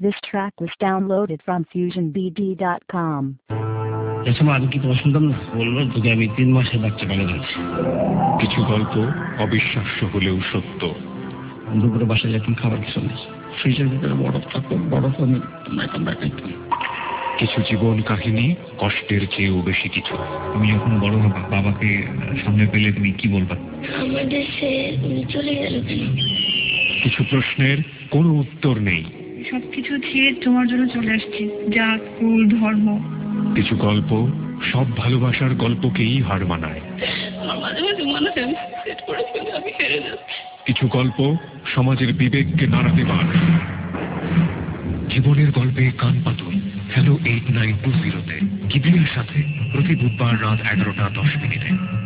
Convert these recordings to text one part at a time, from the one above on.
This track was downloaded from FusionBD.com. আমি কি তোমার শুনতাম না বললো তোকে আমি 3 মাসের বাচ্চা কালে গেছি। কিছু গল্প অবিশ্বাস্য হলেও সত্য। দুপুরে বাসায় যখন খাবার কিছু নেই, ফ্রিজের ভিতরে বরফ থাকতো, বরফ আমি তোমরা খাইতাম। কিছু জীবন কাহিনী কষ্টের চেয়েও বেশি কিছু। তুমি যখন বড় হবা, বাবাকে সামনে পেলে তুমি কি বলবা? আমার দেশে চলে গেল কেন? কিছু প্রশ্নের কোনো উত্তর নেই। সবকিছু ছেড়ে তোমার জন্য চলে আসছি, জাত কুল ধর্ম। কিছু গল্প সব ভালোবাসার গল্পকেই হার মানায়। কিছু গল্প সমাজের বিবেককে নাড়াতে পারে। জীবনের গল্পে কান পাতুন হ্যালো 8920-তে কিবরিয়ার সাথে প্রতি বুধবার রাত 11:10।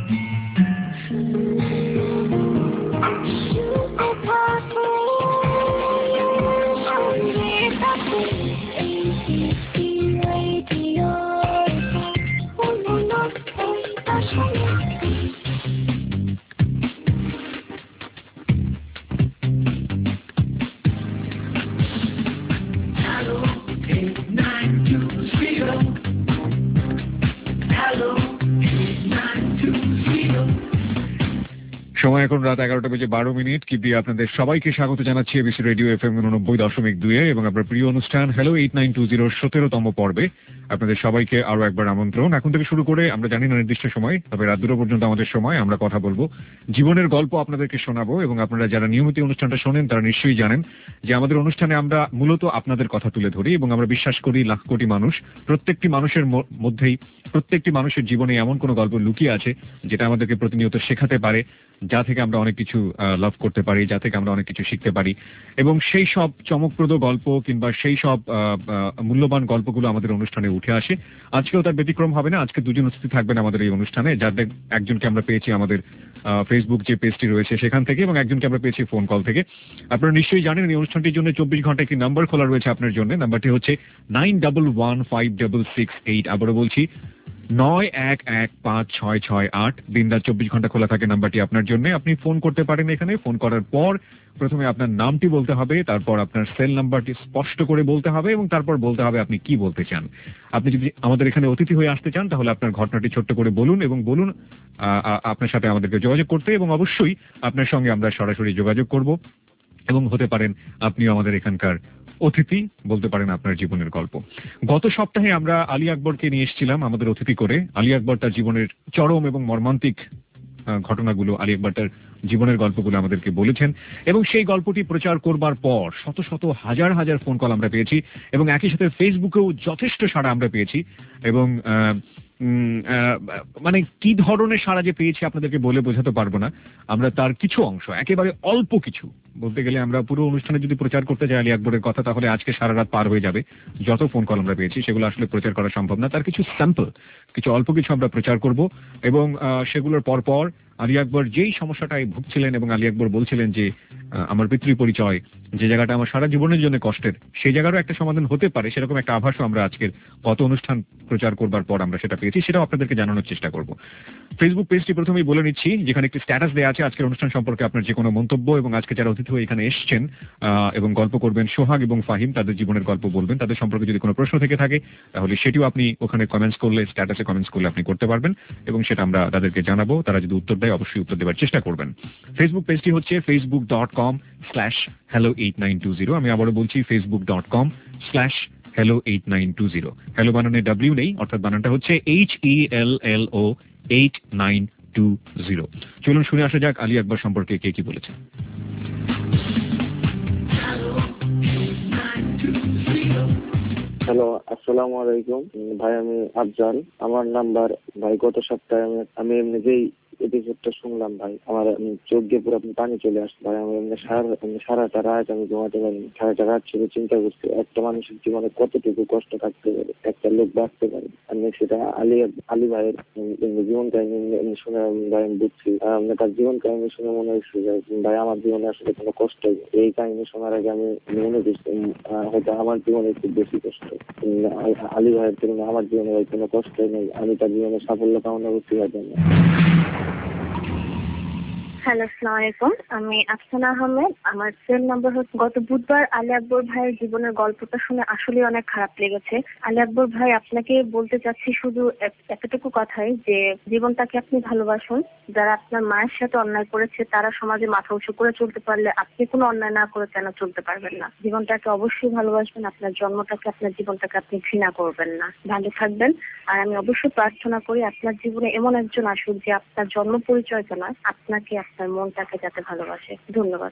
সময় এখন রাত 11:12। কিবরিয়া আপনাদের সবাইকে স্বাগত জানাচ্ছি এবিসি রেডিও FM 90.2 এবং আপনার প্রিয় অনুষ্ঠান হ্যালো 8920 17তম পর্বে আপনাদের সবাইকে আরো একবার আমন্ত্রণ। এখন থেকে শুরু করে আমরা জানি না নির্দিষ্ট সময়, তবে রাত 2 পর্যন্ত আমাদের সময়, আমরা কথা বলবো, জীবনের গল্প আপনাদেরকে শোনাবো। এবং আপনারা যারা নিয়মিত অনুষ্ঠানটা শোনেন তারা নিশ্চয়ই জানেন যে আমাদের অনুষ্ঠানে আমরা মূলত আপনাদের কথা তুলে ধরি এবং আমরা বিশ্বাস করি লাখ কোটি মানুষ, প্রত্যেকটি মানুষের মধ্যেই, প্রত্যেকটি মানুষের জীবনে এমন কোনো গল্প লুকিয়ে আছে যেটা আমাদেরকে প্রতিনিয়ত শেখাতে পারে, যা থেকে আমরা অনেক কিছু লাভ করতে পারি, যা থেকে আমরা অনেক কিছু শিখতে পারি। এবং সেই সব চমকপ্রদ গল্প কিংবা সেই সব মূল্যবান গল্পগুলো আমাদের অনুষ্ঠানে উঠে আসে। আজকেও তার ব্যতিক্রম হবে না। আজকে দুজন অতিথি থাকবেন আমাদের এই অনুষ্ঠানে, যাদের একজনকে আমরা পেয়েছি আমাদের ফেসবুক যে পেজটি রয়েছে সেখান থেকে, এবং একজনকে আমরা পেয়েছি ফোন কল থেকে। আপনারা নিশ্চয়ই জানেন এই অনুষ্ঠানটির জন্য 24 ঘন্টা একটি নাম্বার খোলা রয়েছে আপনার জন্য। নাম্বারটি হচ্ছে 91156668। আবারও বলছি 91156668। দিন রাত 24 ঘন্টা খোলা থাকে নাম্বারটি আপনার জন্য। আপনি ফোন করতে পারেন এখানে। ফোন করার পর প্রথমে আপনার নামটি বলতে হবে, তারপর আপনার সেল নাম্বারটি স্পষ্ট করে বলতে হবে এবং তারপর বলতে হবে আপনি কি বলতে চান। আপনি যদি আমাদের এখানে অতিথি হয়ে আসতে চান তাহলে আপনার ঘটনাটি ছোট্ট করে বলুন এবং বলুন আপনার সাথে আমাদেরকে যোগাযোগ করতে, এবং অবশ্যই আপনার সঙ্গে আমরা সরাসরি যোগাযোগ করব। এবং হতে পারেন আপনিও আমাদের এখানকার অতিথি, বলতে পারেন আপনার জীবনের গল্প। গত সপ্তাহে আমরা আলী আকবরকে নিয়ে এসেছিলাম আমাদের অতিথি করে। আলী আকবর তার জীবনের চরম এবং মর্মান্তিক ঘটনাগুলো, আলী আকবর তার জীবনের গল্পগুলো আমাদেরকে বলেছেন। এবং সেই গল্পটি প্রচার করবার পর শত শত হাজার হাজার ফোন কল আমরা পেয়েছি এবং একই সাথে ফেসবুকেও যথেষ্ট সাড়া আমরা পেয়েছি। এবং মানে কি ধরনের সাড়া যে পেয়েছি আপনাদেরকে বলে বোঝাতে পারবো না। আমরা তার কিছু অংশ, একেবারে অল্প কিছু, বলতে গেলে আমরা পুরো অনুষ্ঠানে যদি প্রচার করতে যাই আলী আকবরের কথা তাহলে আজকে সারা রাত পার হয়ে যাবে। যত ফোন কল আমরা পেয়েছি সেগুলো আসলে প্রচার করা সম্ভব না। তার কিছু স্যাম্পল, কিছু অল্প কিছু আমরা প্রচার করব এবং সেগুলোর পরপর আলী আকবর যেই সমস্যাটায় ভুগছিলেন এবং আলী আকবর বলছিলেন যে আমার পিতৃ পরিচয় যে জায়গাটা আমার সারা জীবনের জন্য কষ্টের, সেই জায়গারও একটা সমাধান হতে পারে, সেরকম একটা আভাসও আমরা আজকের গত অনুষ্ঠান প্রচার করবার পর আমরা সেটা পেয়েছি। সেটাও আপনাদেরকে জানানোর চেষ্টা করব। ফেসবুক পেজটি প্রথমেই বলে নিচ্ছি, যেখানে একটি স্ট্যাটাস দেওয়া আছে আজকের অনুষ্ঠান সম্পর্কে আপনার যে কোনো মন্তব্য, এবং আজকে যারা অতিথি হয়ে এখানে এসছেন এবং গল্প করবেন, সোহাগ এবং ফাহিম, তাদের জীবনের গল্প বলবেন, তাদের সম্পর্কে যদি কোনো প্রশ্ন থেকে থাকে তাহলে সেটিও আপনি ওখানে কমেন্টস করলে, স্ট্যাটাসে কমেন্টস করলে আপনি করতে পারবেন এবং সেটা আমরা তাদেরকে জানাবো। তারা যদি উত্তর দেয় অবশ্যই উত্তর দেওয়ার চেষ্টা করবেন। ফেসবুক পেজটি হচ্ছে facebook.com/hello8920। আমি আবারও বলছি facebook.com/hello8920। হ্যালো বানানে W নেই, অর্থাৎ বানানটা হচ্ছে HELLO 8920। চলুন শুনে আসা যাক আলী আকবর সম্পর্কে কে কি বলেছে। হ্যালো, আসসালামু আলাইকুম ভাই, আমি আফজাল। আমার নাম্বার ভাই, গত সপ্তাহে আমি নিজেই এপিসোডটা শুনলাম ভাই, আমার চোখ দিয়ে পুরো পানি চলে আসছে ভাই। আমি সারাটা রাত আমি ঘুমাতে পারিনি। সারাটা রাত শুধু চিন্তা করছি একটা মানুষের জীবনে কতটুকু কষ্ট থাকতে পারে, একটা লোক বাঁচতে পারে। আমি সেটা আলী ভাইয়ের জীবন কাহিনী শুনে ভাই আমি বুঝছি। তার জীবন কাহিনী শুনে মনে হচ্ছে ভাই আমার জীবনে আসলে কোনো কষ্ট, এই কাহিনী শোনার আগে আমি মনে করছি হয়তো আমার জীবনে খুব বেশি কষ্ট। আলী ভাইয়ের তুলনায় আমার জীবনে কোনো কষ্টই নেই। আমি তার জীবনে সাফল্য কামনা করতে পারি না। হ্যালো, আসসালামু আলাইকুম। আমি আফসানা আহমেদ। আমার সেল নাম্বার হচ্ছে, গত বুধবার আলী আকবর ভাইয়ের জীবনের গল্পটা শুনে আসলে অনেক খারাপ লেগেছে। আলী আকবর ভাই, আপনাকে বলতে চাচ্ছি শুধু এতটুকু কথাই যে জীবনটাকে আপনি ভালোবাসুন। যারা আপনার মায়ের সাথে অন্যায় করেছে তারা সমাজে মাথা উঁচু করে চলতে পারলে আপনি কোনো অন্যায় না করে কেন চলতে পারবেন না? জীবনটাকে অবশ্যই ভালোবাসবেন, আপনার জন্মটাকে, আপনার জীবনটাকে আপনি ঘৃণা করবেন না। ভালো থাকবেন। আর আমি অবশ্যই প্রার্থনা করি আপনার জীবনে এমন একজন আসুক যে আপনার জন্ম পরিচয়টা নয়, আপনাকে, আপনার মনটাকে যাতে ভালোবাসে। ধন্যবাদ।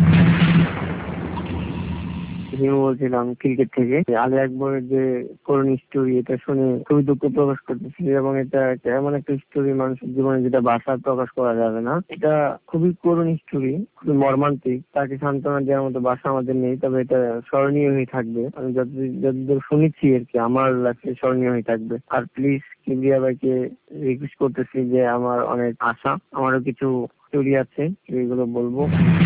বলছিলাম ক্রিকেট থেকে, আলী আকবরের যে করুণ স্টোরি, এটা শুনে খুবই দুঃখ প্রকাশ করতেছি এবং এটা এমন একটা স্টোরি মানুষের জীবনে যেটা ভাষায় প্রকাশ করা যাবে না। এটা খুবই করুণ স্টোরি, খুবই মর্মান্তিক। তাকে সান্ত্বনা দেওয়ার মতো ভাষা আমাদের নেই, তবে এটা স্মরণীয় হয়ে থাকবে। আমি যতদূর শুনেছি আর কি, আমার লাইফে স্মরণীয় হয়ে থাকবে। আর প্লিজ কিবরিয়া ভাইকে রিকোয়েস্ট করতেছি যে আমার অনেক আশা, আমারও কিছু স্টোরি আছে, এগুলো বলবো।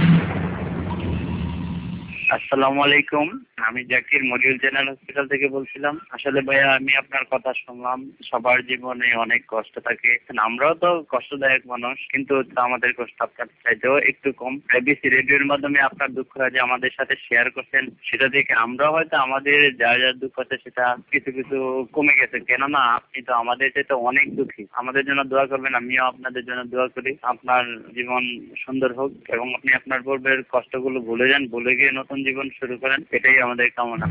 আসসালামু আলাইকুম, আমি জাকির মডিউল জেনারেল হসপিটাল থেকে বলছিলাম। আসলে ভাইয়া, আমি আপনার কথা শুনলাম, সবার জীবনে অনেক কষ্ট থাকে, আমরাও তো কষ্টদায়ক মানুষ, কিন্তু আমাদের কষ্ট আপনার চাইতেও একটু কম। এবিসি রেডিওর মাধ্যমে আপনার দুঃখটা যে আমাদের সাথে শেয়ার করছেন, সেটা দেখে আমরাও হয়তো আমাদের যার যার দুঃখ আছে সেটা কিছু কিছু কমে গেছে। কেননা আপনি তো আমাদের চাইতে অনেক দুঃখী। আমাদের জন্য দোয়া করবেন, আমিও আপনাদের জন্য দোয়া করি। আপনার জীবন সুন্দর হোক এবং আপনি আপনার পূর্বের কষ্টগুলো ভুলে যান, ভুলে গিয়ে নতুন জীবন শুরু করেন, এটাই আমাদের কামনা।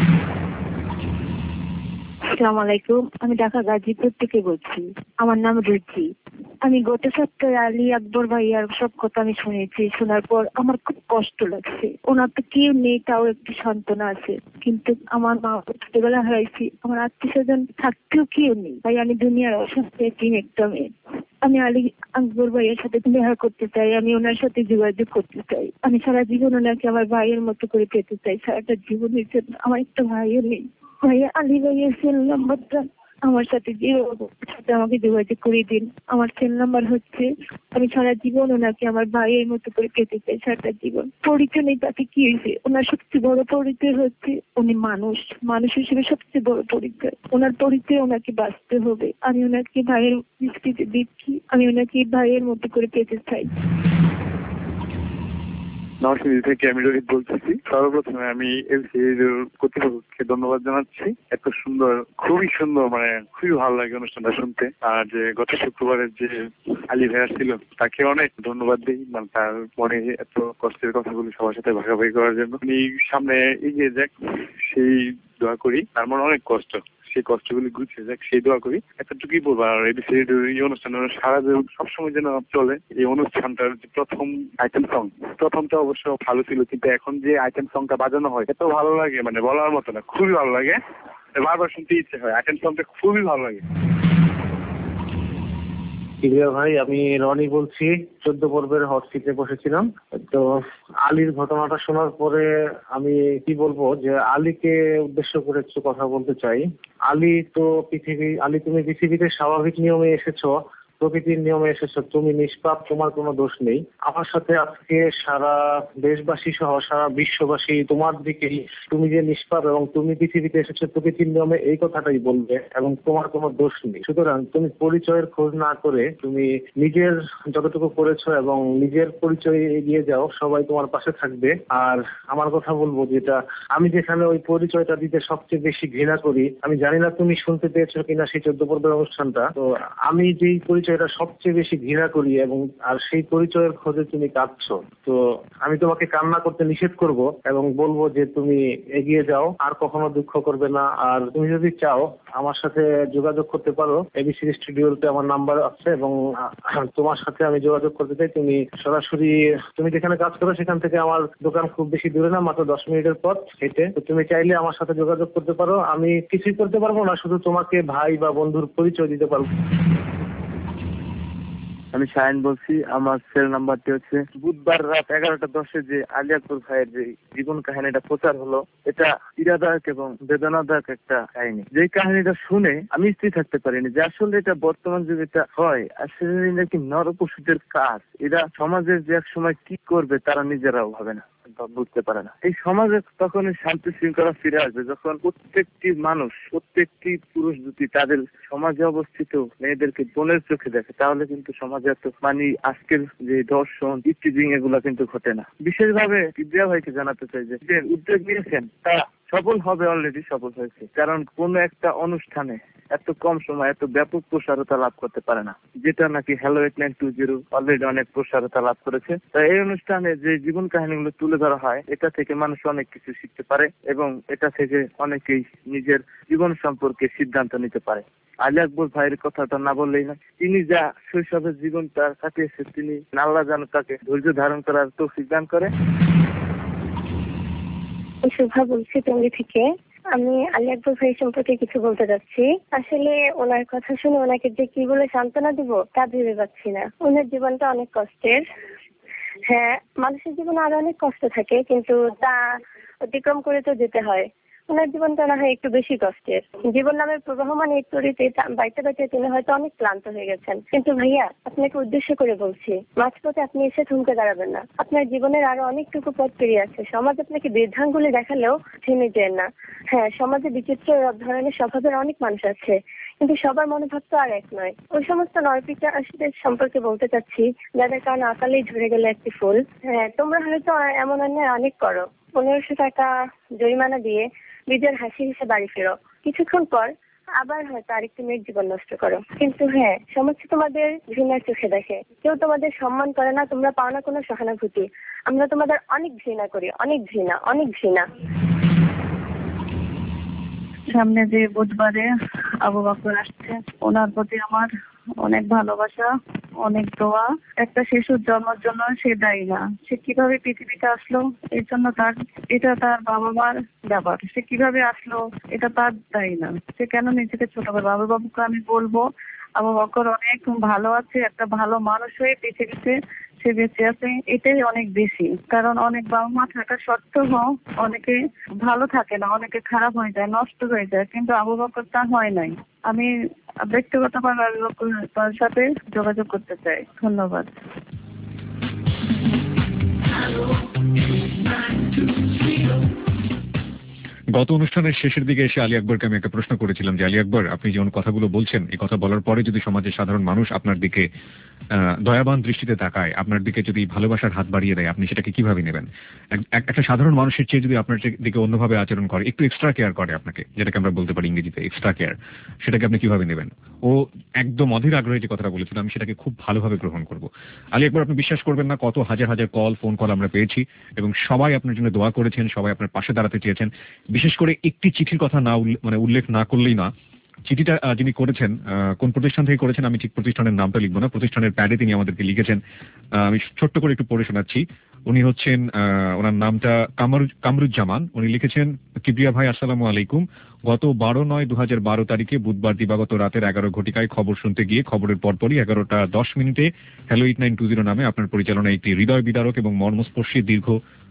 আসসালামু আলাইকুম, আমি ঢাকা গাজীপুর থেকে বলছি। আমার নাম রুচি। আমি গত সপ্তাহে আলী আকবর ভাইয়ার সব কথা আমি শুনেছি। শোনার পর আমার খুব কষ্ট লাগছে। ওনার তো কেউ নেই, তাও একটু সান্ত্বনা আছে। কিন্তু আমার মা ছোটবেলা হারাইছি, আমার আত্মীয় স্বজন থাকতেও কেউ নেই। ভাই, আমি দুনিয়ার অসুস্থ একটা মেয়ে। আমি আলী আকবর ভাইয়ের সাথে দেখা করতে চাই, আমি ওনার সাথে যোগাযোগ করতে চাই। আমি সারা জীবন ওনাকে আমার ভাইয়ের মতো করে পেতে চাই। সারাটা জীবনের জন্য আমার একটা ভাইও নেই। ভাইয়া, আলী ভাইয়ের সেল নাম্বারটা আমার সাথে আমাকে যোগাযোগ করে দিন। আমার সেল নাম্বার হচ্ছে, আমি সারা জীবন ওনাকে আমার ভাইয়ের মতো করে পেতে চাই, সারাটা জীবন। পরিচয় নেই তাতে কি হয়েছে? ওনার সবচেয়ে বড় পরিচয় হচ্ছে উনি মানুষ। মানুষ হিসেবে সবচেয়ে বড় পরিচয় ওনার পরিচয়, ওনাকে বাঁচতে হবে। আমি ওনাকে ভাইয়ের দৃষ্টিতে দেখি, আমি ওনাকে ভাইয়ের মতো করে পেতে চাই। নরসিংদী থেকে আমি রোহিত বলতেছি। সর্বপ্রথমে আমি কর্তৃপক্ষকে ধন্যবাদ জানাচ্ছি। এত সুন্দর, খুবই সুন্দর, মানে খুবই ভালো লাগে অনুষ্ঠানটা শুনতে। আর যে গত শুক্রবারের যে আলী ভাইয়া ছিল, তাকে অনেক ধন্যবাদ দিই, মানে তার মনে এত কষ্টের কথাগুলো সবার সাথে ভাগাভাগি করার জন্য। উনি সামনে এগিয়ে যাক, সেই দোয়া করি। তার মনে অনেক কষ্ট, সেই কষ্টগুলি গুছিয়ে যাক, সেই দোয়া করি। এতটুকুই বলবো। আর এই অনুষ্ঠানের সারা সবসময় যেন চলে। এই অনুষ্ঠানটার যে প্রথম আইটেম সং, প্রথমটা অবশ্য ভালো ছিল, কিন্তু এখন যে আইটেম সংটা বাজানো হয় এত ভালো লাগে, মানে বলার মতো না, খুবই ভালো লাগে। বারবার শুনতে ইচ্ছে হয়। আইটেম সংটা খুবই ভালো লাগে। ভাই, আমি রনি বলছি। 14 পর্বের হট সিটে বসেছিলাম। তো আলীর ঘটনাটা শোনার পরে আমি কি বলবো, যে আলীকে উদ্দেশ্য করে কিছু কথা বলতে চাই। আলী, তুমি পৃথিবীতে স্বাভাবিক নিয়মে এসেছো, প্রকৃতির নিয়মে এসেছো, তুমি নিষ্পাপ, তোমার কোনো দোষ নেই। আমার সাথে আজকে সারা দেশবাসী সহ সারা বিশ্ববাসী তোমার দিকেই, তুমি যে নিষ্পাপ এবং তুমি পৃথিবীতে এসেছো প্রকৃতির নিয়মে, এই কথাটাই বলবে এবং তোমার কোনো দোষ নেই। সুতরাং তুমি পরিচয়ের খোঁজ না করে তুমি নিজের যতটুকু করেছো এবং নিজের পরিচয়ে এগিয়ে যাও, সবাই তোমার পাশে থাকবে। আর আমার কথা বলবো, যেটা আমি যেখানে ওই পরিচয়টা দিতে সবচেয়ে বেশি ঘৃণা করি, আমি জানি না তুমি শুনতে পেয়েছো কিনা সেই 14 পর্বের অনুষ্ঠানটা। তো আমি যেই পরিচয়টা সবচেয়ে বেশি ঘৃণা করি এবং আর সেই পরিচয়ের খোঁজে তুমি কাঁদছো, তো আমি তোমাকে কান্না করতে নিষেধ করব এবং বলবো যে তুমি এগিয়ে যাও, আর কখনো দুঃখ করবে না। আর তুমি যদি চাও আমার সাথে যোগাযোগ করতে পারো। এবিসি স্টুডিওতে আমার নাম্বার আছে এবং তোমার সাথে আমি যোগাযোগ করতে চাই। তুমি সরাসরি, তুমি যেখানে কাজ করো সেখান থেকে আমার দোকান খুব বেশি দূরে না, মাত্র 10 মিনিটের পথ হেঁটে। তো তুমি চাইলে আমার সাথে যোগাযোগ করতে পারো। আমি কিছুই করতে পারবো না, শুধু তোমাকে ভাই বা বন্ধুর পরিচয় দিতে পারবো। আমি শাহিন বলছি। আমার সেল নাম্বারটি হচ্ছে, বুধবার রাত 11:10 যে আলী আকবর ভাইয়ের যে জীবন কাহিনীটা প্রচার হলো, এটা পীড়াদায়ক এবং বেদনাদায়ক একটা কাহিনী। যে কাহিনীটা শুনে আমি স্থির থাকতে পারিনি যে আসলে এটা বর্তমান যুগে এটা হয়। আসলে নাকি নরপশুদের কাজ। এরা সমাজের যে এক সময় কি করবে তারা নিজেরাও ভাবে না। বা বুঝতে পারে না। এই সমাজে তখন শান্তি শৃঙ্খলা ফিরে আসবে যখন প্রত্যেকটি মানুষ, প্রত্যেকটি পুরুষ যদি তাদের সমাজে অবস্থিত মেয়েদেরকে বোনের চোখে দেখে, তাহলে কিন্তু সমাজে এত আজকের যে দর্শন ইত্যাদি এগুলা কিন্তু ঘটে না। বিশেষভাবে কিবরিয়া ভাইকে জানাতে চাই যে উদ্যোগ নিয়েছেন তা সফল হবে, অলরেডি সফল হয়েছে। কারণ কোন একটা অনুষ্ঠানে এত কম সময় এত ব্যাপক প্রসারতা লাভ করতে পারে না, যেটা নাকি হ্যালো 8920 অলরেডি অনেক প্রসারতা লাভ করেছে। তাই এই অনুষ্ঠানে যে জীবন কাহিনীগুলো তুলে ধরা হয়, এটা থেকে মানুষ অনেক কিছু শিখতে পারে এবং এটা থেকে অনেকেই নিজের জীবন সম্পর্কে সিদ্ধান্ত নিতে পারে। আলী আকবর ভাইয়ের কথাটা না বললেই না। তিনি যা শৈশবের জীবনটা কাটিয়েছে, তিনি আল্লাহ যেন তাকে ধৈর্য ধারণ করার তৌফিক দান করে। শুভা বলছি টঙ্গী থেকে। আমি আলী আকবর ভাই সম্পর্কে কিছু বলতে যাচ্ছি। আসলে ওনার কথা শুনে ওনাকে যে কি বলে সান্ত্বনা দিব তা ভেবে পাচ্ছি না। ওনার জীবনটা অনেক কষ্টের। হ্যাঁ, মানুষের জীবনে আরো অনেক কষ্ট থাকে, কিন্তু তা অতিক্রম করে তো যেতে হয়। ওনার জীবনটা না হয় একটু বেশি কষ্টের। জীবন নামের প্রবাহমান এই তরিতে বাইতে বাইতে তিনি হয়তো অনেক ক্লান্ত হয়ে গেছেন। কিন্তু ভাইয়া, আপনাকে উদ্দেশ্য করে বলছি, মাঝপথে আপনি এসে থমকে দাঁড়াবেন না। আপনার জীবনের আরো অনেকটুকু পথ পেরিয়ে আছে। সমাজ আপনাকে বৃদ্ধাঙ্গুলি দেখালেও থেমে যায় না। হ্যাঁ, সমাজে বিচিত্র ধরনের স্বভাবের অনেক মানুষ আছে, কিন্তু সবার মনোভাব তো আর এক নয়। ওই সমস্ত নরপিচারদের সম্পর্কে বলতে চাচ্ছি, যাদের কারণে আকালেই ঝরে গেল একটি ফুল। হ্যাঁ, তোমরা হয়তো এমন অন্যায় অনেক করো। 1500 টাকা জরিমানা দিয়ে বিজয়ের হাসি হেসে বাড়ি ফেরো। কিছুক্ষণ পর আবার হয়তো আরেকটি মেয়ের জীবন নষ্ট করো। কিন্তু হ্যাঁ, সমাজ তোমাদের ঘৃণার চোখে দেখে। কেউ তোমাদের সম্মান করে না, তোমরা পাও না কোনো সহানুভূতি। আমরা তোমাদের অনেক ঘৃণা করি, অনেক ঘৃণা, অনেক ঘৃণা। সামনে যে বুধবারে আবু বকর আসছে, ওনার প্রতি আমার অনেক ভালোবাসা, অনেক দোয়া। একটা শিশুর জন্মের জন্য সে দায়ী না। সে কিভাবে পৃথিবীতে আসলো এটা তার বাবা মার ব্যাপার। সে কিভাবে আসলো এটা তার দায়ী না। সে কেন নিজেকে ছোট করবে? আবু বাবুকে আমি বলবো, আবু বকর অনেক ভালো আছে, একটা ভালো মানুষ হয়ে পৃথিবীতে সে বেঁচে আছে, এটাই অনেক বেশি। কারণ অনেক বাবা মা থাকা সত্ত্বেও অনেকে ভালো থাকে না, অনেকে খারাপ হয়ে যায়, নষ্ট হয়ে যায়, কিন্তু আবু বকর তা হয় নাই। আমি ব্যক্তিগতভাবে তার সাথে যোগাযোগ করতে চাই। ধন্যবাদ। গত অনুষ্ঠানের শেষের দিকে এসে আলী আকবরকে আমি একটা প্রশ্ন করেছিলাম যে আলী আকবর, আপনি যেমন কথাগুলো বলছেন, এই কথা বলার পরে যদি সমাজের সাধারণ মানুষ আপনার দিকে দয়াবান দৃষ্টিতে তাকায়, আপনার দিকে যদি ভালোবাসার হাত বাড়িয়ে দেয়, আপনি সেটাকে কিভাবে নেবেন? একটা সাধারণ মানুষের চেয়ে যদি আপনার দিকে অন্যভাবে আচরণ করে, একটু এক্সট্রা কেয়ার করে আপনাকে, যেটাকে আমরা বলতে পারি ইংরেজিতে এক্সট্রা কেয়ার, সেটাকে আপনি কিভাবে নেবেন? ও একদম অধীর আগ্রহে যে কথাটা বলেছিল, আমি সেটাকে খুব ভালোভাবে গ্রহণ করব। আলী আকবর, আপনি বিশ্বাস করবেন না কত হাজার হাজার ফোন কল আমরা পেয়েছি এবং সবাই আপনার জন্য দোয়া করেছেন, সবাই আপনার পাশে দাঁড়াতে চেয়েছেন। বিশেষ করে একটি চিঠির কথা না উল্লেখ না করলেই না। চিঠিটা যিনি করেছেন, কোন প্রতিষ্ঠান থেকে করেছেন আমি ঠিক প্রতিষ্ঠানের নামটা লিখবো না, প্রতিষ্ঠানের প্যাডে তিনি আমাদেরকে লিখেছেন। আমি ছোট্ট করে একটু পড়ে শোনাচ্ছি। উনি হচ্ছেন, ওনার নামটা কামরুজ্জামান। উনি লিখেছেন, কিবরিয়া ভাই আসসালামু আলাইকুম। গত 12/9/2012 তারিখে বুধবার দিবাগত রাতের 11 ঘটিকায় খবর শুনতে গিয়ে খবরের পরপরই 11:10 হ্যালো 8920 নামে আপনার পরিচালনায় একটি হৃদয় বিদারক এবং মর্মস্পর্শী দীর্ঘ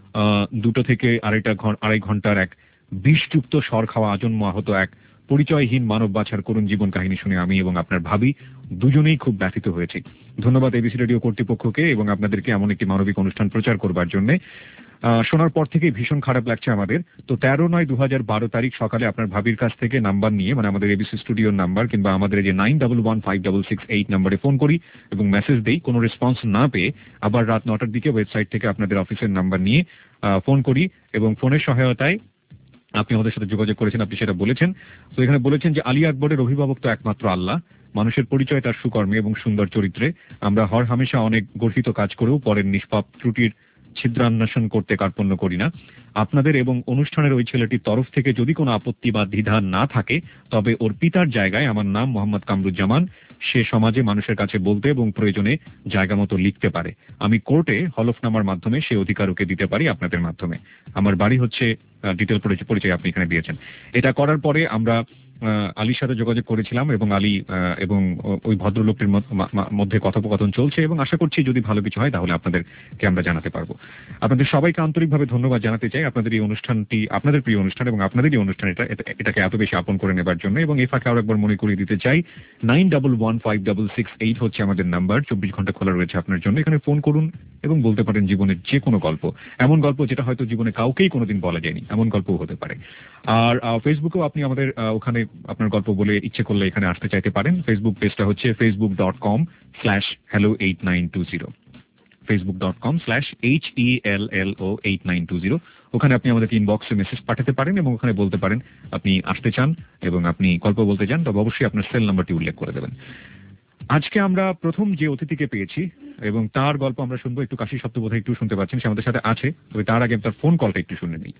2 থেকে আড়াই ঘন্টার এক বিষযুক্ত স্বর খাওয়া আজন্ম আহত এক পরিচয়হীন মানব বাছার করুণ জীবন কাহিনী শুনে আমি এবং আপনার ভাবি দুজনেই খুব ব্যথিত হয়েছি। ধন্যবাদ এবিসি রেডিও কর্তৃপক্ষকে এবং আপনাদেরকে এমন একটি মানবিক অনুষ্ঠান প্রচার করবার জন্য। শোনার পর থেকে ভীষণ খারাপ লাগছে আমাদের। তো 13/9/2012 তারিখ সকালে আপনার ভাবির কাছ থেকে নাম্বার নিয়ে, মানে আমাদের এবিসি স্টুডিওর নাম্বার কিংবা আমাদের যে 91156668 নাম্বারে ফোন করি এবং মেসেজ দেই, কোনো রেসপন্স না পেয়ে আবার রাত 9টার দিকে ওয়েবসাইট থেকে আপনাদের অফিসের নাম্বার নিয়ে ফোন করি এবং ফোনের সহায়তায় আপনি আমাদের সাথে যোগাযোগ করেছেন, আপনি সেটা বলেছেন। তো এখানে বলেছেন যে আলী আকবরের অভিভাবক তো একমাত্র আল্লাহ, মানুষের পরিচয় তার সুকর্মে এবং সুন্দর চরিত্রে। আমরা হর হামেশা অনেক গর্হিত কাজ করেও পরের নিষ্পাপ ত্রুটির ছিদ্রান্বেষণ করতে কার্পণ্য করি না। আপনাদের এবং অনুষ্ঠানের ওই ছেলেটির তরফ থেকে যদি কোনো আপত্তি বা দ্বিধা না থাকে, তবে ওর পিতার জায়গায় আমার নাম মোহাম্মদ কামরুজ্জামান। সে সমাজে মানুষের কাছে বলতে এবং প্রয়োজনে জায়গা মতো লিখতে পারে। আমি কোর্টে হলফনামার মাধ্যমে সে অধিকার ওকে দিতে পারি আপনাদের মাধ্যমে। আমার বাড়ি হচ্ছে ডিটেল পরিচয় আপনি এখানে দিয়েছেন। এটা করার পরে আমরা আলীর সাথে যোগাযোগ করেছিলাম এবং আলী এবং ওই ভদ্রলোকটির মধ্যে কথোপকথন চলছে এবং আশা করছি যদি ভালো কিছু হয় তাহলে আপনাদেরকে আমরা জানাতে পারবো। আপনাদের সবাইকে আন্তরিকভাবে ধন্যবাদ জানাতে চাই আপনাদের এই অনুষ্ঠানটি, আপনাদের প্রিয় অনুষ্ঠান এবং আপনাদেরই অনুষ্ঠান এটাকে এত বেশি আপন করে নেবার জন্য। এবং এই ফাঁকে আরো একবার মনে করিয়ে দিতে চাই 91156668 হচ্ছে আমাদের নাম্বার। 24 ঘন্টা খোলা রয়েছে আপনার জন্য। এখানে ফোন করুন এবং বলতে পারেন জীবনের যে কোনো গল্প, এমন গল্প যেটা হয়তো জীবনে কাউকেই কোনোদিন বলা যায়নি, এমন গল্পও হতে পারে। আর ফেসবুকেও আপনি আমাদের ওখানে আপনার গল্প বলে ইচ্ছে করলে এখানে আসতে চাইতে পারেন। ফেসবুক পেজটা হচ্ছে facebook.com/hello8920, facebook.com/HELLO8920। ওখানে আপনি আমাদেরকে ইনবক্সে মেসেজ পাঠাতে পারেন এবং ওখানে বলতে পারেন আপনি আসতে চান এবং আপনি গল্প বলতে চান, তবে অবশ্যই আপনার সেল নাম্বারটি উল্লেখ করে দেবেন। আজকে আমরা প্রথম যে অতিথিকে পেয়েছি এবং তার গল্প আমরা শুনবো। একটু কাশি শব্দ বোধহয় একটু শুনতে পাচ্ছেন, সে আমাদের সাথে আছে, তবে তার আগে তার ফোন কলটা একটু শুনে নিই।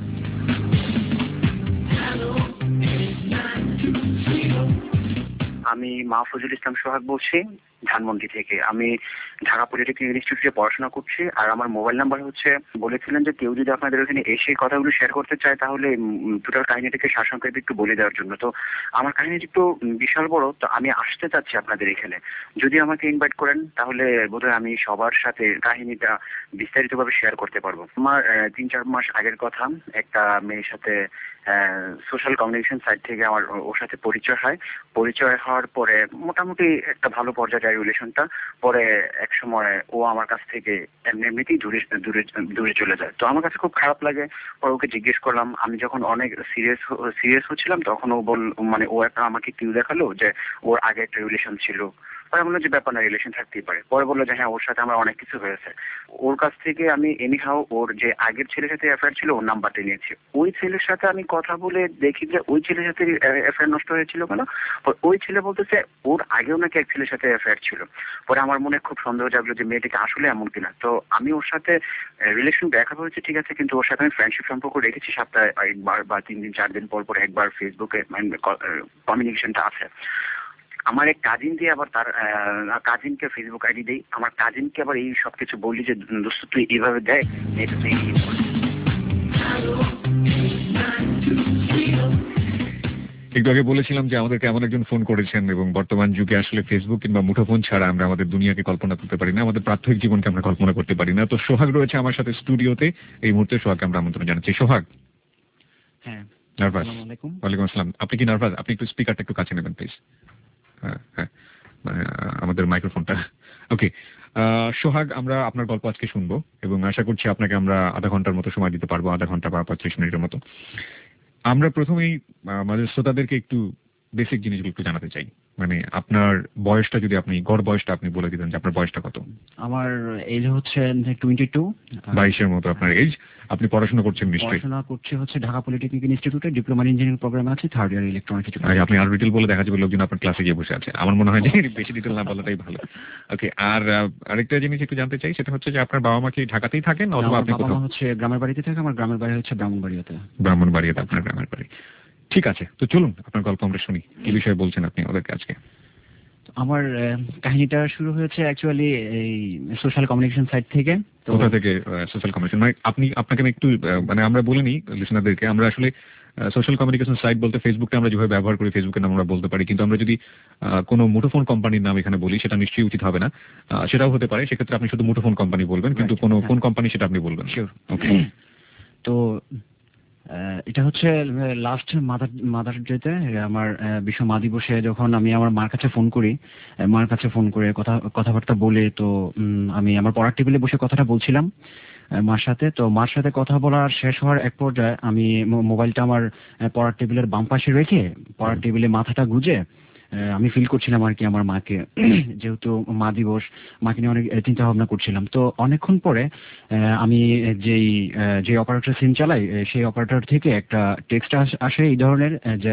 আমি মাহফুজুল ইসলাম সোহাগ বলছি ধানমন্ডি থেকে। আমি ঢাকা পলিটেকনিক ইনস্টিটিউটে পড়াশোনা করছি। আর আমার মোবাইল নাম্বার হচ্ছে, বলেছিলেন যে কেউ যদি আপনাদের ওখানে এসে কথাগুলো শেয়ার করতে চায় তাহলে টোটাল কাহিনীটাকে সারসংক্ষেপে একটু বলে দেওয়ার জন্য। তো আমার কাহিনীটি একটু বিশাল বড়, তো আমি আসতে চাচ্ছি আপনাদের এখানে। যদি আমাকে ইনভাইট করেন তাহলে বোধহয় আমি সবার সাথে কাহিনীটা বিস্তারিতভাবে শেয়ার করতে পারবো। আমার 3-4 মাস আগের কথা, একটা মেয়ের সাথে সোশ্যাল কমিউনিকেশন সাইট থেকে আমার ওর সাথে পরিচয় হয়। পরিচয় হওয়ার পরে মোটামুটি একটা ভালো পর্যায়ে যায় রিলেশনটা। পরে এক সময় ও আমার কাছ থেকে এমনিতেই দূরে চলে যায়। তো আমার কাছে খুব খারাপ লাগে। পরে ওকে জিজ্ঞেস করলাম, আমি যখন অনেক সিরিয়াস হচ্ছিলাম তখন ও ও একটা আমাকে কিউ দেখালো যে ওর আগে একটা রিলেশন ছিল। পরে বললো যে ব্যাপার না, রিলেশন থাকতেই পারে। পরে বললো যে হ্যাঁ, ওর সাথে আমার অনেক কিছু হয়েছে। ওর কাছ থেকে আমি এনিহাও ওর যে আগের ছেলের সাথে অ্যাফেয়ার ছিল ওর নাম্বারটা নিয়েছি। ওই ছেলের সাথে আমি কথা বলে দেখি যে ওই ছেলের সাথে অ্যাফেয়ার নষ্ট হয়েছিল কেন। ওই ছেলে বলতেছে ওর আগেও নাকি এক ছেলের সাথে অ্যাফেয়ার ছিল। পরে আমার মনে খুব সন্দেহ জাগলো যে মেয়েটিকে আসলে এমন কিনা। তো আমি ওর সাথে রিলেশন দেখা হয়েছে ঠিক আছে, কিন্তু ওর সাথে আমি ফ্রেন্ডশিপ সম্পর্ক রেখেছি। সপ্তাহে একবার বা 3 দিন 4 দিন পর একবার ফেসবুকে কমিউনিকেশনটা আছে। আমার এক কাজিন দিয়ে আবার তার কাজিনকে ফেসবুক আইডি দেই। আমার কাজিনকে আবার এই সবকিছু বললি যে দোস্ত তুই এইভাবে দেয়, এটা তুই একটু আগে বলেছিলাম যে আমাদেরকে এমন একজন ফোন করেছেন এবং বর্তমান যুগে আসলে ফেসবুক কিংবা মুঠোফোন ছাড়া আমরা আমাদের দুনিয়াকে কল্পনা করতে পারি না, আমাদের প্রাত্যহিক জীবনকে আমরা কল্পনা করতে পারি না। তো সোহাগ রয়েছে আমার সাথে স্টুডিওতে এই মুহূর্তে। সোহাগকে আমরা আমন্ত্রণ জানাচ্ছি। সোহাগ, হ্যাঁ নার্ভাস? ওয়ালাইকুম আসসালাম। আপনি কি নার্ভাস? আপনি একটু স্পিকারটা একটু কাছে নেবেন প্লিজ। হ্যাঁ হ্যাঁ, আমাদের মাইক্রোফোনটা। ওকে সোহাগ, আমরা আপনার গল্প আজকে শুনবো এবং আশা করছি আপনাকে আমরা আধা ঘন্টার মতো সময় দিতে পারবো, আধা ঘন্টা বা 35 মিনিটের মতো। আমরা প্রথমেই আমাদের শ্রোতাদেরকে একটু বেসিক জিনিসগুলো একটু জানাতে চাই। মানে আপনার বয়সটা যদি আপনি গড় বয়সটা আপনি বলে দিতেন যে আপনার বয়সটা কত? আমার এজ হচ্ছে 22। 22-এর মতো আপনার এজ। আপনি পড়াশোনা করছেন নিশ্চয়ই? পড়াশোনা করছি হচ্ছে ঢাকা পলিটেকনিক ইনস্টিটিউটে, ডিপ্লোমা ইঞ্জিনিয়ারিং প্রোগ্রামে আছে, 3rd ইয়ার ইলেকট্রনিক্স। আপনি আর ডিটেল বলে দেখা যাবে লোকজন আপনার ক্লাসে গিয়ে বসে আছে। আমার মনে হয় যে বেশি ডিটেল না বলাটাই ভালো। ওকে, আর আরেকটা জিনিস একটু জানতে চাই, সেটা হচ্ছে যে আপনার বাবা মা কি ঢাকাতেই থাকেন অথবা আপনি কোথাও? হচ্ছে গ্রামের বাড়িতে থাকে। আমার গ্রামের বাড়ি হচ্ছে ব্রাহ্মণবাড়িয়াতে। ব্রাহ্মণবাড়িয়াতে আপনার গ্রামের বাড়ি। ঠিক আছে, তো চলুন আপনার গল্প আমরা শুনি। কি বিষয়ে বলছেন আপনি ওদেরকে আজকে? আমার কাহিনীটা শুরু হয়েছে অ্যাকচুয়ালি এই সোশ্যাল কমিউনিকেশন সাইট থেকে। কোথা থেকে সোশ্যাল কমিউনিকেশন? মানে আপনাকে আমি একটু মানে আমরা বলে নিই লিসনারদেরকে, আমরা আসলে সোশ্যাল কমিউনিকেশন সাইট বলতে ফেসবুকটা আমরা যেভাবে ব্যবহার করি ফেসবুকের নাম আমরা বলতে পারি, কিন্তু আমরা যদি কোনো মুঠোফোন কোম্পানির নাম এখানে বলি সেটা নিশ্চয়ই উচিত হবে না। সেটাও হতে পারে, সেক্ষেত্রে আপনি শুধু মুঠোফোন কোম্পানি বলবেন, কিন্তু কোনো ফোন কোম্পানি সেটা আপনি বলবেন। ওকে, তো এটা হচ্ছে লাস্ট মাদার ডেতে আমার বিশ্ব মা দিবসে যখন আমি আমার মার কাছে ফোন করে কথাবার্তা বলে, তো আমি আমার পড়ার টেবিলে বসে কথাটা বলছিলাম মার সাথে। তো মার সাথে কথা বলার শেষ হওয়ার এক পর্যায়ে আমি মোবাইলটা আমার পড়ার টেবিলের বাম পাশে রেখে পড়ার টেবিলে মাথাটা গুজে আমি ফিল করছিলাম আর কি আমার মাকে। যেহেতু মা দিবস, মাকে নিয়ে অনেক চিন্তা ভাবনা করছিলাম। তো অনেকক্ষণ পরে আমি যে অপারেটর সিম চালাই সেই অপারেটর থেকে একটা টেক্সট আসে এই ধরনের যে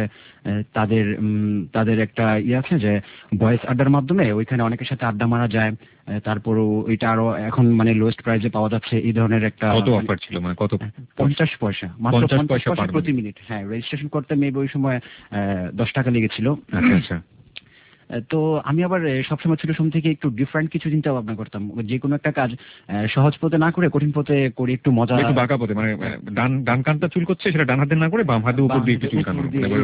তাদের একটা আছে যে ভয়েস আড্ডার মাধ্যমে ওইখানে অনেকের সাথে আড্ডা মারা যায়, তারপরও এটা আরো এখন মানে লোয়েস্ট প্রাইসে পাওয়া যাচ্ছে এই ধরনের একটা। কত অফার ছিল? মানে কত? 50 পয়সা, মাত্র 50 পয়সা প্রতি মিনিট। হ্যাঁ, রেজিস্ট্রেশন করতে মেবি ওই সময় 10 টাকা লেগেছিল। আচ্ছা আচ্ছা। তো আমি আবার সবসময় ছোট সময় থেকে একটু ডিফারেন্ট কিছু চিন্তা ভাবনা করতাম, যে কোনো একটা কাজ সহজ পথে না করে কঠিন পথে করে একটু মজা, একটু বাঁকা পথে, মানে ডান কানটা চুল করছে সেটা ডান হাতে না করে বাম হাতে উপর দিয়ে একটু চুলকানো,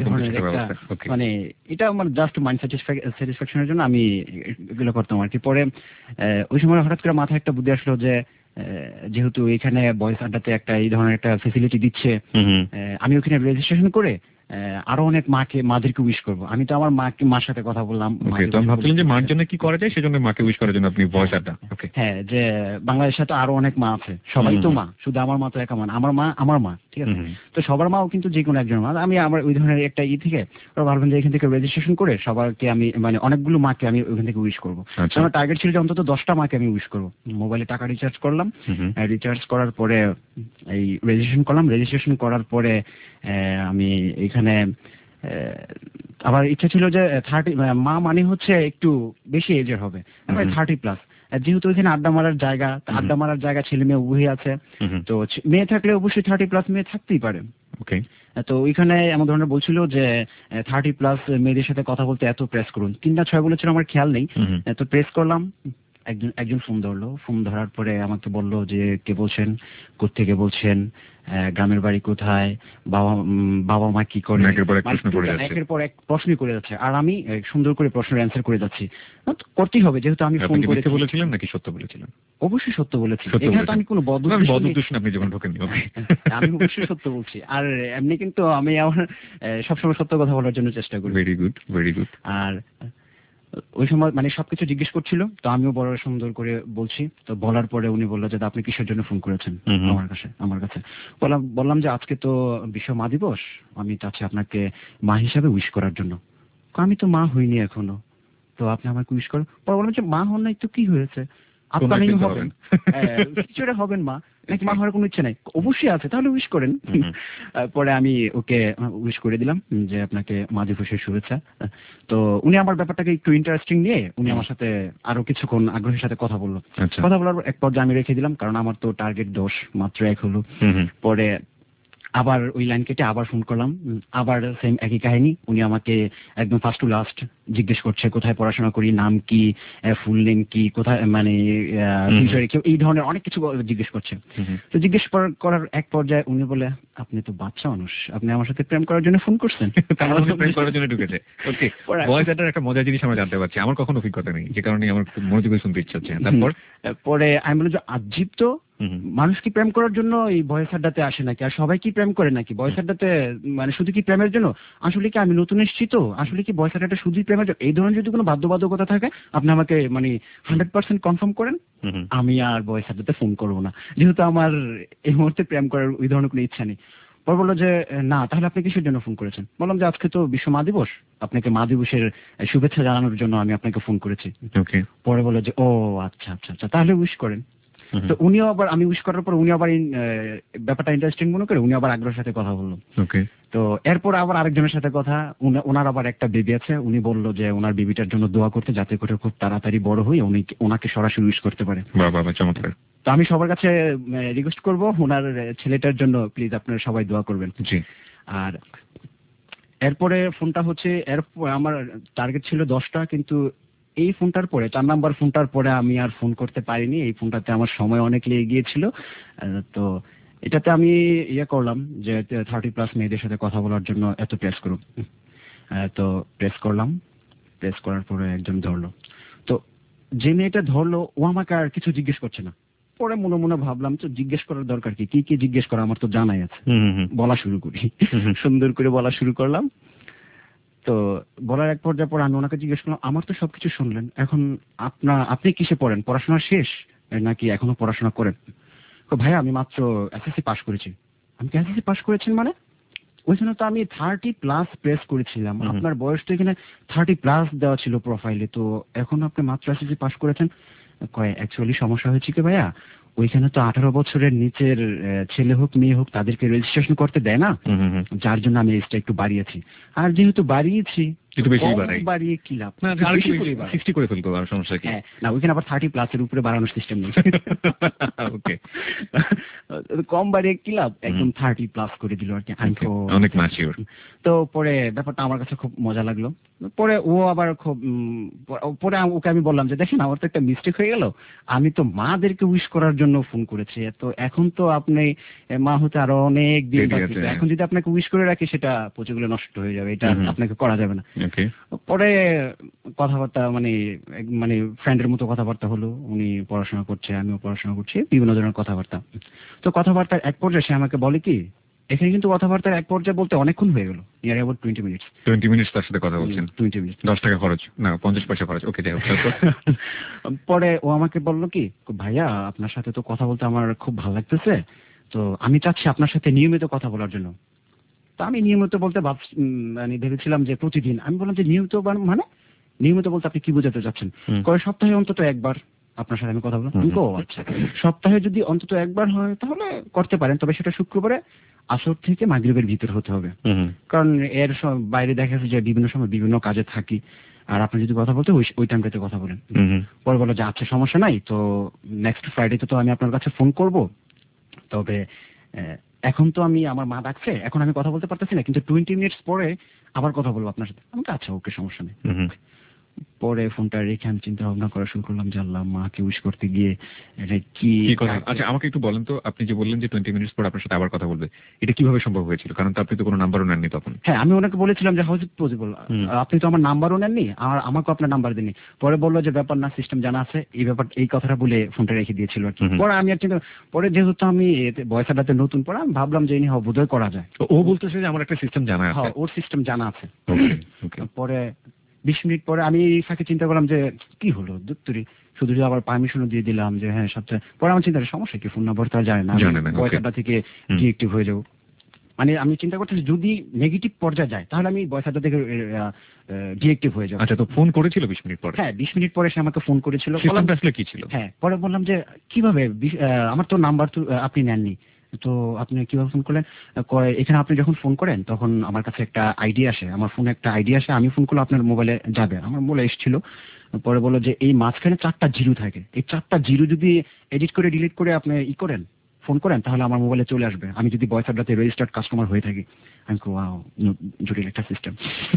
মানে এটা আমার জাস্ট মাইন্ড স্যাটিসফ্যাকশনের জন্য আমি এগুলো করতাম আর কি। পরে ওই সময় হঠাৎ করে মাথায় একটা বুদ্ধি আসলো যে যেহেতু এখানে বয়েস আড্ডাতে একটা এই ধরনের একটা ফেসিলিটি দিচ্ছে, আমি ওখানে রেজিস্ট্রেশন করে আরো অনেক মাদেরকে উইশ করবো। আমি তো আমার মার সাথে কথা বললাম, ভাবছিলেন যে মার জন্য কি করা যায়, সেজন্য মাকে উইশ করার জন্য আপনি ভয়েস আড্ডা। হ্যাঁ, যে বাংলাদেশে তো আরো অনেক মা আছে, সবাই তো মা, শুধু আমার মা তো একা মা, আমার মা, ঠিক আছে? তো সবার মাও কিন্তু যে কোনো একজন মা। আমি আমার ওই ধরনের একটা থেকে ওরা ভাবলাম যে এখান থেকে রেজিস্ট্রেশন করে সবাইকে আমি মানে অনেকগুলো মাকে আমি ওইখান থেকে উইশ করবো। আমার টার্গেট ছিল যে অন্তত 10টা মাকে আমি উইশ করবো। মোবাইলে টাকা রিচার্জ করলাম, রিচার্জ করার পরে এই রেজিস্ট্রেশন করার পরে আমি এখানে আবার ইচ্ছা ছিল যে 30 মা মানে হচ্ছে একটু বেশি এজের হবে, 30+। যেহেতু ওইখানে আড্ডা মারার জায়গা ছেলে মেয়ে উভয় আছে, তো মেয়ে থাকলে অবশ্যই 30+ মেয়ে থাকতেই পারে। তো ওইখানে এমন ধরনের বলছিল যে 30+ মেয়েদের সাথে কথা বলতে এত প্রেস করুন, 3 না 6 বলেছিল, আমার খেয়াল নেই। তো প্রেস করলাম, একজন ফোন ধরলো। ফোন ধরার পরে আমাকে বললো যে কে বলছেন, কোত্থেকে বলছেন, গ্রামের বাড়ি কোথায়, বাবা মা কি করে, একের পর এক প্রশ্ন করে যাচ্ছে। আর আমি সুন্দর করে প্রশ্নের অ্যান্সার করে যাচ্ছি, করতেই হবে যেহেতু আমি ফোন করে বলেছিলাম। নাকি সত্য বলেছিলেন? অবশ্যই সত্য বলেছি, এখানে তো আমি কোনো আপনি যখন ঢোকেননি। আমি অবশ্যই সত্য বলছি, আর এমনি কিন্তু আমি আমার সবসময় সত্য কথা বলার জন্য চেষ্টা করি। Very good. আর ওই সময় মানে সবকিছু জিজ্ঞেস করছিল, তো আমিও বড় সুন্দর করে বলছি। তো বলার পরে উনি বললো যে আপনি কিসের জন্য ফোন করেছেন আমার কাছে? বললাম যে আজকে তো বিশ্ব মা দিবস, আমি চাচ্ছি আপনাকে মা হিসাবে উইশ করার জন্য। আমি তো মা হইনি এখনো, তো আপনি আমাকে উইশ করেন। পরে বললাম যে মা হন নাই তো কি হয়েছে, আপনার হবেন, কিছুটা হবেন মা, নাকি মা হওয়ার কোনো ইচ্ছে নাই? অবশ্যই আছে, তাহলে উইশ করেন। পরে আমি ওকে উইশ করে দিলাম যে আপনাকে মা দিবসের শুভেচ্ছা। তো উনি আমার ব্যাপারটাকে একটু ইন্টারেস্টিং নিয়ে উনি আমার সাথে আরো কিছুক্ষণ আগ্রহের সাথে কথা বললো। কথা বলার এক পর্যায়ে আমি রেখে দিলাম, কারণ আমার তো টার্গেট 10 মাত্র 1 হলো। পরে আবার ওই লাইন কেটে আবার ফোন করলাম, আবার সেম একই কাহিনী। উনি আমাকে একদম ফার্স্ট টু লাস্ট জিজ্ঞেস করছে কোথায় পড়াশোনা করি, নাম কি, ফুল নেম কি, কোথায় মানে এই ধরনের অনেক কিছু জিজ্ঞেস করছে। তো জিজ্ঞেস করার এক পর্যায়ে উনি বলে, আপনি তো বাচ্চা মানুষ, আপনি আমার সাথে প্রেম করার জন্য ফোন করছেন? প্রেম করার জন্য ঢুকেছে। ওকে, ভয়েস এটার একটা মজার জিনিস আমরা জানতে পারছি, আমার কখনো অভিজ্ঞতা নেই, যে কারণে আমার মনোযোগ শুনতে ইচ্ছা হচ্ছে। তারপর পরে আমি বললাম যে আজীব তো, মানুষ কি প্রেম করার জন্য এই ভয়েস আড্ডাতে আসে নাকি? আর সবাই কি প্রেম করে নাকি ভয়েস আড্ডাতে? মানে শুধু কি প্রেমের জন্য? আসলে কি আমি নতুন এসেছি, তো আসলে কি ভয়েস আড্ডাটা শুধুই প্রেমের জন্য? এই ধরনের যদি কোনো বাধ্যবাধকতা থাকে আপনি আমাকে মানে 100% কনফার্ম করেন, আমি আর ভয়েস আড্ডাতে ফোন করবো না, যেহেতু আমার এই মুহূর্তে প্রেম করার ওই ধরনের কোনো ইচ্ছা নেই। পরে বললো যে না, তাহলে আপনি কিসের জন্য ফোন করেছেন? বললাম যে আজকে তো বিশ্ব মা দিবস, আপনাকে মা দিবসের শুভেচ্ছা জানানোর জন্য আমি আপনাকে ফোন করেছি। পরে বললো যে ও আচ্ছা আচ্ছা আচ্ছা, তাহলে উইশ করেন। তো উনিও আবার, আমি উইশ করার পর উনি আবার ব্যাপারটা ইন্টারেস্টিং মনে করে উনি আবার আগ্রহের সাথে কথা বললো। তো এরপর আবার আরেকজনের সাথে কথা, ওনার আবার একটা বেবি আছে, উনি বললো যে ওনার বেবিটার জন্য দোয়া করতে, যাতে করে খুব তাড়াতাড়ি বড় হয়ে উনি ওনাকে সরাসরি উইশ করতে পারে। চমৎকার। তো আমি সবার কাছে রিকোয়েস্ট করবো ওনার ছেলেটার জন্য প্লিজ আপনারা সবাই দোয়া করবেন। আর এরপরে ফোনটা হচ্ছে, আমার টার্গেট ছিল 10টা, কিন্তু এই ফোনটার পরে 4 নাম্বার ফোনটার পরে আমি আর ফোন করতে পারিনি। এই ফোনটাতে আমার সময় অনেক লেগে গিয়েছিল। তো এটাতে আমি করলাম যে 30+ মেয়েদের সাথে কথা বলার জন্য এত প্রেস করুন। তো প্রেস করলাম, প্রেস করার পরে একজন ধরলো। তো যে মেয়েটা ধরলো ও আমাকে আর কিছু জিজ্ঞেস করছে না। পরে মনে মনে ভাবলাম তো জিজ্ঞেস করার দরকার কি, কি জিজ্ঞেস করা আমার তো জানাই আছে, বলা শুরু করি। সুন্দর করে বলা শুরু করলাম। তো বলার এক পর্যায়ে পর আমি ওনাকে জিজ্ঞেস করলাম, আমার তো সবকিছু শুনলেন, এখন আপনি কিসে পড়েন, পড়াশোনা শেষ নাকি এখনো পড়াশোনা করেন? ভাই আমি মাত্র এসএসসি পাস করেছি। আমি এসএসসি পাস করেছেন মানে? ওইখানে তো আমি 30+ প্রেস করেছিলাম, আপনার বয়স তো এখানে 30+ দেওয়া ছিল প্রোফাইলে, তো এখন আপনি মাত্র এসএসসি পাস করেছেন। অ্যাকচুয়ালি সমস্যা হয়েছে কি ভাইয়া, ওইখানে তো 18 বছরের নিচের ছেলে হোক মেয়ে হোক তাদেরকে রেজিস্ট্রেশন করতে দেয় না, যার জন্য আমি এজটা একটু বাড়িয়েছি। আর যেহেতু বাড়িয়েছি একটু বেশি কম বাড়াই বাড়িয়ে কি লাভ? না একটু আর বেশি করে বাড়াই। 60 করে ফেলতো, আর সমস্যা কি? হ্যাঁ, না ওইখানে আবার 30+ এর উপরে বাড়ানোর সিস্টেম নেই। ওকে, কম বাড়িয়ে কি লাভ, একদম 30+ করে দিল আর কি। আমি তো অনেক ম্যাচিউর। তো পরে ব্যাপারটা আমার কাছে খুব মজা লাগলো। পরে ও আবার খুব পরে ওকে আমি বললাম যে দেখেন আমার তো একটা মিস্টেক হয়ে গেল, আমি তো মাদেরকে উইশ করার জন্য ফোন করেছি, তো এখন তো আপনি মা হতে আরো অনেক দিন দেরি বাকি, আছে, তো হ্যাঁ। এখন যদি আপনাকে উইশ করে রাখি সেটা প্রচুরগুলো নষ্ট হয়ে যাবে, এটা আপনাকে করা যাবে না। ওকে, পরে কথাবার্তা মানে মানে ফ্রেন্ডের মতো কথাবার্তা হলো, উনি পড়াশোনা করছে, আমিও পড়াশোনা করছি, বিভিন্ন ধরনের কথাবার্তা। তো কথাবার্তার এক পর্যায়ে সে আমাকে বলে কি, এখানে কিন্তু কথাবার্তার এক পর্যায়ে বলতে অনেকক্ষণ হয়ে গেল, নিয়ার অ্যাবাউট 20 মিনিটস। 20 মিনিট তার সাথে কথা বলছেন? 20 মিনিট, 10 টাকা খরচ, না 50 পয়সা খরচ। ওকে, যাই হোক। পরে ও আমাকে বললো কি, ভাইয়া আপনার সাথে তো কথা বলতে আমার খুব ভালো লাগতেছে, তো আমি চাচ্ছি আপনার সাথে নিয়মিত কথা বলার জন্য। তো আমি নিয়মিত বলতে মানে ভেবেছিলাম যে প্রতিদিন। আমি বললাম যে নিয়মিত মানে নিয়মিত বলতে আপনি কি বোঝাতে চাচ্ছেন? কয় সপ্তাহে অন্তত একবার আপনার সাথে আমি কথা বলবো। ও আচ্ছা, সপ্তাহে যদি অন্তত একবার হয় তাহলে করতে পারেন, তবে সেটা শুক্রবারে আসর থেকে মাগরিবের ভিতর হতে হবে, কারণ এর বাইরে দেখা যাচ্ছে যে বিভিন্ন সময় বিভিন্ন কাজে থাকি, আর আপনি যদি কথা বলতে ওই টাইমটাতে কথা বলেন। পরে বলো যে আচ্ছা সমস্যা নাই, তো নেক্সট ফ্রাইডে তো আমি আপনার কাছে ফোন করব, তবে এখন তো আমি আমার মা ডাকছে, এখন আমি কথা বলতে পারতেছি না, কিন্তু 20 মিনিটস পরে আবার কথা বলবো আপনার সাথে। আমাকে আচ্ছা ওকে, সমস্যা নেই। পরে ফোনটা রেখে আমি চিন্তা ভাবনা করা শুরু করলাম যে আল্লাহ, মাকে উইশ করতে গিয়ে এটা কি কথা। আচ্ছা, আমাকে একটু বলেন তো, আপনি যে বললেন যে 20 মিনিট পর আপনার সাথে আবার কথা বলবে, এটা কিভাবে সম্ভব হয়েছিল? কারণ তো আপনি তো কোনো নাম্বারও নেননি তখন। হ্যাঁ, আমি ওনাকে বলেছিলাম যে হাউ ইজ ইট পসিবল, আপনি তো আমার নাম্বারও নেননি আর আমাকে আপনার নাম্বার দেননি। পরে বললো যে ব্যাপার না, সিস্টেম জানা আছে, এই ব্যাপার, এই কথাটা বলে ফোনটা রেখে দিয়েছিল আর কি। পরে আমি আর চিন্তা, পরে যেহেতু আমি বয়সাটাতে নতুন, পরে আমি ভাবলাম যে ইনি বোধহয় করা যায়। ও বলতেছে যে আমার একটা সিস্টেম জানা আছে। হ্যাঁ, ওর সিস্টেম জানা আছে। পরে 20 মিনিট পরে আমি ফাঁকে চিন্তা করলাম যে কি হলো দুত্তরি, শুধু আবার পারমিশনও দিয়ে দিলাম যে হ্যাঁ সপ্তাহে। পরে আমার চিন্তা, সমস্যা কি, ফোন নাম্বার তো আর যায় না, বয়সাটা থেকে ডিএক্টিভ হয়ে যাবো। মানে আমি চিন্তা করতেছি যদি নেগেটিভ পর্যায়ে যায় তাহলে আমি বয়সাটা থেকে ডিএক্টিভ হয়ে যাবো। আচ্ছা, তো ফোন করেছিল 20 মিনিট পরে? হ্যাঁ, 20 মিনিট পরে সে আমাকে ফোন করেছিল। সিস্টেমটা আসলে কি ছিল? হ্যাঁ, পরে বললাম যে কিভাবে, আমার তো নাম্বার তো আপনি নেননি, তো আপনি কিভাবে ফোন করলেন? এখানে আপনি যখন ফোন করেন তখন আমার কাছে একটা আইডি আসে, আমার ফোনে একটা আইডি আসে, আমি ফোন করলে আপনার মোবাইলে যাবে। আমার মোবাইলে এসেছিল। পরে বললো যে এই মাঝখানে 4টা জিরো থাকে, এই 4টা জিরো যদি এডিট করে ডিলিট করে আপনি করেন, ফোন করেন, তাহলে আমার মোবাইলে চলে আসবে, আমি যদি ভয়েস অ্যাপটাতে রেজিস্টার্ড কাস্টমার হয়ে থাকি। আমি ওয়াও, জটিল একটা সিস্টেম।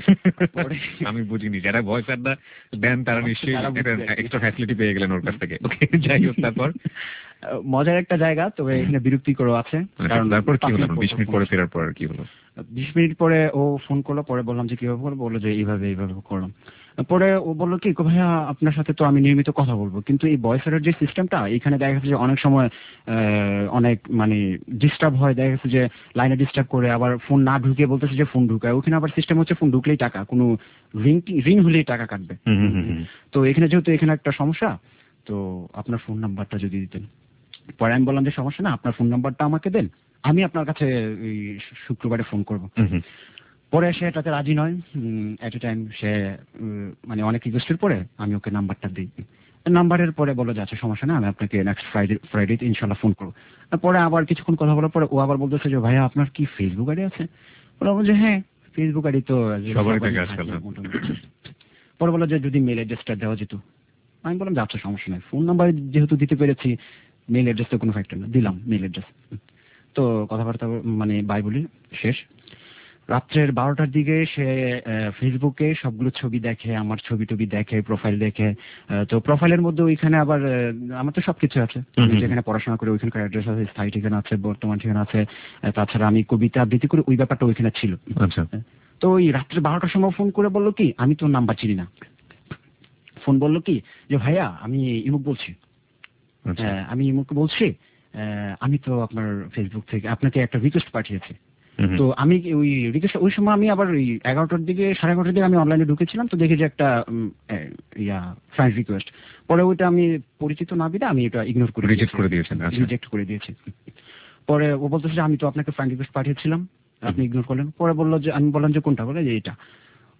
আমি বুঝিনি, যারা ভয়েস অ্যাপটা দেন তারা নিশ্চয়ই এক্সট্রা ফ্যাসিলিটি পেয়ে গেলেন ওর কাছ থেকে। ওকে, যাই হোক, তারপর মজার একটা জায়গা, তবে এখানে বিরক্তিকরও আছে। কারণ তারপর কি হলো? 20 মিনিট পরে ফেরার পর কি হলো? 20 মিনিট পরে ও ফোন করলো, পরে বললাম যে কিভাবে করবো, বললো যে এইভাবে করলাম। পরে ও বললো কি, ভাইয়া আপনার সাথে তো আমি নিয়মিত কথা বলবো, কিন্তু এই ভয়েসের যে সিস্টেমটা এখানে দেখা যাচ্ছে যে অনেক সময় অনেক মানে ডিস্টার্ব হয়, দেখা যাচ্ছে যে লাইনে ডিস্টার্ব করে, আবার ফোন না ঢুকে বলতেছে যে ফোন ঢুকায়। ওখানে আবার সিস্টেম হচ্ছে ফোন ঢুকলেই টাকা, কোনো রিং হলেই টাকা কাটবে। তো এখানে যেহেতু এখানে একটা সমস্যা, তো আপনার ফোন নাম্বারটা যদি দিতেন। পরে আমি বললাম যে সমস্যা না, আপনার ফোন নাম্বারটা আমাকে দেন, আমি আপনার কাছে শুক্রবারে ফোন করব। পরে সে এটাতে রাজি নয়। এট এ টাইম সে মানে অনেক রিকোয়েস্টের পরে আমি ওকে নাম্বারটা দিই। নাম্বারের পরে বলো যে আচ্ছা সমস্যা না, আমি আপনাকে নেক্সট ফ্রাইডে ইনশাল্লাহ ফোন করবো। পরে আবার কিছুক্ষণ কথা বলার পরে ও আবার বলতেছে যে ভাইয়া আপনার কি ফেসবুক আইডি আছে? বললাম যে হ্যাঁ, ফেসবুক আইডি তো সবারই থাকে আজকাল। পরে বলো যে যদি মেল অ্যাড্রেসটা দেওয়া যেত। আমি বললাম যে আচ্ছা সমস্যা নেই, ফোন নাম্বার যেহেতু দিতে পেরেছি, মেল অ্যাড্রেস তো কোনো ফ্যাক্টর না, দিলাম মেল অ্যাড্রেস। তো কথাবার্তা মানে বাই বলি শেষ। রাত্রের 12টার দিকে সে ফেসবুকে সবগুলো ছবি দেখে, আমার ছবি টবি দেখে, প্রোফাইল দেখে। তো প্রোফাইলের মধ্যে ওইখানে আবার আমার তো সবকিছু আছে, যেখানে পড়াশোনা করে ওইখানকার অ্যাড্রেস আছে, স্থায়ী ঠিকানা আছে, বর্তমান ঠিকানা আছে, তাছাড়া আমি কবিতা আবৃত্তি করে ওই ব্যাপারটা ওইখানে ছিল। তো ওই রাত্রে 12টার সময় ফোন করে বললো কি, আমি তো নাম্বার চিনি না। ফোন বললো কি যে ভাইয়া আমি ইমুক বলছি, আমি ইমুক বলছি, আমি তো আপনার ফেসবুক থেকে আপনাকে একটা রিকোয়েস্ট পাঠিয়েছি। তো আমি ওই রিকোয়েস্ট, ওই সময় আমি আবার ওই 11টার দিকে 11:30 দিকে আমি অনলাইনে ঢুকেছিলাম, তো দেখি যে একটা ফ্রেন্ড রিকোয়েস্ট। পরে ওইটা আমি পরিচিত না বিদে আমি এটা ইগনোর করে রিজেক্ট করে দিয়েছি। পরে ও বলতেছে যে আমি তো আপনাকে ফ্রেন্ড রিকোয়েস্ট পাঠিয়েছিলাম, আপনি ইগনোর করলেন। পরে বললো যে, আমি বললাম যে কোনটা, বলে যে এটা।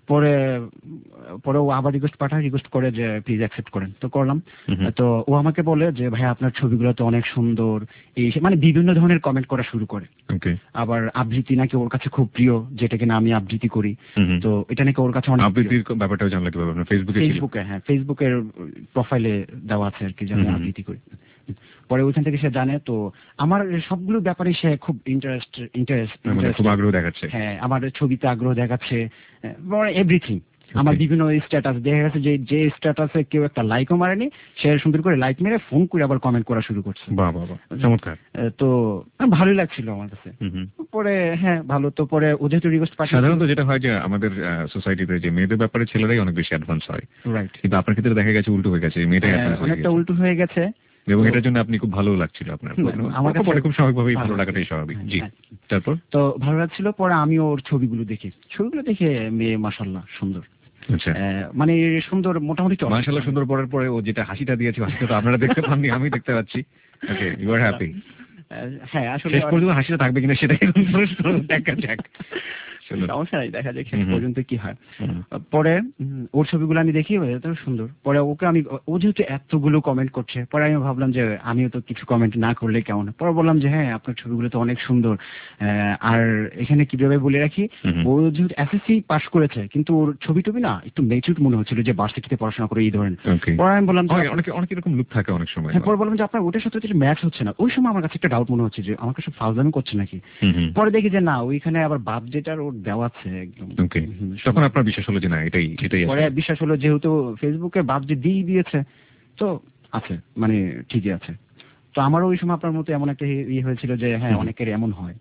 পরে পরে ও আবার রিকোয়েস্ট করে যে প্লিজ অ্যাকসেপ্ট করেন, তো করলাম। তো ও আমাকে বলে যে ভাই আপনার ছবিগুলো তো অনেক সুন্দর, এই মানে বিভিন্ন ধরনের কমেন্ট করা শুরু করে। আবার আবৃত্তি নাকি ওর কাছে খুব প্রিয়, যেটা কিনা আমি আবৃত্তি করি। তো এটা নাকি ওর কাছে অনেক আবৃত্তির ব্যাপারটাও জানলে কিভাবে? ফেসবুকে, হ্যাঁ ফেসবুকের প্রোফাইলে দেওয়া আছে আর কি, যে আমি আবৃত্তি করি। পরে ওইখান থেকে সে জানে, তো আমার সবগুলো ব্যাপারে সে খুব ইন্টারেস্ট খুব আগ্রহ দেখাচ্ছে। হ্যাঁ, আমার ছবিতে আগ্রহ দেখাচ্ছে, এভরিথিং। আমার বিভিন্ন স্ট্যাটাস দেখা গেছে যে স্ট্যাটাসে কেউ একটা লাইকও মারেনি, সে সুন্দর করে লাইক মেরে ফোন করে আবার কমেন্ট করা শুরু করছে। বাহ বাহ বাহ, চমৎকার। তো ভালোই লাগছিল আমার কাছে। পরে হ্যাঁ ভালো, তো পরে ও যেহেতু রিকোয়েস্ট পাঠিয়ে, সাধারণত যেটা হয় যে আমাদের সোসাইটিতে যে মেয়েদের ব্যাপারে ছেলেরাই অনেক বেশি অ্যাডভান্স হয়, রাইট, কিন্তু আপনার ক্ষেত্রে দেখা গেছে উল্টো হয়ে গেছে, মেয়েটাই অনেকটা উল্টো হয়ে গেছে। এবং এটার জন্য আপনি খুব ভালো লাগছিল আপনার, আমার কাছে খুব স্বাভাবিকভাবেই ভালো লাগাটাই স্বাভাবিক। জি, তারপর তো ভালো লাগছিল। পরে আমি ওর ছবিগুলো দেখে মেয়ে মাশাআল্লাহ সুন্দর, মানে সুন্দর, মোটামুটি মাশাআল্লাহ সুন্দর। পরের পরে ও যেটা হাসিটা দিয়েছে, হাসিটা তো আপনারা দেখতে পাননি, আমি দেখতে পাচ্ছি। Okay, you are happy. হ্যাঁ, আসলে শেষ পর্যন্ত হাসিটা থাকবে কিনা সেটাই দেখা যাক, সমস্যা নাই, দেখা যাক শেষ পর্যন্ত কি হয়। পরে ওর ছবিগুলো আমি দেখি, সুন্দর। পরে ওকে আমি, ও যেহেতু এতগুলো কমেন্ট করছে, পরে আমি ভাবলাম যে আমিও তো কিছু কমেন্ট না করলে কেমন। পরে বললাম যে হ্যাঁ আপনার ছবিগুলো তো অনেক সুন্দর, আর এখানে কিভাবে বলে রাখি, ও যেহেতু এসএসসি পাস করেছে, কিন্তু ওর ছবি টবি না একটু মেচুর মনে হচ্ছিল, যে ভার্সিটিতে পড়াশোনা করে এই ধরনের। পরে আমি বললাম অনেক এরকম লুক থাকে অনেক সময়। পরে বললাম যে আপনার ওটার সাথে ম্যাচ হচ্ছে না। ওই সময় আমার কাছে একটা ডাউট মনে হচ্ছে যে আমার কাছে ফাউলদামি করছে নাকি। পরে দেখি যে না, ওইখানে আবার বাপ যেটার ওর দেওয়া আছে একদম। তখন আপনার বিশ্বাস হলো যে না এটাই। পরে বিশ্বাস হলো, যেহেতু ফেসবুকে বাপ যে দিয়ে দিয়েছে, তো আছে, মানে ঠিকই আছে। তো আমারও ওই সময় আপনার মতো এমন একটা ইয়ে হয়েছিল যে হ্যাঁ অনেকের এমন হয়।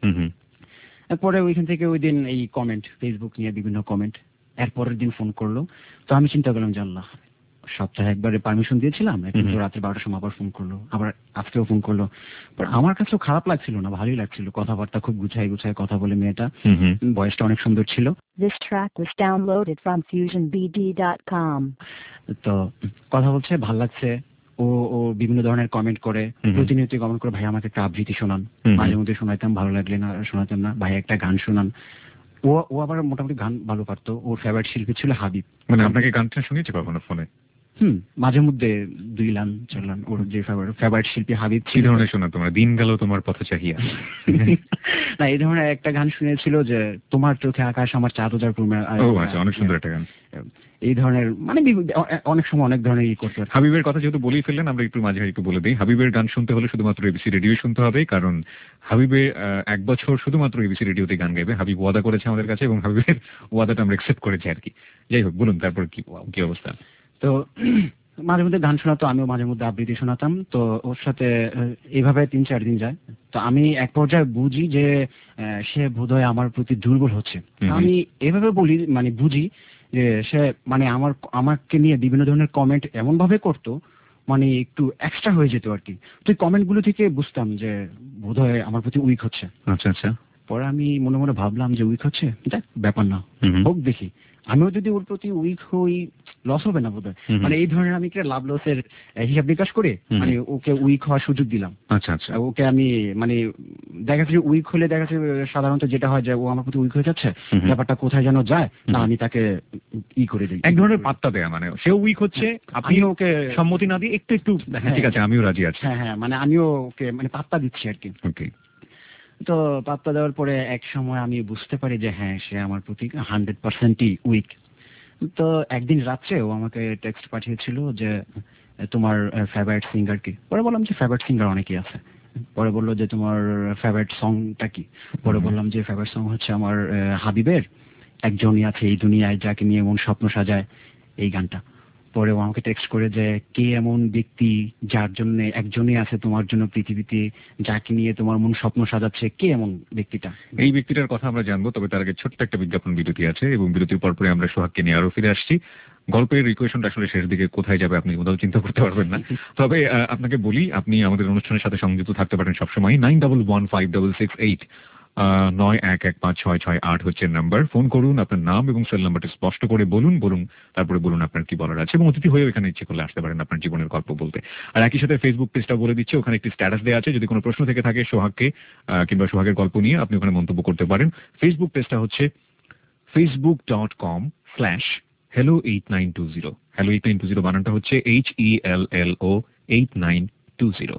পরে ওইখান থেকে ওই দিন এই কমেন্ট, ফেসবুক নিয়ে বিভিন্ন কমেন্ট, এরপরের দিন ফোন করলো। তো আমি চিন্তা করলাম যে আল্লাহ, সপ্তাহে একবারে পারমিশন দিয়েছিলাম, কিন্তু রাত্রে 12টার সময় আবার ফোন করলো, আবার আজকেও ফোন করলো। আমার কাছেও খারাপ লাগছিল না, ভালোই লাগছিল। কথাবার্তা খুব গুছাই কথা বলে মেয়েটা, বয়সটা অনেক সুন্দর ছিল। This track was downloaded from fusionbd.com. তো কথা বলছে, ভাল লাগছে। ও বিভিন্ন ধরনের কমেন্ট করে, প্রতিনিয়ত কমেন্ট করে, ভাই আমাকে একটা আবৃত্তি শোনান। মাঝে মধ্যে শোনাইতাম, ভালো লাগলে না শোনাতাম না, ভাই একটা গান শোনান। ও আবার মোটামুটি গান ভালো পারতো। ওর ফেভারিট শিল্পী ছিল হাবিব। মানে আপনাকে গানটা শুনিয়েছে কখনো ফোনে? মাঝে মধ্যে 2 লাইন 4 লাইন। ওর যে ফেভারিট শিল্পী হাবিব। কি ধরনের শোনা তোমার? দিন গেল তোমার পথ চাহিয়া? না, এই ধরনের একটা গান শুনেছিল যে তোমার চোখে আকাশ আমার চাঁদ উজাড় পূর্ণ। আচ্ছা, অনেক সুন্দর একটা গান। এই ধরনের, মানে অনেক সময় অনেক ধরনের করতে পারে। হাবিবের কথা যেহেতু বলেই ফেললেন, আমরা একটু মাঝে একটু বলে দিই। হাবিবের গান শুনতে হলে শুধুমাত্র এবিসি রেডিও শুনতে হবে, কারণ হাবিবে 1 বছর শুধুমাত্র এবিসি রেডিওতে গান গাইবে। হাবিব ওয়াদা করেছে আমাদের কাছে, এবং হাবিবের ওয়াদাটা আমরা অ্যাকসেপ্ট করেছি আর কি। যাই হোক, বলুন তারপর কি অবস্থা? তো মাঝে মধ্যে গান শোনাতো, আমিও মাঝে মধ্যে আবৃত্তি শোনাতাম। তো ওর সাথে এইভাবে 3-4 দিন যায়। তো আমি এক পর্যায়ে বুঝি যে সে বোধহয় আমার প্রতি দুর্বল হচ্ছে। আমি এভাবে বলি, মানে বুঝি যে সে মানে আমাকে নিয়ে বিভিন্ন ধরনের কমেন্ট এমন ভাবে করতো, মানে একটু এক্সট্রা হয়ে যেত আর কি। তো এই কমেন্ট গুলো থেকে বুঝতাম যে বোধহয় আমার প্রতি উইক হচ্ছে। আচ্ছা। পরে আমি মনে মনে ভাবলাম যে উইক হচ্ছে, দেখ ব্যাপার না, হোক দেখি। আমিও যদি ওর প্রতি উইক হই, লস হবে না বোধহয়। মানে এই ধরনের আমি একটা লাভ লসের হিসাব নিকাশ করে মানে ওকে উইক হওয়ার সুযোগ দিলাম। আচ্ছা। ওকে আমি মানে দেখা যাচ্ছে উইক হলে দেখা যাচ্ছে সাধারণত যেটা হয় যে ও আমার প্রতি উইক হয়ে যাচ্ছে, ব্যাপারটা কোথায় যেন যায় না, আমি তাকে করে দিই, এক ধরনের পাত্তা দেয়া। মানে সেও উইক হচ্ছে, আপনি ওকে সম্মতি না দিয়ে একটু ঠিক আছে আমিও রাজি আছি। হ্যাঁ, মানে আমিও ওকে মানে পাত্তা দিচ্ছি আর কি। ওকে। তো পাত্তা দেওয়ার পরে এক সময় আমি বুঝতে পারি যে হ্যাঁ সে আমার প্রতি 100%ই উইক। তো একদিন রাত্রে ও আমাকে টেক্সট পাঠিয়েছিল যে তোমার ফেভারিট সিঙ্গার কি। পরে বললাম যে ফেভারিট সিঙ্গার অনেকেই আছে। পরে বললো যে তোমার ফেভারিট সংটা কি। পরে বললাম যে ফেভারিট সং হচ্ছে আমার হাবিবের একজনই আছে এই দুনিয়ায় যাকে নিয়ে মন স্বপ্ন সাজায়, এই গানটা। পরে ও আমাকে টেক্সট করে যে কে এমন ব্যক্তি যার জন্য একজনই আছে তোমার জন্য পৃথিবীতে, যাকে নিয়ে তোমার মন স্বপ্ন সাজাচ্ছে, কে এমন ব্যক্তিটা? এই ব্যক্তিটার কথা আমরা জানবো, তবে তার আগে ছোট্ট একটা বিজ্ঞাপন বিরতি আছে, এবং বিরতির পরপরে আমরা সোহাগকে নিয়ে আরো ফিরে আসছি। গল্পের রিকোয়েশনটা আসলে শেষ দিকে কোথায় যাবে আপনি কোথাও চিন্তা করতে পারবেন না। তবে আপনাকে বলি, আপনি আমাদের অনুষ্ঠানের সাথে সংযুক্ত থাকতে পারেন সবসময়। 91156668 91156668 হচ্ছে নাম্বার। ফোন করুন, আপনার নাম এবং সেল নাম্বারটা স্পষ্ট করে বলুন, তারপরে বলুন আপনার কি বলার আছে, এবং অতিথি হয়ে এখানে ইচ্ছে করলে আসতে পারেন আপনার জীবনের গল্প বলতে। আর একই সাথে ফেসবুক পেজটা বলে দিচ্ছে, ওখানে একটি স্ট্যাটাস দেওয়া আছে। যদি কোনো প্রশ্ন থেকে থাকে সোহাগকে কিংবা সোহাগের গল্প নিয়ে, আপনি ওখানে মন্তব্য করতে পারেন। ফেসবুক পেজটা হচ্ছে facebook.com/hello8920। hello 8920 বানানটা হচ্ছে HELLO 8920।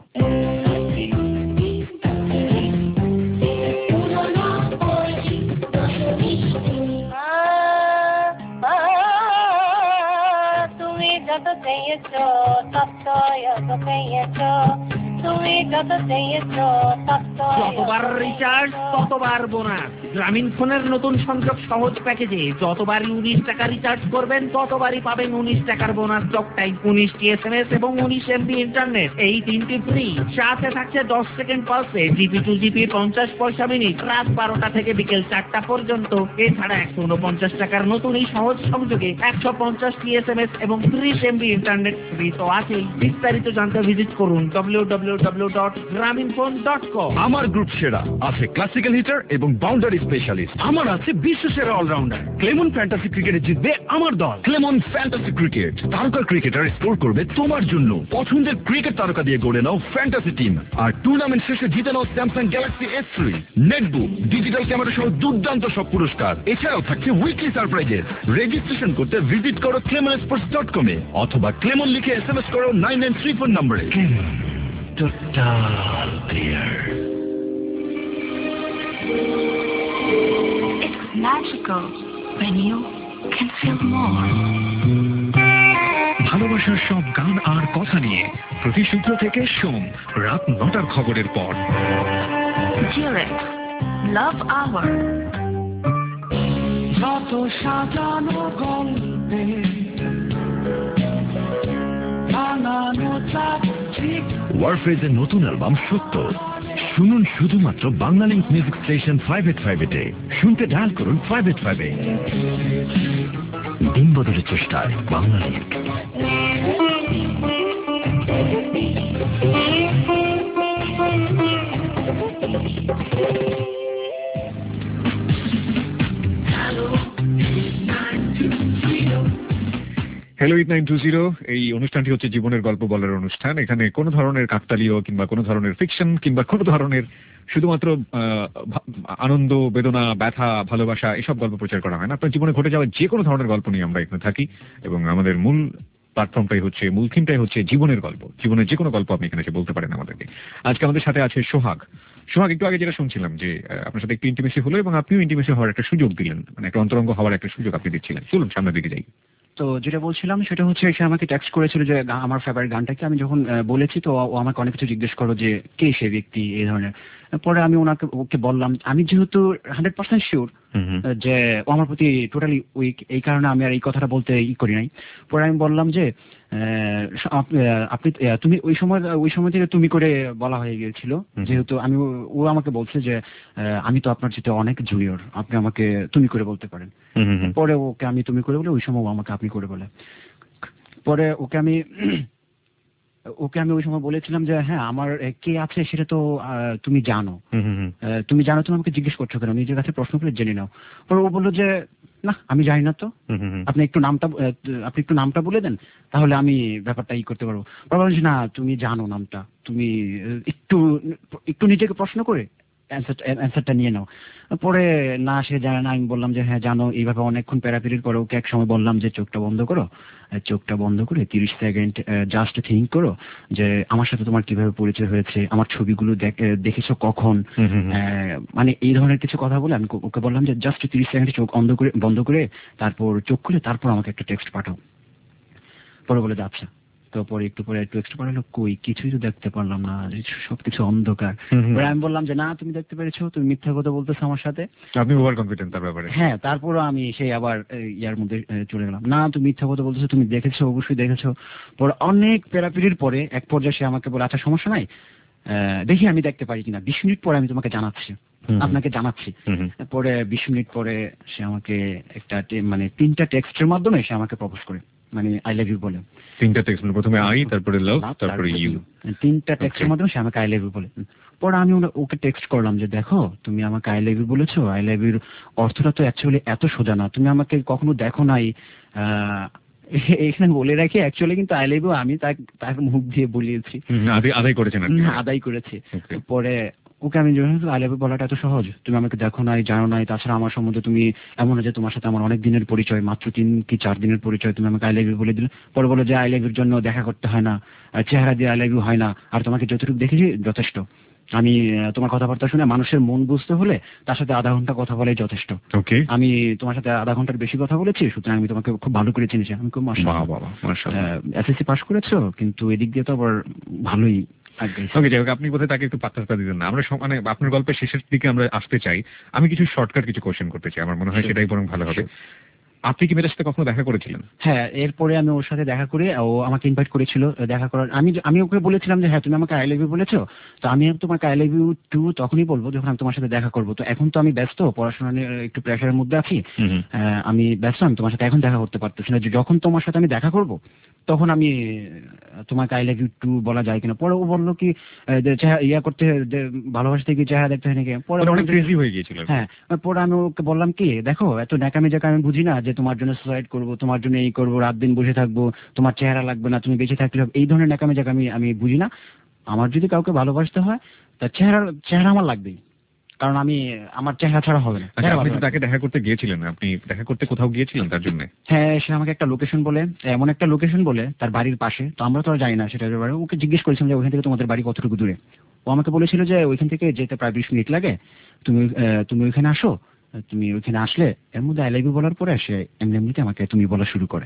তুমি যত চেয়েছো তত পেয়েছো, তুমি যত চেয়েছো তত। যতবার রিচার্জ ততবার বোনাস। গ্রামীণ ফোনের নতুন সংযোগ সহজ প্যাকেজে যতবারই 19 টাকা রিচার্জ করবেন ততবারই পাবেন 19 টাকার বোনাস টক টাইম, 19টি SMS এবং 19 MB ইন্টারনেট, এই 3টি ফ্রি। সাথে থাকছে 10 সেকেন্ড পালসে জিপি টু জিপি 50 পয়সা মিনিট, রাত 12টা থেকে বিকেল 4টা পর্যন্ত। এছাড়া 149 টাকার নতুন এই সহজ সংযোগে 150টি SMS এবং 30 MB ইন্টারনেট ফ্রি তো আছেই। বিস্তারিত জানতে ভিজিট করুন www.graminphone.com। আমার গ্রুপ সেরা আছে ক্লাসিক্যাল হিটার এবং বাউন্ডারি স্পেশালিস্ট। আমার আছে বিশ্ব সেরা অলরাউন্ডার। ক্লেমন ফ্যান্টাসি ক্রিকেটে জিতবে আমার দল। ক্লেমন ফ্যান্টাসি ক্রিকেট, তারকা ক্রিকেটার স্কোর করবে তোমার জন্য। পছন্দের ক্রিকেট তারকা দিয়ে গড়ে নাও ফ্যান্টাসি টিম, আর টুর্নামেন্ট শেষে জিতে নাও Samsung Galaxy S3, netbook, digital camera সহ দুর্দান্ত সব পুরস্কার। এছাড়াও থাকছে উইকলি সারপ্রাইজেস। রেজিস্ট্রেশন করতে ভিজিট করো clemonsports.com অথবা ক্লেমন লিখে SMS করো 9934 নম্বরে। Total clear. It's magical when you can feel more. ভালোবাসার সব গান আর কথা নিয়ে প্রতি শুক্র থেকে সোম রাত 9টার খবরের পর Direct Love Hour. যত সাজানো গল্পে বানানো ঠিক। ওয়ারফেজের নতুন অ্যালবাম সত্য শুনুন শুধুমাত্র বাংলা লিংক মিউজিক স্টেশন 585 শুনতে ডায়াল করুন 585। দিন বদলের চেষ্টায় বাংলা লিংক। হ্যালো 8920, এই অনুষ্ঠানটি হচ্ছে জীবনের গল্প বলার অনুষ্ঠান। এখানে কোনো ধরনের কাকতালীয় কিংবা কোনো ধরনের ফিকশন কিংবা কোনো ধরনের শুধুমাত্র আনন্দ, বেদনা, ব্যথা, ভালোবাসা এসব গল্প প্রচার করা হয় না। আপনার জীবনে ঘটে যাওয়া যে কোনো ধরনের গল্প নিয়ে আমরা এখানে থাকি এবং আমাদের মূল প্ল্যাটফর্মটাই হচ্ছে, মূল থিমটাই হচ্ছে জীবনের গল্প। জীবনের যে কোনো গল্প আপনি এখানে এসে বলতে পারেন আমাদেরকে। আজকে আমাদের সাথে আছে সোহাগ। একটু আগে যেটা শুনছিলাম যে আপনার সাথে একটু ইন্টিমেসি হলো এবং আপনিও ইন্টিমেসি হওয়ার একটা সুযোগ দিলেন, মানে একটা অন্তরঙ্গ হওয়ার একটা সুযোগ আপনি দিচ্ছিলেন। চলুন সামনের দিকে যাই। তো যেটা বলছিলাম সেটা হচ্ছে, সে আমাকে টেক্সট করেছিল যে আমার ফেভারিট গানটাকে আমি যখন বলেছি, তো ও আমাকে অনেক কিছু জিজ্ঞেস করো যে কে সে ব্যক্তি, এই ধরনের। পরে আমি ওকে বললাম, আমি যেহেতু 100% শিওর যে ও আমার প্রতি টোটালি উইক, এই কারণে আমি আর এই কথাটা বলতে করি নাই। পরে আমি বললাম যে তুমি ওই সময় থেকে তুমি করে বলা হয়ে গিয়েছিল, যেহেতু ও আমাকে বলছে যে আমি তো আপনার চেয়ে অনেক জুনিয়র, আপনি আমাকে তুমি করে বলতে পারেন। পরে ওকে আমি তুমি করে বলে, ওই সময় আমাকে আপনি করে বলে। পরে ওকে আমি ওই সময় বলেছিলাম যে হ্যাঁ, আমার কে আছে সেটা তো তুমি জানো, তুমি আমাকে জিজ্ঞেস করছো কেন, নিজের কাছে প্রশ্ন করে জেনে নাও। পরে ও বললো যে না, আমি জানি না তো, আপনি একটু নামটা বলে দেন, তাহলে আমি ব্যাপারটা করতে পারবো। বললাম যে না, তুমি জানো নামটা, তুমি একটু নিজেকে প্রশ্ন করে অ্যান্সারটা নিয়ে নাও। পরে না, সে জানে না। আমি বললাম যে হ্যাঁ জানো। এইভাবে অনেকক্ষণ প্যারাপিরির পরে ওকে এক সময় বললাম যে চোখটা বন্ধ করে 30 সেকেন্ড জাস্ট থিঙ্ক করো যে আমার সাথে তোমার কিভাবে পরিচয় হয়েছে, আমার ছবিগুলো দেখেছো কখন, মানে এই ধরনের কিছু কথা বলে আমি ওকে বললাম যে জাস্ট 30 সেকেন্ড চোখ বন্ধ করে তারপর চোখ খুলে তারপর আমাকে একটা টেক্সট পাঠাও। পরে বলে আচ্ছা। তো পরে একটু টেক্সট পাঠালো, কই কিছুই তো দেখতে পারলাম না, সবকিছু অন্ধকার। আমি বললাম যে না, তুমি দেখতে পেরেছো, তুমি মিথ্যা কথা বলতেছো আমার সাথে। আপনি ওভার কনফিডেন্ট তার ব্যাপারে। হ্যাঁ, তারপরও আমি সেই আবার ইয়ার মধ্যে চলে গেলাম, না তুমি মিথ্যা কথা বলতেছো, তুমি দেখেছো, অবশ্যই দেখেছো। পরে অনেক পেরাপিরির পরে এক পর্যায়ে সে আমাকে বলে আচ্ছা সমস্যা নাই, দেখি আমি দেখতে পারি কিনা, 20 মিনিট পরে আমি তোমাকে আপনাকে জানাচ্ছি। পরে 20 মিনিট পরে সে আমাকে একটা 3টা টেক্সটের মাধ্যমে সে আমাকে প্রপোজ করে, মানে আই লাভ ইউ বলে। 3টা টেক্সট, প্রথমে আই, তারপরে লাভ, তারপরে ইউ। 3টা টেক্সটের মাধ্যমে সে আমাকে আই লাভ ইউ বলে। পরে আমি ওকে টেক্সট করলাম যে দেখো, তুমি আমাকে আই লাভ ইউ বলেছো, আই লাভ ইউর অর্থটা তো অ্যাকচুয়ালি এত সোজা না, তুমি আমাকে কখনো দেখো নাই। এখানে বলে রাখি, অ্যাকচুয়ালি কিন্তু আই লাভ ইউ আমি তার মুখ দিয়ে বলিয়েছি, আদায় করেছেন। আদায় করেছি। পরে ওকে আমি আই লাভ ইউ বলাটা এত সহজ, তুমি আমাকে দেখো নাই, জানো নাই, তাছাড়া আমার সম্বন্ধে তুমি এমন না যে তোমার সাথে আমার অনেক দিনের পরিচয়, মাত্র 3 কি 4 দিনের পরিচয়, তুমি আমাকে আই লাভ ইউ বলে দিলে। পরে বলো যে আই লাভ ইউর জন্য দেখা করতে হয় না, চেহারা দিয়ে আই লাভ ইউ হয় না, আর তোমাকে যতটুকু দেখেছি যথেষ্ট। আমি তোমার কথাবার্তা শুনে মানুষের মন বুঝতে হলে তার সাথে আধা ঘন্টা কথা বলাই যথেষ্ট। ওকে, আমি তোমার সাথে আধা ঘন্টার বেশি কথা বলেছি, সুতরাং আমি তোমাকে খুব ভালো করে চিনেছি। আমি খুব এসএসসি পাস করেছো, কিন্তু এদিক দিয়ে তো আবার ভালোই। ওকে, যাই হোক, আপনি বোধহয় তাকে একটু পাত্তা দিতেন না। আমরা মানে আপনার গল্পের শেষের দিকে আমরা আসতে চাই। আমি কিছু শর্টকাট কিছু কোশ্চেন করতে চাই, আমার মনে হয় সেটাই বরং ভালো হবে। আপনি কি মেয়েটার সাথে কখনো দেখা করেছিলেন? হ্যাঁ, এরপরে আমি ওর সাথে দেখা করে, ও আমাকে ইনভাইট করেছিল দেখা করার। আমি ওকে বলেছিলাম যে হ্যাঁ তুমি আমাকে আই লাভ ইউ বলেছো, তো আমি তোমাকে আই লাভ ইউ টু তখনই বলবো যখন আমি তোমার সাথে দেখা করবো। তো এখন তো আমি ব্যস্ত, পড়াশোনা নিয়ে একটু প্রেশারের মধ্যে আছি, আমি ব্যস্ত, আমি তোমার সাথে এখন দেখা করতে পারতেছি না। যখন তোমার সাথে আমি দেখা করবো তখন আমি তোমাকে আই লাভ ইউ টু বলা যায় কিনা। পরে ও বললো কি ইয়া করতে, ভালোবাসতে কি চেহারা দেখতে হয় নাকি। পরে অনেক ক্রেজি হয়ে গিয়েছিল। হ্যাঁ, পরে আমি ওকে বললাম কি দেখো এত ন্যাকামি জায়গা আমি বুঝি না যে তোমার জন্য সুসাইড করবো, তোমার জন্য এই করবো, রাত দিন বসে থাকবো, তোমার চেহারা লাগবে না, তুমি বেঁচে থাকলে এই ধরনের ন্যাকামি জায়গা আমি বুঝি না। আমার যদি কাউকে ভালোবাসতে হয় তার চেহারা আমার লাগবেই, কারণ আমি আমার চেহারা ছাড়া হবে না। আপনি তো তাকে দেখা করতে গিয়েছিলেন, আপনি দেখা করতে কোথাও গিয়েছিলেন তার জন্য? হ্যাঁ, সে আমাকে একটা লোকেশন বলে, এমন একটা লোকেশন বলে তার বাড়ির পাশে, তো আমরা তো আর জানি না সেটা। ওকে জিজ্ঞেস করেছিলাম যে ওইখান থেকে তোমাদের বাড়ি কতটুকু দূরে। ও আমাকে বলেছিল যে ওইখান থেকে যেতে প্রায় 20 মিনিট লাগে, তুমি ওইখানে আসো, তুমি ওইখানে আসলে এর মধ্যে আই লাভ ইউ বলার পরে সে এমনিতে আমাকে তুমি বলা শুরু করে।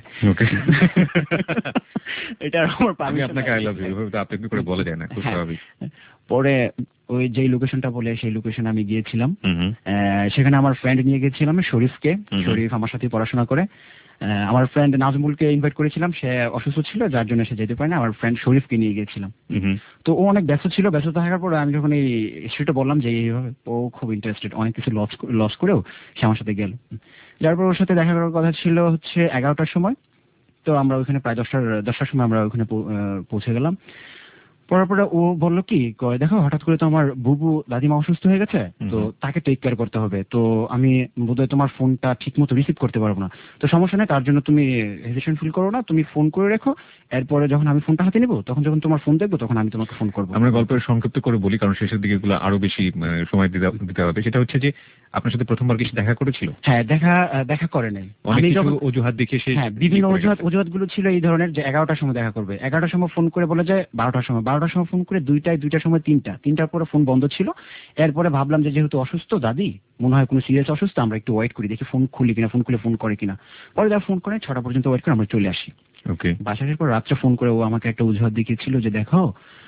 এটা আমার আমি আপনাকে আই লাভ ইউ আপনি করে বলে দেন না, খুব স্বাভাবিক। পরে ওই যেই লোকেশনটা বলে সেই লোকেশনে আমি গিয়েছিলাম। সেখানে আমার ফ্রেন্ড নিয়ে গেছিলাম শরীফকে। শরীফ আমার সাথে পড়াশোনা করে। আমার ফ্রেন্ড নাজমুলকে ইনভাইট করেছিলাম, সে অসুস্থ ছিল যার জন্য সে যেতে পারে না। আমার ফ্রেন্ড শরীফকে নিয়ে গিয়েছিলাম। তো ও অনেক ব্যস্ত ছিল, ব্যস্ত থাকার পর আমি যখন এই হিস্ট্রিটা বললাম যে এইভাবে, ও খুব ইন্টারেস্টেড, অনেক কিছু লস করেও সে আমার সাথে গেল। যার পর ওর সাথে দেখা করার কথা ছিল হচ্ছে 11টার সময়। তো আমরা ওইখানে প্রায় 10টার সময় আমরা ওইখানে পৌঁছে গেলাম। পরে ও বললো কি দেখো হঠাৎ করে তো আমার বুবু দাদিমা অসুস্থ হয়ে গেছে, তো তাকে টেক কেয়ার করতে হবে, তো আমি বোধহয় তোমার ফোনটা ঠিক মতো রিসিভ করতে পারবো না। তো সমস্যা নেই, তার জন্য তুমি হেজিটেশন ফিল করো না, তুমি ফোন করে রেখো, এরপরে যখন আমি ফোনটা হাতে নিবো তখন যখন তোমার ফোন দেখবো তখন আমি তোমাকে ফোন করবো। আমরা গল্পের সংক্ষিপ্ত করে বলি, কারণ শেষের দিকে এগুলো আরো বেশি সময় দিতে হবে। সেটা হচ্ছে যে আপনার সাথে প্রথমবার কিছু দেখা করেছিল? হ্যাঁ, দেখা করে নাই। অনেক কিছু অজুহাত দেখিয়ে সে, হ্যাঁ, বিভিন্ন অজুহাত গুলো ছিল এই ধরনের যে 11টার সময় দেখা করবে, 11টার সময় ফোন করে বলে যায় 12টার সময় ফোন করে, 2টার সময় 3টার পরে ফোন বন্ধ ছিল। এরপরে ভাবলাম যে যেহেতু অসুস্থ দাদি, মনে হয় কোনো সিরিয়াস অসুস্থ, আমরা একটু ওয়েট করি, দেখি ফোন খুলি কিনা, ফোন খুলে ফোন করে কিনা। পরে যা ফোন করে 6টা পর্যন্ত ওয়েট করে আমরা চলে আসি। বাসার পর রাত্রে ফোন করে ও আমাকে একটা অজুহাত দেখিয়েছিল যে দেখো,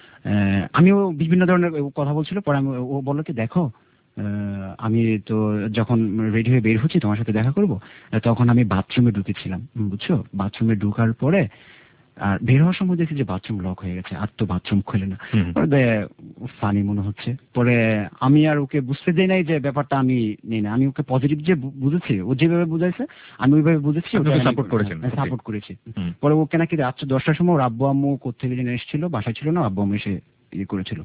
আমিও বিভিন্ন ধরনের কথা বলছিল। পরে ও বললো কি দেখো, আমি তো যখন রেডি হয়ে বের হচ্ছি তোমার সাথে দেখা করব, তখন আমি বাথরুমে ঢুকেছিলাম, বুঝছো। বাথরুমে ঢুকার পরে আর বের হওয়ার সময় দেখি যে বাথরুম লক হয়ে গেছে, আর তো বাথরুম খোলে না। ফানি মনে হচ্ছে। পরে আমি আর ওকে বুঝতে দেই নাই যে ব্যাপারটা আমি নেই না, আমি ওকে পজিটিভ যে বুঝেছি, ও যেভাবে বুঝাইছে আমি ওইভাবে বুঝেছি, সাপোর্ট করেছি। পরে ওকে নাকি রাত্রে 10টার সময় ওর আব্বু আম্মু কোথেকে যেন এসেছিল, বাসায় ছিল না, আব্বু আম্মু এসে ইয়ে করেছিল।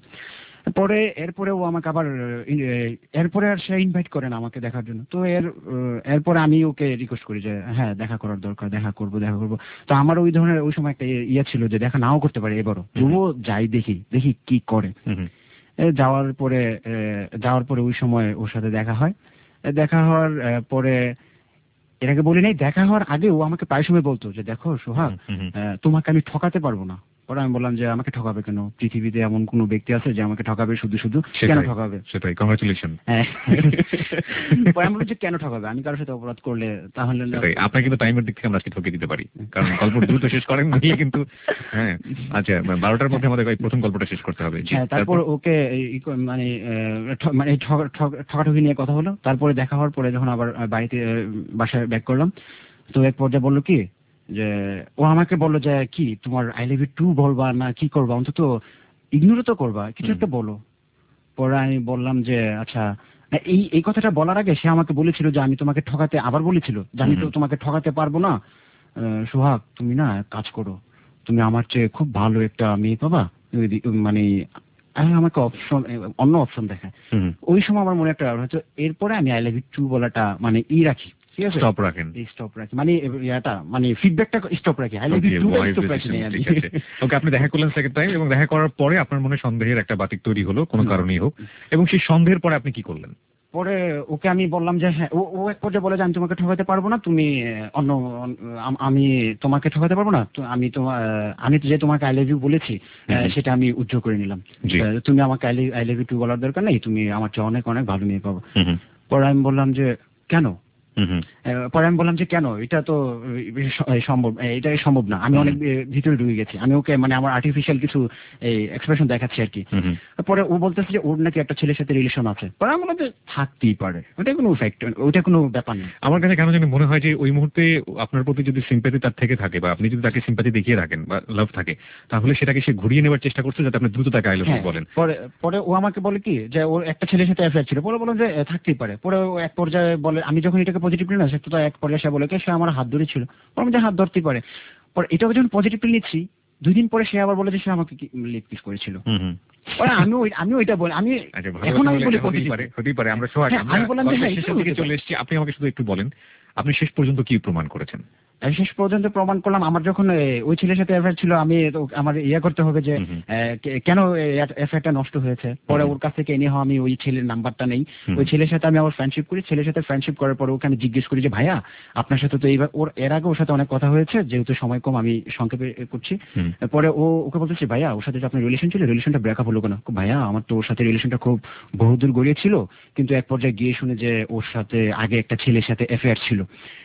এরপরে ও আমাকে আবার এরপরে আর সে ইনভাইট করে না আমাকে দেখার জন্য। তো এরপরে আমি ওকে রিকোয়েস্ট করি যে হ্যাঁ দেখা করার দরকার, দেখা করবো। তো আমার ওই ধরনের ওই সময় একটা ইয়ে ছিল যে দেখা নাও করতে পারে এবারও, তবুও যাই দেখি কি করে। যাওয়ার পরে ওই সময় ওর সাথে দেখা হয়। দেখা হওয়ার পরে, এর আগে বলি নাই, দেখা হওয়ার আগে ও আমাকে প্রায় সময় বলতো যে দেখো সোহাগ, তোমাকে আমি ঠকাতে পারবো না। পরে আমি বললাম যে আমাকে ঠকাবে কেন, পৃথিবীতে এমন কোন ব্যক্তি আছে যে আমাকে ঠকাবে শুধু কেন ঠকাবে? সেটাই, কংগ্রাচুলেশন। পরে আমি বলছি কেন ঠকাবে, আমি কারোর সাথে অপরাধ করলে তাহলে আপনাকে কিন্তু টাইমের দিক থেকে আমরা আজকে ঠকে দিতে পারি, কারণ গল্প দ্রুত শেষ করেন নিলে কিন্তু। হ্যাঁ, আচ্ছা, 12টার মধ্যে আমাদের প্রথম গল্পটা শেষ করতে হবে। তারপর ওকে মানে ঠকাঠকি নিয়ে কথা হলো। তারপরে দেখা হওয়ার পরে যখন আবার বাসায় ব্যাক করলাম, তো এক পর্যায়ে বললো কি যে ও আমাকে বললো যে কি তোমার আই লাভ ইউ টু বলবা না কি করবা, অন্তত ইগনোরও তো করবা, কিছু একটা বলো। পরে আমি বললাম যে আচ্ছা, এই কথাটা বলার আগে সে আমাকে বলেছিল যে আমি তোমাকে ঠকাতে, আবার বলেছিল যে আমি তো তোমাকে ঠকাতে পারবো না সোহাগ, তুমি না কাজ করো, তুমি আমার চেয়ে খুব ভালো একটা মেয়ে পাবা, মানে আমাকে অন্য অপশন দেখায়। ওই সময় আমার মনে একটা হয়তো, এরপরে আমি আই লাভ ইউ টু বলাটা মানে রাখি, ঠিক আছে, স্টপ রাখেন, স্টপ রাখি, মানে এটা মানে ফিডব্যাকটা স্টপ রাখি, I love you too stop রাখি না আমি। ওকে, আপনি দেখা করলেন সেকেন্ড টাইম, এবং দেখা করার পরে আপনার মনে সন্দেহের একটা বাতিক তৈরি হলো কোনো কারণেই হোক, এবং সেই সন্দেহের পরে আপনি কি করলেন? পরে ওকে আমি বললাম যে হ্যাঁ, ও এক পর্যায়ে বলে যে আমি তোমাকে ঠকাতে পারবো না, তুমি আমি তোমাকে ঠকাতে পারবো না, আমি যে তোমাকে আই লাভ ইউ বলেছি সেটা আমি উজ্জ্বল করে নিলাম, তুমি আমাকে আই লাভ ইউ টু বলার দরকার নেই, তুমি আমার চেয়ে অনেক অনেক ভালো মেয়ে পাবো। পরে আমি বললাম যে কেন, পরে আমি বললাম যে কেন, এটা তো সম্ভব, এটা সম্ভব না, আমি অনেক ভিতরে ঢুকে গেছি, আমি ওকে মানে আমার আর্টিফিশিয়াল কিছু এক্সপ্রেশন দেখাচ্ছি আর কি। পরে ও বলতেছে যে ওর নাকি একটা ছেলের সাথে রিলেশন আছে, পরে আমি বললাম যে থাকতেই পারে, ওটা কোনো ফ্যাক্ট, ওইটা কোনো ব্যাপার নেই। আমার কাছে কেন জানি মনে হয় যে ওই মুহূর্তে আপনার প্রতি যদি সিম্প্যাথি তার থেকে থাকে, বা আপনি যদি তাকে সিম্প্যাথি দেখিয়ে রাখেন বা লাভ থাকে, তাহলে সেটাকে সে ঘুরিয়ে নেবার চেষ্টা করছে যাতে আপনি দ্রুত তাকে আই লাভ ইউ বলেন। পরে ও আমাকে বলে কি যে ওর একটা ছেলের সাথে অ্যাফেয়ার ছিল, পরে বললাম যে থাকতেই পারে। পরে ও এক পর্যায়ে বলে, আমি যখন এটাকে পজিটিভলি না, সেটা তো এক পর্যায়ে সে বলে সে আমার হাত ধরেছিল, বললাম যে হাত ধরতেই পারে। পরে এটাকে যখন পজিটিভলি নিচ্ছি, 2 দিন পরে সে আবার বলে যে সে আমাকে লিপ কিস করেছিল। আমি ওইটা বলি, আমি এখন আমি বলি হতেই পারে, আমরা সোহাগ আমি বললাম যে হ্যাঁ শেষের দিকে চলে এসেছি, আপনি আমাকে শুধু একটু বলেন আপনি শেষ পর্যন্ত কি প্রমাণ করেছেন? শেষ পর্যন্ত প্রমাণ করলাম, আমার যখন ওই ছেলের সাথে অ্যাফেয়ার ছিল, আমি আমার করতে হবে যে কেন অ্যাফেয়ারটা নষ্ট হয়েছে। পরে ওর কাছ থেকে এনে আমি ওই ছেলের নাম্বারটা নেই, ওই ছেলের সাথে আমি আবার ফ্রেন্ডশিপ করি, ছেলের সাথে ফ্রেন্ডশিপ করার পর ওকে আমি জিজ্ঞেস করি যে ভাইয়া আপনার সাথে তো এইবার, ওর এর আগে ওর সাথে অনেক কথা হয়েছে, যেহেতু সময় কম আমি সংক্ষেপে করছি। পরে ওকে বলতেছি ভাইয়া ওর সাথে যে আপনার রিলেশন ছিল, রিলেশনটা ব্রেকআপ হলো কেন? ভাইয়া আমার তো ওর সাথে রিলেশনটা খুব বহুদূর গড়িয়ে ছিল, কিন্তু এক পর্যায়ে গিয়ে শুনে যে ওর সাথে আগে একটা ছেলের সাথে অ্যাফেয়ার ছিল,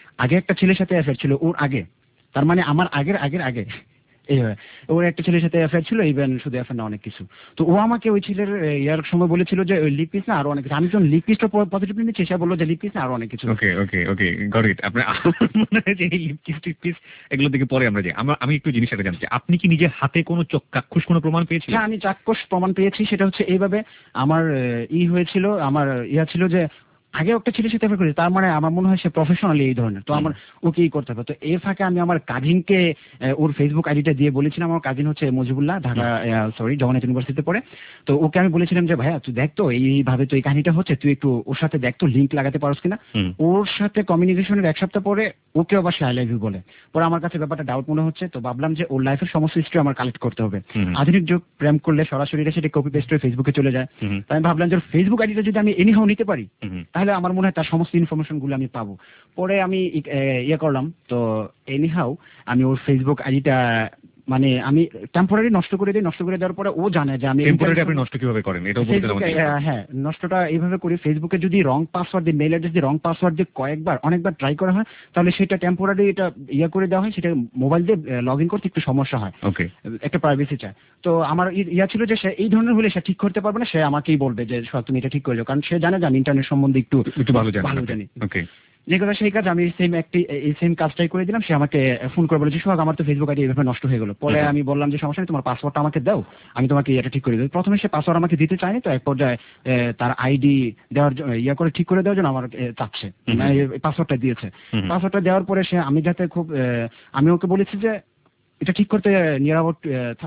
ওর আগে, তার মানে আমার আগের এইভাবে ওর একটা ছেলের সাথে অ্যাফেয়ার ছিল, ইভেন শুধু অ্যাফেয়ার না অনেক কিছু। তো ও আমাকে ওই ছেলের ইয়ার সময় বলেছিল যে ওই লিপ কিস না আরো অনেক কিছু, আমি যখন লিপ কিসটা পজিটিভলি নিচ্ছি, সে বললো যে লিপ কিস না আরো অনেক কিছু। Okay got it. আপনার মনে হয় যে এই লিপ কিস এগুলোর দিকে পরে আমরা যাই। আমি একটু জিনিসটা জানতে চাই, আপনি কি নিজের হাতে কোনো চাক্ষুষ কোনো প্রমাণ পেয়েছেন? হ্যাঁ, আমি চাক্ষুষ প্রমাণ পেয়েছি। সেটা হচ্ছে এইভাবে, আমার হয়েছিল, আমার ছিল যে আগে একটা ছেলের সাথে অ্যাফেয়ার করেছে, তার মানে আমার মনে হয় সে প্রফেশনালি এই ধরনের, তো আমার ওকেই করতে হবে। তো এর ফাঁকে আমি আমার কাজিনকে ওর ফেসবুক আইডিটা দিয়ে বলেছিলাম, আমার কাজিন হচ্ছে মজিবুল্লাহ, ঢাকা জগন্নাথ ইউনিভার্সিটিতে পড়ে। তো ওকে আমি বলেছিলাম যে ভাইয়া তুই দেখ তো এইভাবে তো এই কাহিনীটা হচ্ছে, তুই একটু ওর সাথে দেখ তো লিঙ্ক লাগাতে পারস কিনা। ওর সাথে কমিউনিকেশনের 1 সপ্তাহ পরে ওকে আবার সে আই লাভ ইউ বলে। পরে আমার কাছে ব্যাপারটা ডাউট মনে হচ্ছে, তো ভাবলাম যে ওর লাইফের সমস্ত হিস্ট্রি আমার কালেক্ট করতে হবে। আধুনিক যুগ, প্রেম করলে সরাসরি সেটা কপি পেস্ট করে ফেসবুকে চলে যায়। তাই আমি ভাবলাম যে ফেসবুক আইডিটা যদি আমি এনিহাও নিতে পারি, তাহলে আমার মনে হয় তার সমস্ত ইনফরমেশন গুলো আমি পাবো। পরে আমি করলাম, তো এনিহাও আমি ওর ফেসবুক আইডিটা মানে আমি টেম্পোরারি নষ্ট করে দেওয়ার পরে ও জানে যে আমি টেম্পোরারি আপনি নষ্ট কিভাবে করেন এটাও বলতে হবে। হ্যাঁ, নষ্টটা এইভাবে করি, ফেসবুকে যদি রং পাসওয়ার্ড দিয়ে, মেইল অ্যাড্রেস দিয়ে রং পাসওয়ার্ড দিয়ে অনেকবার ট্রাই করা হয়, তাহলে সেটা টেম্পোরারি এটা করে দেওয়া হয়, সেটা মোবাইল দিয়ে লগ ইন করতে একটু সমস্যা হয়, একটা প্রাইভেসি চায়। তো আমার ছিল যে সে এই ধরনের হলে সে ঠিক করতে পারবে না, সে আমাকেই বলবে যে তুমি এটা ঠিক করে যাও, কারণ সে জানে যে আমি ইন্টারনেট সম্বন্ধে একটু ভালো জানি। যে কথা সেই কাজ আমি সেম কাজটাই করে দিলাম। সে আমাকে ফোন করে বলেছে সোহাগ আমার তো ফেসবুক আইডি এইভাবে নষ্ট হয়ে গেল। পরে আমি বললাম যে সমস্যা নেই, তোমার পাসওয়ার্ডটা আমাকে দাও, আমি তোমাকে এটা ঠিক করে দেবো। প্রথমে সে পাসওয়ার্ড আমাকে দিতে চায়নি, তো এক পর্যায়ে তার আইডি দেওয়ার করে ঠিক করে দেওয়ার জন্য আমার চাচ্ছে, পাসওয়ার্ডটা দিয়েছে। পাসওয়ার্ডটা দেওয়ার পরে সে আমি ওকে বলেছি যে এটা ঠিক করতে নিয়ার অ্যাবাউট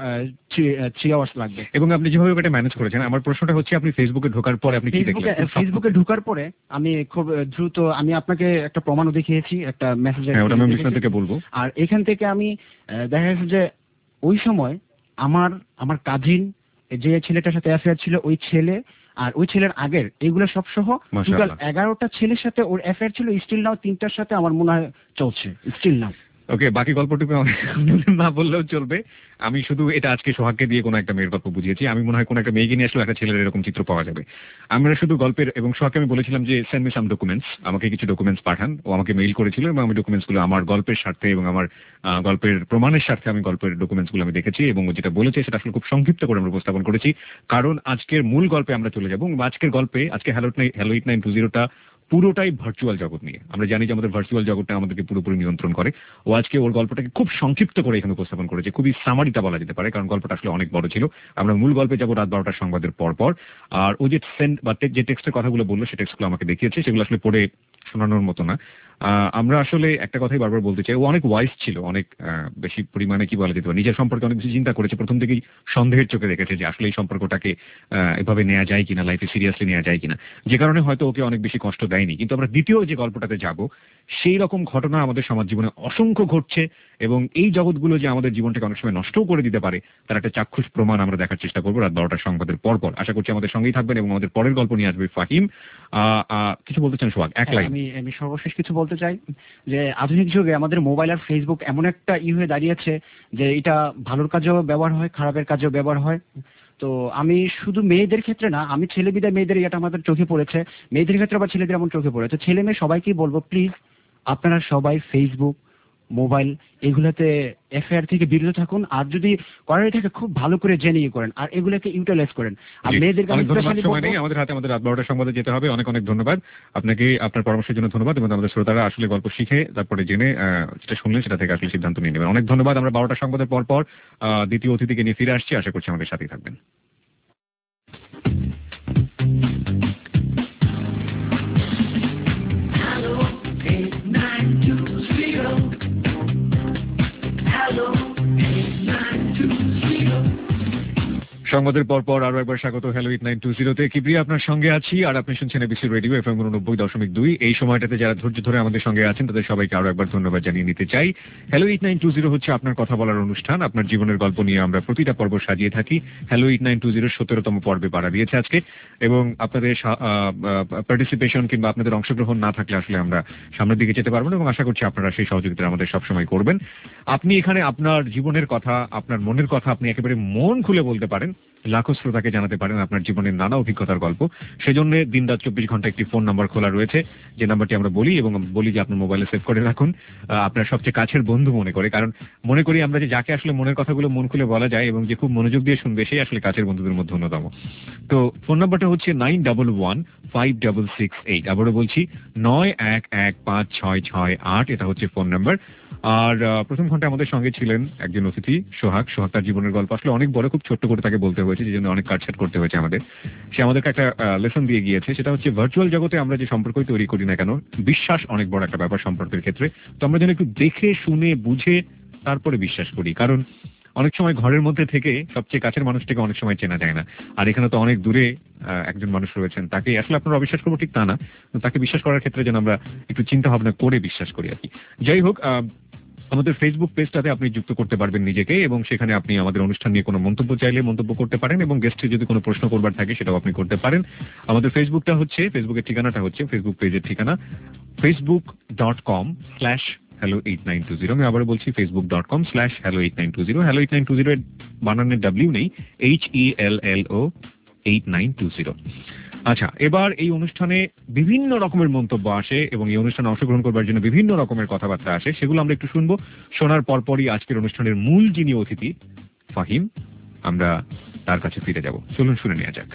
3 আওয়ার্স লাগবে। এবং আপনি যেভাবে এটা ম্যানেজ করেছেন, আমার প্রশ্নটা হচ্ছে আপনি ফেসবুকে ঢোকার পরে আপনি কি দেখলেন? ফেসবুকে ঢোকার পরে আমি খুব দ্রুত আমি আপনাকে একটা প্রমাণও দেখিয়েছি, একটা মেসেজ, ওটা আমি বিস্তারিত থেকে বলবো। আর এখান থেকে আমি দেখা গেছে যে ওই সময় আমার কাজিন যে ছেলেটার সাথে অ্যাফেয়ার ছিল, ওই ছেলে আর ওই ছেলের আগের এইগুলো সব সহ টোটাল 11টা ছেলের সাথে ওর অ্যাফেয়ার ছিল। স্টিল নাও 3টার সাথে আমার মনে হয় চলছে স্টিল নাও। ওকে, বাকি গল্পটুকু না বললেও চলবে। আমি শুধু এটা আজকে সোহাগকে দিয়ে কোনো একটা মেয়ের গল্প বুঝিয়েছি। আমি মনে হয় কোনো একটা মেয়েকে নিয়ে আসলে একটা ছেলের এরকম চিত্র পাওয়া যাবে। আমরা শুধু গল্পের, এবং সোহাগকে আমি বলেছিলাম যে সেন্ড মি সাম ডকুমেন্টস, আমাকে কিছু ডকুমেন্টস পাঠান। ও আমাকে মেইল করেছিল এবং আমি ডকুমেন্টসগুলো আমার গল্পের স্বার্থে এবং আমার গল্পের প্রমাণের স্বার্থে আমি গল্পের ডকুমেন্টসগুলো আমি দেখেছি, এবং যেটা বলেছে সেটা আসলে খুব সংক্ষিপ্ত করে আমরা উপস্থাপন করেছি, কারণ আজকের মূল গল্পে আমরা চলে যাব। আজকের গল্পে আজকে হ্যালো 8920টা পুরোটাই ভার্চুয়াল জগৎ নিয়ে। আমরা জানি যে আমাদের ভার্চুয়াল জগৎটা আমাদেরকে পুরোপুরি নিয়ন্ত্রণ করে। ও আজকে ওর গল্পটাকে খুব সংক্ষিপ্ত করে এখানে উপস্থাপন করেছে, খুবই সামারিটা বলা যেতে পারে, কারণ গল্পটা আসলে অনেক বড় ছিল। আমরা মূল গল্পে যাবো রাত 12টার সংবাদের পর। আর ও যে যে টেক্সটের কথাগুলো বললো, সে টেক্সটগুলো আমাকে দেখিয়েছে, সেগুলো আসলে পড়ে শোনানোর মতো না। আমরা আসলে একটা কথাই বারবার বলতে চাই, ও অনেক ওয়াইজ ছিল, অনেক বেশি পরিমাণে কি বলা যেতে পারে, নিজের সম্পর্কে অনেক বেশি চিন্তা করেছে, প্রথম থেকেই সন্দেহের চোখে দেখেছে যে আসলে এই সম্পর্কটাকে এভাবে নেওয়া যায় কিনা, লাইফে সিরিয়াসলি নেওয়া যায় কিনা, যে কারণে হয়তো ওকে অনেক বেশি কষ্ট দেয়নি। কিন্তু আমরা দ্বিতীয় যে গল্পটাতে যাব, সেই রকম ঘটনা আমাদের সমাজ জীবনে অসংখ্য ঘটছে, এবং এই জগৎগুলো যে আমাদের জীবনটাকে অনেক সময় নষ্টও করে দিতে পারে তার একটা চাক্ষুষ প্রমাণ আমরা দেখার চেষ্টা করবো রাত 12টার সংবাদের পরপর। আশা করছি আমাদের সঙ্গেই থাকবেন এবং আমাদের পরের গল্প নিয়ে আসবে ফাহিম। কিছু বলতে চান সোহাগ? এক লাইন। আমি সর্বশেষ কিছু বলতে চাই যে আধুনিক যুগে আমাদের মোবাইল আর ফেসবুক এমন একটা হয়ে দাঁড়িয়েছে যে এটা ভালোর কাজেও ব্যবহার হয়, খারাপের কাজেও ব্যবহার হয়। তো আমি শুধু মেয়েদের ক্ষেত্রে না, আমি ছেলে বিদায় মেয়েদের এটা আমাদের চোখে পড়েছে, মেয়েদের ক্ষেত্রে আবার ছেলেদের এমন চোখে পড়েছে। ছেলে মেয়ে সবাইকেই বলবো, প্লিজ আপনারা সবাই ফেসবুক, মোবাইল এগুলাতে এফআইআর থেকে বিরত থাকুন, আর যদি করারই থাকে খুব ভালো করে জেনে করেন, আর এগুলোকে ইউটিলাইজ করেন। আর মেয়েদেরকে আমি স্পেশালি সময় নেই আমাদের হাতে, আমাদের রাত 12টার সংবাদে যেতে হবে। অনেক অনেক ধন্যবাদ আপনাকে, আপনার পরামর্শের জন্য ধন্যবাদ, এবং আমাদের শ্রোতারা আসলে গল্প শিখে তারপরে জেনে যেটা শুনলেন সেটা থেকে আসলে সিদ্ধান্ত নিয়ে নেবেন। অনেক ধন্যবাদ। আমরা 12টার সংবাদের পর দ্বিতীয় অতিথিকে নিয়ে ফিরে আসছি, আশা করছি আমাদের সাথেই থাকবেন। সংবাদের পর আরো একবার স্বাগত হ্যালো 8920-তে। কিবরিয়া আপনার সঙ্গে আছি, আর আপনি শুনছেন এবিসি রেডিও এফএম 90.2। এই সময়টাতে যারা ধৈর্য ধরে আমাদের সঙ্গে আছেন তাদের সবাইকে আরো একবার ধন্যবাদ জানিয়ে নিতে চাই। হ্যালো 8920 হচ্ছে আপনার কথা বলার অনুষ্ঠান। আপনার জীবনের গল্প নিয়ে আমরা প্রতিটা পর্ব সাজিয়ে থাকি। হ্যালো 8920 17তম পর্বে পাড়া দিয়েছে আজকে, এবং আপনাদের পার্টিসিপেশন কিংবা আপনাদের অংশগ্রহণ না থাকলে আসলে আমরা সামনের দিকে যেতে পারবো না, এবং আশা করছি আপনারা সেই সহযোগিতা আমাদের সবসময় করবেন। আপনি এখানে আপনার জীবনের কথা, আপনার মনের কথা আপনি একেবারে মন খুলে বলতে পারেন, লাখো শ্রোতাকে জানাতে পারেন আপনার জীবনের নানা অভিজ্ঞতার গল্প। সেজন্য দিন রাত 24 ঘন্টা একটি ফোন নাম্বার খোলা রয়েছে, যে নাম্বারটি আমরা বলি এবং বলি যে আপনার মোবাইলে সেভ করে রাখুন, আপনার সবচেয়ে কাছের বন্ধু মনে করে। কারণ মনে করি আমরা যে যাকে আসলে মনের কথাগুলো মন খুলে বলা যায় এবং যে খুব মনোযোগ দিয়ে শুনবে, সেই আসলে কাছের বন্ধুদের মধ্যে অন্যতম। তো ফোন নাম্বারটা হচ্ছে 91156668। আবারও বলছি 91156668, এটা হচ্ছে ফোন নাম্বার। আর প্রথম ঘন্টায় আমাদের সঙ্গে ছিলেন একজন অতিথি সোহাগ। সোহাগ তার জীবনের গল্প আসলে অনেক বড়, খুব ছোট্ট করে তাকে বলতে হয়েছে, যে জন্য অনেক কাটছাট করতে হয়েছে আমাদের। সে আমাদেরকে একটা লেসন দিয়ে গিয়েছে, সেটা হচ্ছে ভার্চুয়াল জগতে আমরা যে সম্পর্কই তৈরি করি না কেন, বিশ্বাস অনেক বড় একটা ব্যাপার সম্পর্কের ক্ষেত্রে। তো আমরা যেন একটু দেখে শুনে বুঝে তারপরে বিশ্বাস করি, কারণ অনেক সময় ঘরের মধ্যে থেকে সবচেয়ে কাছের মানুষটাকে অনেক সময় চেনা যায় না। আর এখানে তো অনেক দূরে একজন মানুষ রয়েছেন, তাকে আসলে আপনারা অবিশ্বাস করবো ঠিক তা না, তাকে বিশ্বাস করার ক্ষেত্রে যেন আমরা একটু চিন্তা ভাবনা করে বিশ্বাস করি আর কি। যাই হোক, আমাদের ফেসবুক পেজটাতে আপনি যুক্ত করতে পারবেন নিজেকে, এবং সেখানে আপনি আমাদের অনুষ্ঠান নিয়ে কোনো মন্তব্য চাইলে মন্তব্য করতে পারেন, এবং গেস্টের যদি কোনো প্রশ্ন করবার থাকে সেটাও আপনি করতে পারেন। আমাদের ফেসবুকটা হচ্ছে, ফেসবুকের ঠিকানাটা হচ্ছে, ফেসবুক পেজের ঠিকানা facebook.com/hello8920। আমি আবার বলছি facebook.com/hello8920। hello 8920 এর বানানের W নেই, HELLO 8920। আচ্ছা, এবার এই অনুষ্ঠানে বিভিন্ন রকমের মন্তব্য আসে এবং এই অনুষ্ঠানে অংশগ্রহণ করবার জন্য বিভিন্ন রকমের কথাবার্তা আসে, সেগুলো আমরা একটু শুনবো। শোনার পরপরই আজকের অনুষ্ঠানের মূল যিনি অতিথি ফাহিম, আমরা তার কাছে ফিরে যাব। চলুন শুনে নেওয়া যাক।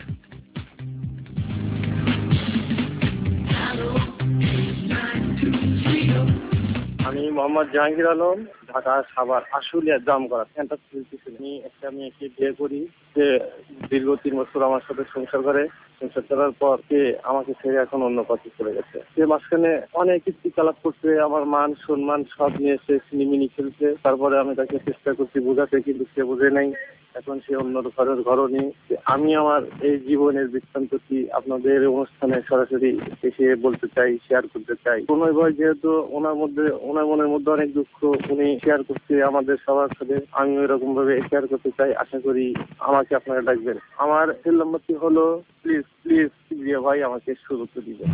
আমি মোহাম্মদ জাহাঙ্গীর আলম, ঢাকা সাভার আশুলিয়া জামগড়া ফ্যান্টাসি। আমি একটা মেয়েকে বিয়ে করি, যে দীর্ঘ 3 বছর আমার সাথে সংসার করে। সংসার করার পর সে আমাকে ছেড়ে এখন অন্য পথে চলে গেছে। সে মাঝখানে অনেক কীর্তিকলাপ করছে, আমার মান সম্মান সব নিয়ে সে সিনেমিনি খেলছে। তারপরে আমি তাকে চেষ্টা করছি বোঝাতে, কিন্তু সে বোঝে নাই। এখন সে অন্য ঘরের ঘরণী। আমি আমার এই জীবনের বৃত্তান্তটি আপনাদের অনুষ্ঠানে সরাসরি এসে বলতে চাই, শেয়ার করতে চাই। প্রণয় ভাই যেহেতু ওনার মনের মধ্যে অনেক দুঃখ, উনি শেয়ার করছে আমাদের সবার সাথে, আমি এরকম ভাবে শেয়ার করতে চাই। আশা করি আমাকে আপনারা ডাকবেন। আমার সেল নাম্বারটি হলো, প্লিজ প্লিজ ভাই আমাকে সুযোগ দিবেন।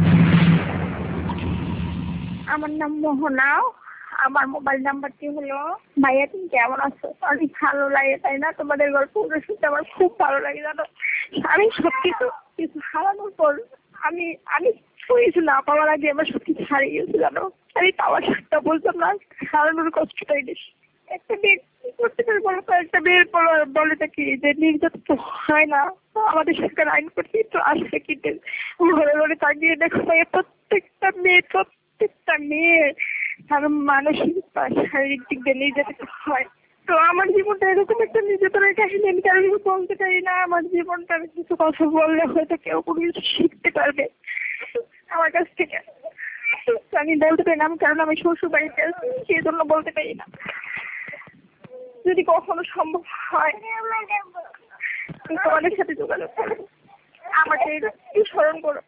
আমার নাম মোহনা, আমার মোবাইল নাম্বারটি হলো। ভাইয়া তুমি কেমন আছো? অনেক ভালো লাগে তাই না? তোমাদের গল্পগুলো শুনতে আমার খুব ভালো লাগে জানো। আমি সবকিছু হারানোর পর আমি কিছু না পাওয়ার আগে আমার সবকিছু হারিয়ে গেছি জানো। আমি পাওয়ার সাথে বলতাম না, হারানোর কষ্টটাই বেশি। একটা মেয়ে করতে পারবো না, একটা মেয়ের বলে থাকি যে নির্যাতন তো হয় না, আমাদের সরকার আইন করতে তো আসছে, কিন্তু ঘরে ঘরে তাকিয়ে দেখো প্রত্যেকটা মেয়ে তার মানসিক বা শারীরিক দিক দিয়ে নির্যাতিত হয়। তো আমার জীবনটা এরকম একটা নির্যাতনের কাহিনী, আমি কারো কিছু বলতে চাই না। আমার জীবনটা আমি কিছু কথা বললে হয়তো কেউ কোনো কিছু শিখতে পারবে আমার কাছ থেকে। তো আমি বলতে পারি না, কারণ আমি শ্বশুর বাড়িতে আছি, সেই জন্য বলতে পারি না। যদি কখনো সম্ভব হয় তোমাদের সাথে যোগাযোগ করো, আমাকে একটু স্মরণ করো।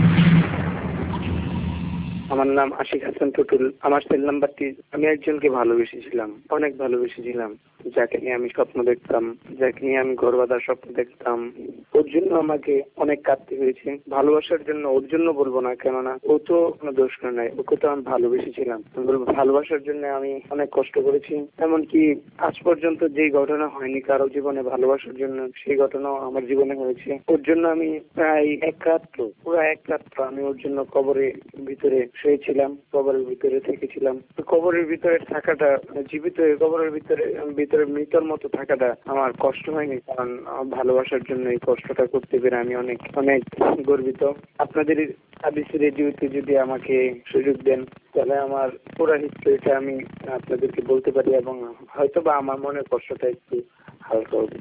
আমার নাম আশিক হাসান টুটুল। আমার সেল নাম্বারটি, আমি একজনকে ভালোবেসেছিলাম, অনেক ভালোবেসেছিলাম, যাকে নিয়ে আমি স্বপ্ন দেখতাম, যাকে নিয়ে আমি ঘর বাঁধার স্বপ্ন দেখতাম। ওর জন্য আমাকে অনেক কাঁদতে হয়েছে। ভালোবাসার জন্য, ওর জন্য বলবো না, কেননা ও তো কোনো দোষ করে নাই, ওকে তো আমি ভালোবেসেছিলাম। বলবো ভালোবাসার জন্য আমি অনেক কষ্ট করেছি। এমনকি আজ পর্যন্ত যেই ঘটনা হয়নি কারো জীবনে ভালোবাসার জন্য, সেই ঘটনাও আমার জীবনে হয়েছে। ওর জন্য আমি প্রায় পুরো এক রাত্র আমি ওর জন্য কবরের ভিতরে শুয়েছিলাম, কবরের ভিতরে থেকেছিলাম। কবরের ভিতরে থাকাটা, জীবিত হয়ে কবরের ভিতরে মৃতর মতো থাকাটা আমার কষ্ট হয়নি, কারণ ভালোবাসার জন্য এই কষ্টটা করতে পেরে আমি অনেক অনেক গর্বিত। আপনাদের আবিসি রেডিওতে যদি আমাকে সুযোগ দেন, তাহলে আমার পুরো হিস্ট্রিটা আমি আপনাদেরকে বলতে পারি এবং হয়তো বা আমার মনের কষ্টটা একটু হালকা হবে।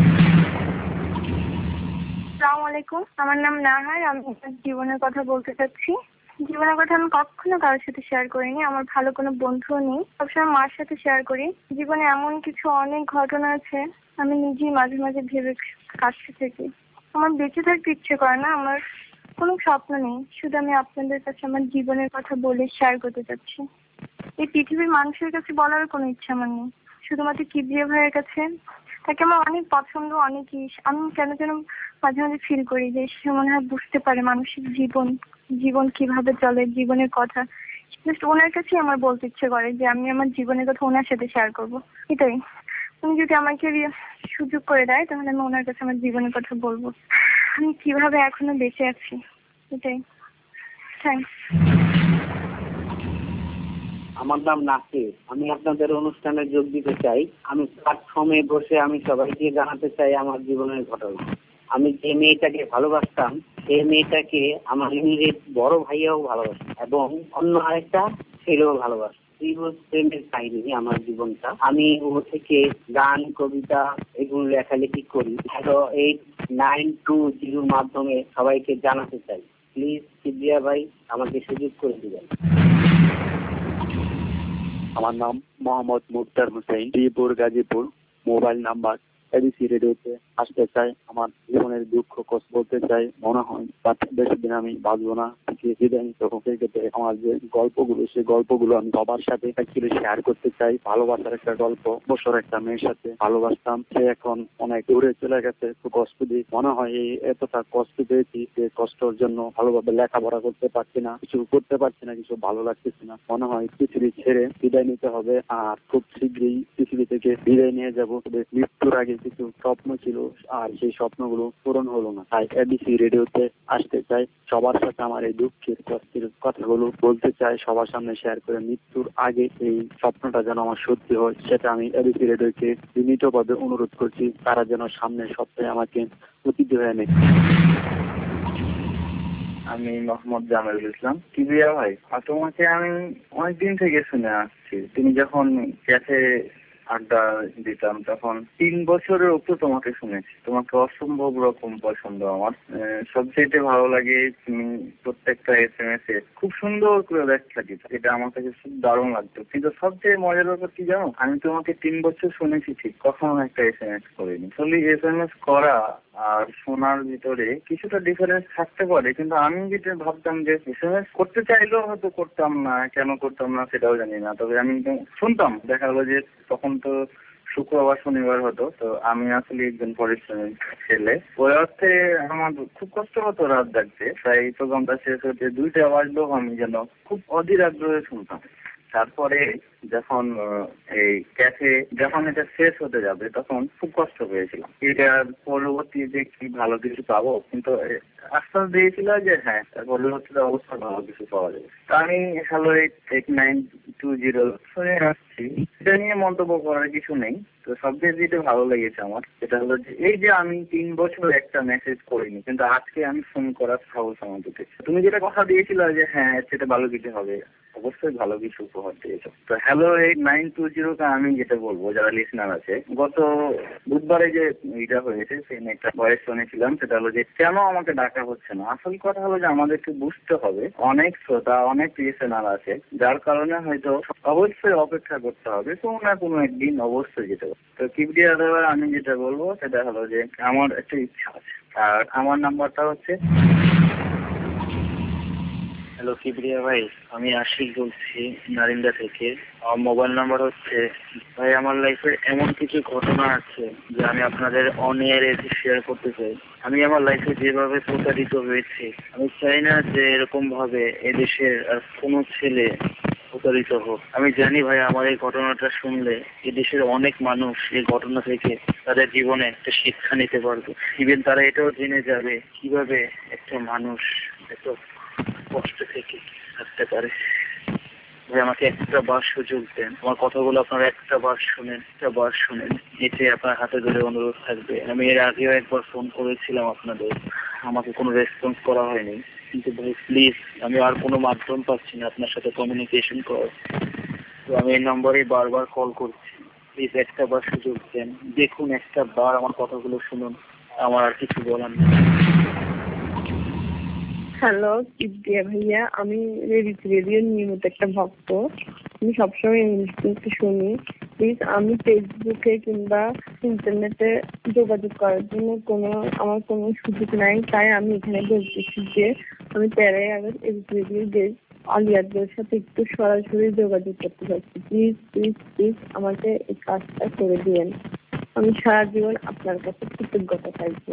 আসসালামু আলাইকুম, আমার নাম নাহার। আমি আমার জীবনের কথা বলতে চাচ্ছি। জীবনের কথা আমি কখনো কারোর সাথে শেয়ার করিনি, আমার ভালো কোনো বন্ধুও নেই, সবসময় মার সাথে শেয়ার করি। জীবনে এমন কিছু অনেক ঘটনা আছে, আমি নিজেই মাঝে মাঝে ভেবে কাছে থেকে আমার বেঁচে থাকতে ইচ্ছে করে না, আমার কোনো স্বপ্ন নেই, শুধু আমি আপনাদের কাছে আমার জীবনের কথা বলে শেয়ার করতে চাচ্ছি। এই পৃথিবীর মানুষের কাছে বলার কোনো ইচ্ছা আমার নেই, শুধুমাত্র কিবরিয়া ভাইয়ের কাছে। তাকে আমার অনেক পছন্দ, অনেক আমি কেন যেন মাঝে মাঝে ফিল করি যে সে মনে হয় বুঝতে পারে মানুষের জীবন কিভাবে চলে, জীবনের কথা। জাস্ট ওনার কাছে আমার বলতে ইচ্ছে করে যে আমি আমার জীবনের কথা ওনার সাথে শেয়ার করবো, এটাই। উনি যদি আমাকে সুযোগ করে দেয়, তাহলে আমি ওনার কাছে আমার জীবনের কথা বলবো, আমি কিভাবে এখনো বেঁচে আছি, এটাই। থ্যাংকস। আমার নাম নাসির। আমি আপনাদের অনুষ্ঠানে যোগ দিতে চাই। আমি প্ল্যাটফর্মে বসে আমি সবাইকে জানাতে চাই আমার জীবনের ঘটনা। আমি যে মেয়েটাকে ভালোবাসতাম, সেই মেয়েটাকে আমার ইংরেজ বড় ভাইয়াও ভালোবাসে এবং অন্য আরেকটা ছেলেও ভালোবাসে। প্রেমের কাহিনী আমার জীবনটা। আমি ও থেকে গান, কবিতা এগুলো লেখালেখি করি। 0892 মাধ্যমে সবাইকে জানাতে চাই। প্লিজ কিবরিয়া ভাই আমাকে সুযোগ করে দিবেন। আমার নাম Mohammad Muktar Hossain, Sreepur, Gazipur. Mobile number ABC রেডিওতে আসতে চাই, আমার জীবনের দুঃখ কষ্ট বলতে চাই। মনে হয় বেশি দিন আমি বাঁচবো না, বিদায় নিতে হবে। আমার যে গল্পগুলো, সেই গল্পগুলো আমি সবার সাথে অ্যাকচুয়ালি শেয়ার করতে চাই। ভালোবাসার একটা গল্প, বছর একটা মেয়ের সাথে ভালোবাসতাম, সে এখন অনেক দূরে চলে গেছে। খুব কষ্ট দিয়ে মনে হয় এই এতটা কষ্ট পেয়েছি যে কষ্টের জন্য ভালোভাবে লেখাপড়া করতে পারছি না, কিছু করতে পারছি না, কিছু ভালো লাগতেছে না। মনে হয় পৃথিবী ছেড়ে বিদায় নিতে হবে, আর খুব শীঘ্রই পৃথিবী থেকে বিদায় নিয়ে যাবো। মৃত্যুর আগে কিছু স্বপ্ন ছিল, আর সেই স্বপ্নগুলো পূরণ হলো না। তাই এবিসি রেডিওতে আসতে চাই, সবার সাথে আমার এই দুঃখের কষ্টের কথাগুলো বলতে চাই, সবার সামনে শেয়ার করে। মৃত্যুর আগে এই স্বপ্নটা যেন আমার সত্যি হয়, সেটা আমি এবিসি রেডিওকে বিনীতভাবে অনুরোধ করছি। তারা যেন সামনের সপ্তাহে আমাকে অতিথি হয়ে নেয়। আমি মোহাম্মদ জামিরুল ইসলাম। কিবরিয়া ভাই, তোমাকে আমি অনেকদিন থেকে শুনে আসছি। তুমি যখন ক্যাফে আড্ডা দিতাম তখন 3 বছরের উপর তোমাকে শুনেছি। তোমাকে অসম্ভব রকম পছন্দ আমার। সবচেয়ে ভালো লাগে তুমি প্রত্যেকটা SMS এ খুব সুন্দর করে ব্যাখ্যা দিত, এটা আমার কাছে খুব দারুণ লাগতো। কিন্তু সবচেয়ে মজার ব্যাপার কি জানো, আমি তোমাকে 3 বছর শুনেছি ঠিক, কখনো একটা SMS করিনি। আসলে SMS করা আর শোনার ভিতরে কিছুটা ডিফারেন্স থাকতে পারে, কিন্তু আমি যেটা ভাবতাম যে SMS করতে চাইলেও হয়তো করতাম না, কেন করতাম না সেটাও জানি না। তবে আমি শুনতাম, দেখা গেলো যে তখন তো শুক্রবার শনিবার হতো, তো আমি আসলে একজন পরিশ্রমী ছেলে, ওই অর্থে আমার খুব কষ্ট হতো রাত জাগতে। প্রায় প্রোগ্রামটা শেষ হতে 2টা বাজলেও আমি যেন খুব অধীর আগ্রহে শুনতাম। তারপরে যখন এই ক্যাফে যখন এটা শেষ হতে যাবে তখন খুব কষ্ট পেয়েছিলাম, এটার পরবর্তীতে কি ভালো কিছু পাবো, কিন্তু আশ্বাস দিয়েছিল যে হ্যাঁ পরবর্তীতে অবশ্যই ভালো কিছু পাওয়া যাবে। তা আমি হ্যালো 8920 শুনে আসছি, এটা নিয়ে মন্তব্য করার কিছু নেই। তো সবচেয়ে যেটা ভালো লেগেছে আমার, সেটা হলো যে এই যে আমি 3 বছর একটা মেসেজ করিনি, কিন্তু আজকে আমি ফোন করার সাহস আমার উঠেছে। তুমি যেটা কথা দিয়েছিল যে হ্যাঁ সেটা ভালো কিছু হবে, অবশ্যই ভালো কিছু উপহার দিয়েছো। তো হ্যালো 8920 আমি যেটা বলবো যারা লিসনার আছে, গত বুধবারে যে এটা হয়েছে সেই একটা ভয়েস শুনেছিলাম, সেটা হলো যে কেন আমাকে ডাকা ডাকা হচ্ছে না। আসল কথা হলো যে আমাদেরকে বুঝতে হবে অনেক শ্রোতা, অনেক লিসেনার আছে, যার কারণে হয়তো অবশ্যই অপেক্ষা করতে হবে, কোনো না কোনো একদিন অবশ্যই যেতে হবে। তো কিবরিয়া দাদা, আমি যেটা বলবো সেটা হলো যে আমার একটা ইচ্ছা আছে, আর আমার নাম্বারটা হচ্ছে। হ্যালো কিবরিয়া ভাই, আমি আশিক বলছি নারিন্দা থেকে। আমার মোবাইল নাম্বার হচ্ছে, ভাই আমার লাইফের এমন কিছু ঘটনা আছে যে আমি আপনাদের অন এয়ারে শেয়ার করতে চাই। আমি আমার লাইফে যেভাবে প্রতারিত হয়েছি, আমি চাই না যে এরকম ভাবে এদেশের আর কোনো ছেলে প্রতারিত হোক। আমি জানি ভাই, আমার এই ঘটনাটা শুনলে এদেশের অনেক মানুষ এই ঘটনা থেকে তাদের জীবনে একটা শিক্ষা নিতে পারবে। ইভেন তারা এটাও জেনে যাবে কিভাবে একটা মানুষ এত কষ্ট থেকে থাকতে পারে। ভাই আমাকে একটা বার সুযোগ দেন, আমার কথাগুলো আপনারা একটা বার শুনেন, এতে আপনার হাতে ধরে অনুরোধ থাকবে। আমি এর আগেও একবার ফোন করেছিলাম আপনাদের, আমাকে কোনো রেসপন্স করা হয়নি, কিন্তু ভাই প্লিজ, আমি আর কোনো মাধ্যম পাচ্ছি না আপনার সাথে কমিউনিকেশন করার, তো আমি এই নম্বরেই বারবার কল করছি। প্লিজ একটা বার সুযোগ দেন, দেখুন একটা বার আমার কথাগুলো শুনুন, আমার আর কিছু বলার নেই। হ্যালো কিবরিয়া ভাইয়া, আমি রেডিওর নিয়মিত একটা ভক্ত। আমি সবসময় ইংলিশকে শুনি। প্লিজ, আমি ফেসবুকে কিংবা ইন্টারনেটে যোগাযোগ করার জন্য আমার কোনো সুযোগ নাই, তাই আমি এখানে বলতেছি যে আমি 13 আগস্ট রেডিওর গেস্ট আলিয়াদের সাথে একটু সরাসরি যোগাযোগ করতে চাচ্ছি। প্লিজ প্লিজ প্লিজ আমাকে এই কাজটা করে দিয়েন। আমি সারা জীবন আপনার কাছে কৃতজ্ঞতা চাইছি।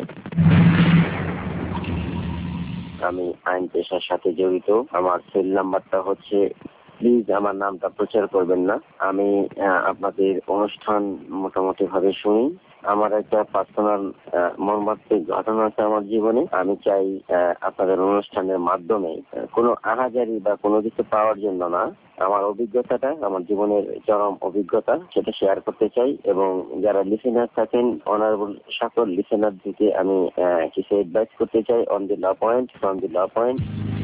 আমি আইন পেশার সাথে জড়িত। আমার সেল নাম্বারটা হচ্ছে, প্লিজ আমার নামটা প্রচার করবেন না। আমি আপনাদের অনুষ্ঠান মোটামুটি ভাবে শুনি। আমার একটা পার্সোনাল মর্মান্তিক ঘটনা আছে আমার জীবনে। আমি চাই আপনাদের অনুষ্ঠানের মাধ্যমে কোনো আহাজারি বা কোনো কিছু পাওয়ার জন্য না, আমার অভিজ্ঞতাটা, আমার জীবনের চরম অভিজ্ঞতা, সেটা শেয়ার করতে চাই। এবং যারা লিসেনার থাকেন, অনারেবল সকল লিসেনার দিকে আমি কিছু অ্যাডভাইস করতে চাই on the law point, from the law point.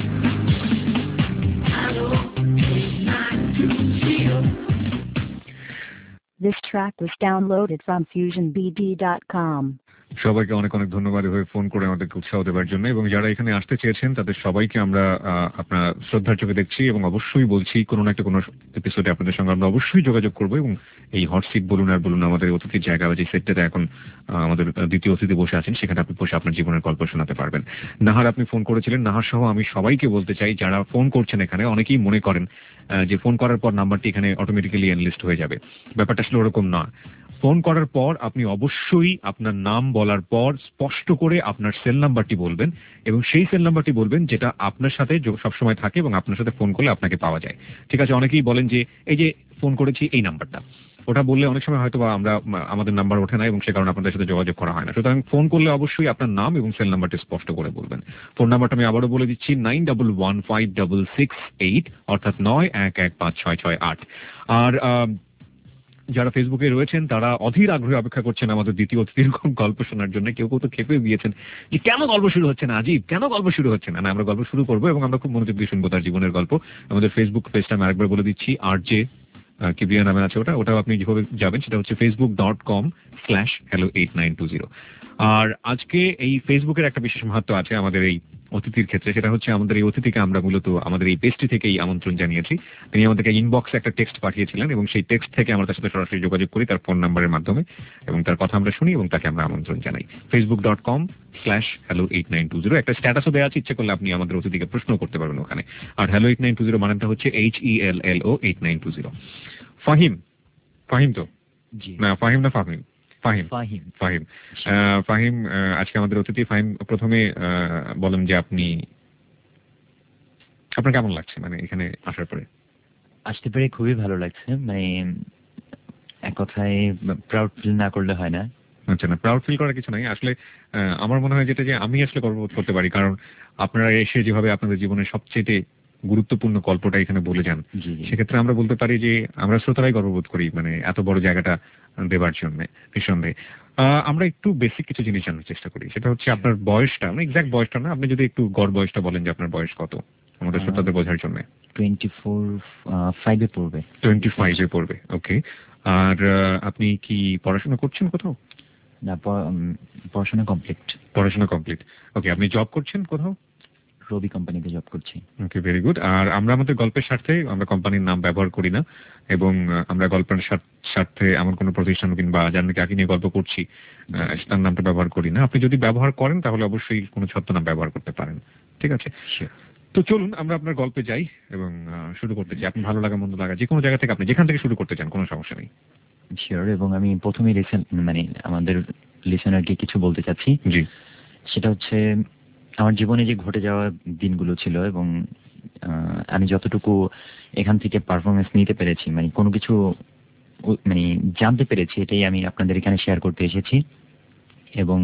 This track was downloaded from FusionBD.com. সবাইকে অনেক অনেক ধন্যবাদ এভাবে ফোন করে আমাদেরকে উৎসাহ দেওয়ার জন্য, এবং যারা এখানে আসতে চেয়েছেন তাদের সবাইকে আমরা আপনার শ্রদ্ধার চোখে দেখছি, এবং অবশ্যই বলছি কোনো না একটা কোনো এপিসোডে আপনাদের সঙ্গে আমরা অবশ্যই যোগাযোগ করবো। এবং এই হট সিট বলুন আর বলুন, আমাদের অতিথির জায়গা, যে সেটটাতে এখন আমাদের দ্বিতীয় অতিথি বসে আছেন, সেখানে আপনি বসে আপনার জীবনের গল্প শোনাতে পারবেন। নাহার, আপনি ফোন করেছিলেন। নাহার সহ আমি সবাইকে বলতে চাই, যারা ফোন করছেন এখানে, অনেকেই মনে করেন যে ফোন করার পর নাম্বারটি এখানে অটোমেটিক্যালি এনলিস্ট হয়ে যাবে। ব্যাপারটা আসলে ওরকম না। ফোন করার পর আপনি অবশ্যই আপনার নাম বলার পর স্পষ্ট করে আপনার সেল নাম্বারটি বলবেন, এবং সেই সেল নাম্বারটি বলবেন যেটা আপনার সাথে সবসময় থাকে এবং আপনার সাথে ফোন করলে আপনাকে পাওয়া যায়। ঠিক আছে, অনেকেই বলেন যে এই যে ফোন করেছি এই নাম্বারটা, ওটা বললে অনেক সময় হয়তো আমাদের নাম্বার ওঠে না এবং সে কারণে আপনাদের সাথে যোগাযোগ করা হয় না। সুতরাং ফোন করলে অবশ্যই আপনার নাম এবং সেল নাম্বারটি স্পষ্ট করে বলবেন। ফোন নাম্বারটা আমি আবারও বলে দিচ্ছি, 91156668, অর্থাৎ 91156668। আর যারা ফেসবুকে রয়েছেন তারা অধীর আগ্রহে অপেক্ষা করছেন আমাদের দ্বিতীয় অতিথির গল্প শোনার জন্য। কেউ কেউ তো খেপে গিয়েছেন যে কেন গল্প শুরু হচ্ছে না, আজিব, কেন গল্প শুরু হচ্ছে না। আমরা গল্প শুরু করবো এবং আমরা খুব মনোযোগ দিয়ে শুনবো তার জীবনের গল্প। আমাদের ফেসবুক পেজটা আমি আরেকবার বলে দিচ্ছি, RJ কিবরিয়া নামে আছে ওটাও আপনি যেভাবে যাবেন সেটা হচ্ছে facebook.com/hello8920। আর আজকে এই ফেসবুকের একটা বিশেষ মাহাত্ম্য আছে আমাদের এই অতিথির ক্ষেত্রে, সেটা হচ্ছে আমাদের এই অতিথিকে আমরা মূলত আমাদের এই পেজটি থেকেই আমন্ত্রণ জানিয়েছি। তিনি আমাদেরকে ইনবক্সে একটা টেক্সট পাঠিয়েছিলেন এবং সেই টেক্সট থেকে আমরা তার সাথে সরাসরি যোগাযোগ করি তার ফোন নাম্বারের মাধ্যমে, এবং তার কথা আমরা শুনি এবং তাকে আমরা আমন্ত্রণ জানাই। facebook.com/hello8920 একটা স্ট্যাটাসও দেওয়া আছে, ইচ্ছে করলে আপনি আমাদের অতিথিকে প্রশ্ন করতে পারবেন ওখানে। আর hello8920 মানেটা হচ্ছে HELLO8920। ফাহিম তো না, ফাহিম না ফাহিম? ফাহিম আজকে আমাদের অতিথি। ফাহিম, প্রথমে বলেন যে আপনার কেমন লাগছে, মানে এখানে আসার পরে? আসতে পেরে খুবই ভালো লাগছে, মানে এক কথায় প্রাউড ফিল না করলে হয় না। আচ্ছা, না, প্রাউড ফিল করার কিছু নাই আসলে। আমার মনে হয় যেটা, যে আমি আসলে গর্ববোধ করতে পারি, কারণ আপনারা এসে যেভাবে আপনাদের জীবনের সবচেয়ে গুরুত্বপূর্ণ গল্পটা এখানে বলে যান, সেক্ষেত্রে আমরা বলতে পারি যে আমরা শ্রোতারাই গর্ববোধ করি, মানে এত বড় জায়গাটা দেবার জন্য। নিঃসন্দেহে আমরা একটু বেসিক কিছু জিনিস জানার চেষ্টা করি, সেটা হচ্ছে আপনার বয়সটা, মানে এক্সাক্ট বয়সটা না, আপনি যদি একটু গড় বয়সটা বলেন যে আপনার বয়স কত, আমাদের শ্রোতাদের বোঝার জন্য। 25 পড়বে। 25 পড়বে, ওকে। আর আপনি কি পড়াশোনা করছেন কোথাও? না, পড়াশোনা কমপ্লিট। পড়াশোনা কমপ্লিট, ওকে। আপনি জব করছেন কোথাও? রবি কোম্পানিতে জব করছি। ওকে, ভেরি গুড। আর আমরা আমাদের গল্পের স্বার্থে আমরা কোম্পানির নাম ব্যবহার করি না, এবং আমরা গল্পের স্বার্থে এমন কোনো প্রতিষ্ঠান কিংবা যার যাকে নিয়ে গল্প করছি তার নামটা ব্যবহার করি না। আপনি যদি ব্যবহার করেন তাহলে অবশ্যই কোনো ছদ্মনাম ব্যবহার করতে পারেন, ঠিক আছে? তো চলুন আমরা আপনার গল্পে যাই এবং শুরু করতে চাই। আপনি ভালো লাগা মন্দ লাগা যে কোনো জায়গা থেকে আপনি যেখান থেকে শুরু করতে চান, কোনো সমস্যা নেই। শিওর। এবং আমি প্রথমেই মানে আমাদের লিসেনারকে কিছু বলতে চাচ্ছি। জি। সেটা হচ্ছে আমার জীবনে যে ঘটে যাওয়া দিনগুলো ছিল, এবং আমি যতটুকু এখান থেকে পারফরমেন্স নিতে পেরেছি, মানে কোনো কিছু মানে জানতে পেরেছি, এটাই আমি আপনাদের এখানে শেয়ার করতে এসেছি। এবং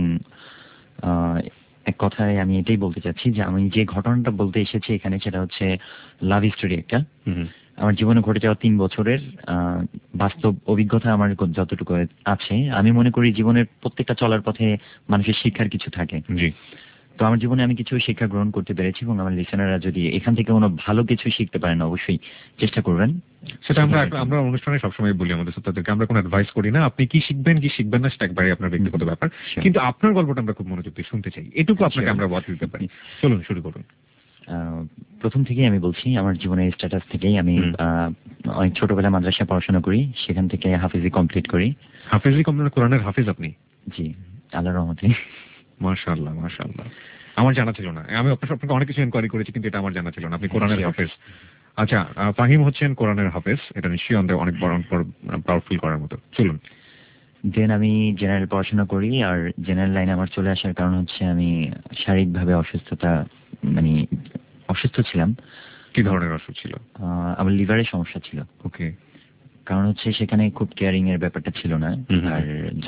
এক কথায় আমি এটাই বলতে চাচ্ছি যে আমি যে ঘটনাটা বলতে এসেছি এখানে, সেটা হচ্ছে লাভ স্টোরি একটা। আমার জীবনে ঘটে যাওয়া 3 বছরের বাস্তব অভিজ্ঞতা আমার যতটুকু আছে। আমি মনে করি জীবনের প্রত্যেকটা চলার পথে মানুষের শিক্ষার কিছু থাকে। জি। তো আমার জীবনে আমি কিছু শিক্ষা গ্রহণ করতে পেরেছি, এবং আমার লিসেনাররা যদি এখান থেকে কোনো ভালো কিছু শিখতে পারেন অবশ্যই চেষ্টা করবেন। সেটা আমরা অনুষ্ঠানে সবসময় বলি আমাদের শ্রোতাদেরকে, আমরা কোনো অ্যাডভাইস করি না। আপনি কি শিখবেন কি শিখবেন না সেটা একবারে আপনার ব্যক্তিগত ব্যাপার, কিন্তু আপনার গল্পটা আমরা খুব মনোযোগ দিয়ে শুনতে চাই, এটুকু আপনাকে আমরা ওয়াচ দিতে পারি। চলুন শুরু করুন। প্রথম থেকেই আমি বলছি, আমার জীবনের স্ট্যাটাস থেকেই আমি অনেক ছোটবেলায় মাদ্রাসায় পড়াশোনা করি, সেখান থেকে হাফেজি কমপ্লিট করি। হাফেজি কমপ্লিট? কোরআনের হাফেজ আপনি? জি, আল্লাহর রহমতে। মাশাআল্লাহ মাশাআল্লাহ, আমার জানা ছিল না। আমি আপনাকে অনেক কিছু এনকোয়ারি করেছি, কিন্তু এটা আমার জানা ছিল না আপনি কোরআনের হাফেজ। আচ্ছা, ফাহিম হচ্ছেন কোরআনের হাফেজ, এটা নিশ্চয়ই অনেক বড় প্রাউড ফিল করার মতো। চলুন। দেন আমি জেনারেল পড়াশোনা করি, আর জেনারেল লাইনে আমার চলে আসার কারণ হচ্ছে আমি শারীরিকভাবে অসুস্থ ছিলাম। কি ধরনের অসুখ ছিল? আমার লিভারের সমস্যা ছিল। ওকে। কারণ হচ্ছে সেখানে খুব কেয়ারিং এর ব্যাপারটা ছিল না। আর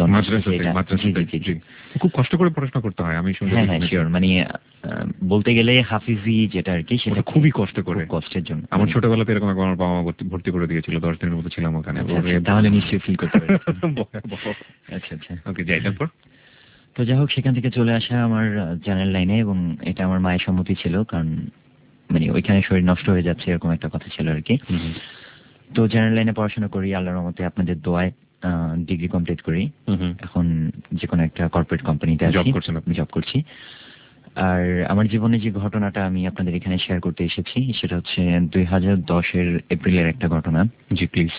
খুব কষ্ট করে পড়াশোনা করতে হয় আমি শুনছি। হ্যাঁ শিওর, মানে বলতে গেলে হাফিজি যেটা আর কি, সেটা খুবই কষ্ট করে, কষ্টের জন্য। আমার ছোটবেলাতে এরকম একবার আমার বাবা মা ভর্তি করে দিয়েছিল, 10 দিনের মতো ছিলাম ওখানে। তাহলে নিশ্চয়ই ফিল করতে পারি। আচ্ছা আচ্ছা, ওকে, যাই। তারপর তো যাই হোক, সেখান থেকে চলে আসা আমার জেনারেল লাইনে, এবং এটা আমার মায়ের সম্মতি ছিল, কারণ মানে ওইখানে শরীর নষ্ট হয়ে যাচ্ছে এরকম একটা কথা ছিল আর কি। তো জেনারেল লাইনে পড়াশোনা করি, আল্লাহর রহমতে আপনাদের দোয়ায় ডিগ্রি কমপ্লিট করি। এখন যে কোনো একটা কর্পোরেট কোম্পানিতে জব করছি। আর আমার জীবনে যে ঘটনাটা আমি আপনাদের এখানে শেয়ার করতে এসেছি, সেটা হচ্ছে 2010 এপ্রিলের একটা ঘটনা। জি প্লিজ।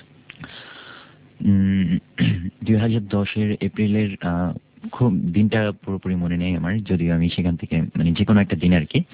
2010 এপ্রিলের খুব দিনটা পুরোপুরি মনে নেই আমার, যদিও আমি সেখান থেকে মানে যে কোনো একটা দিন আর কি।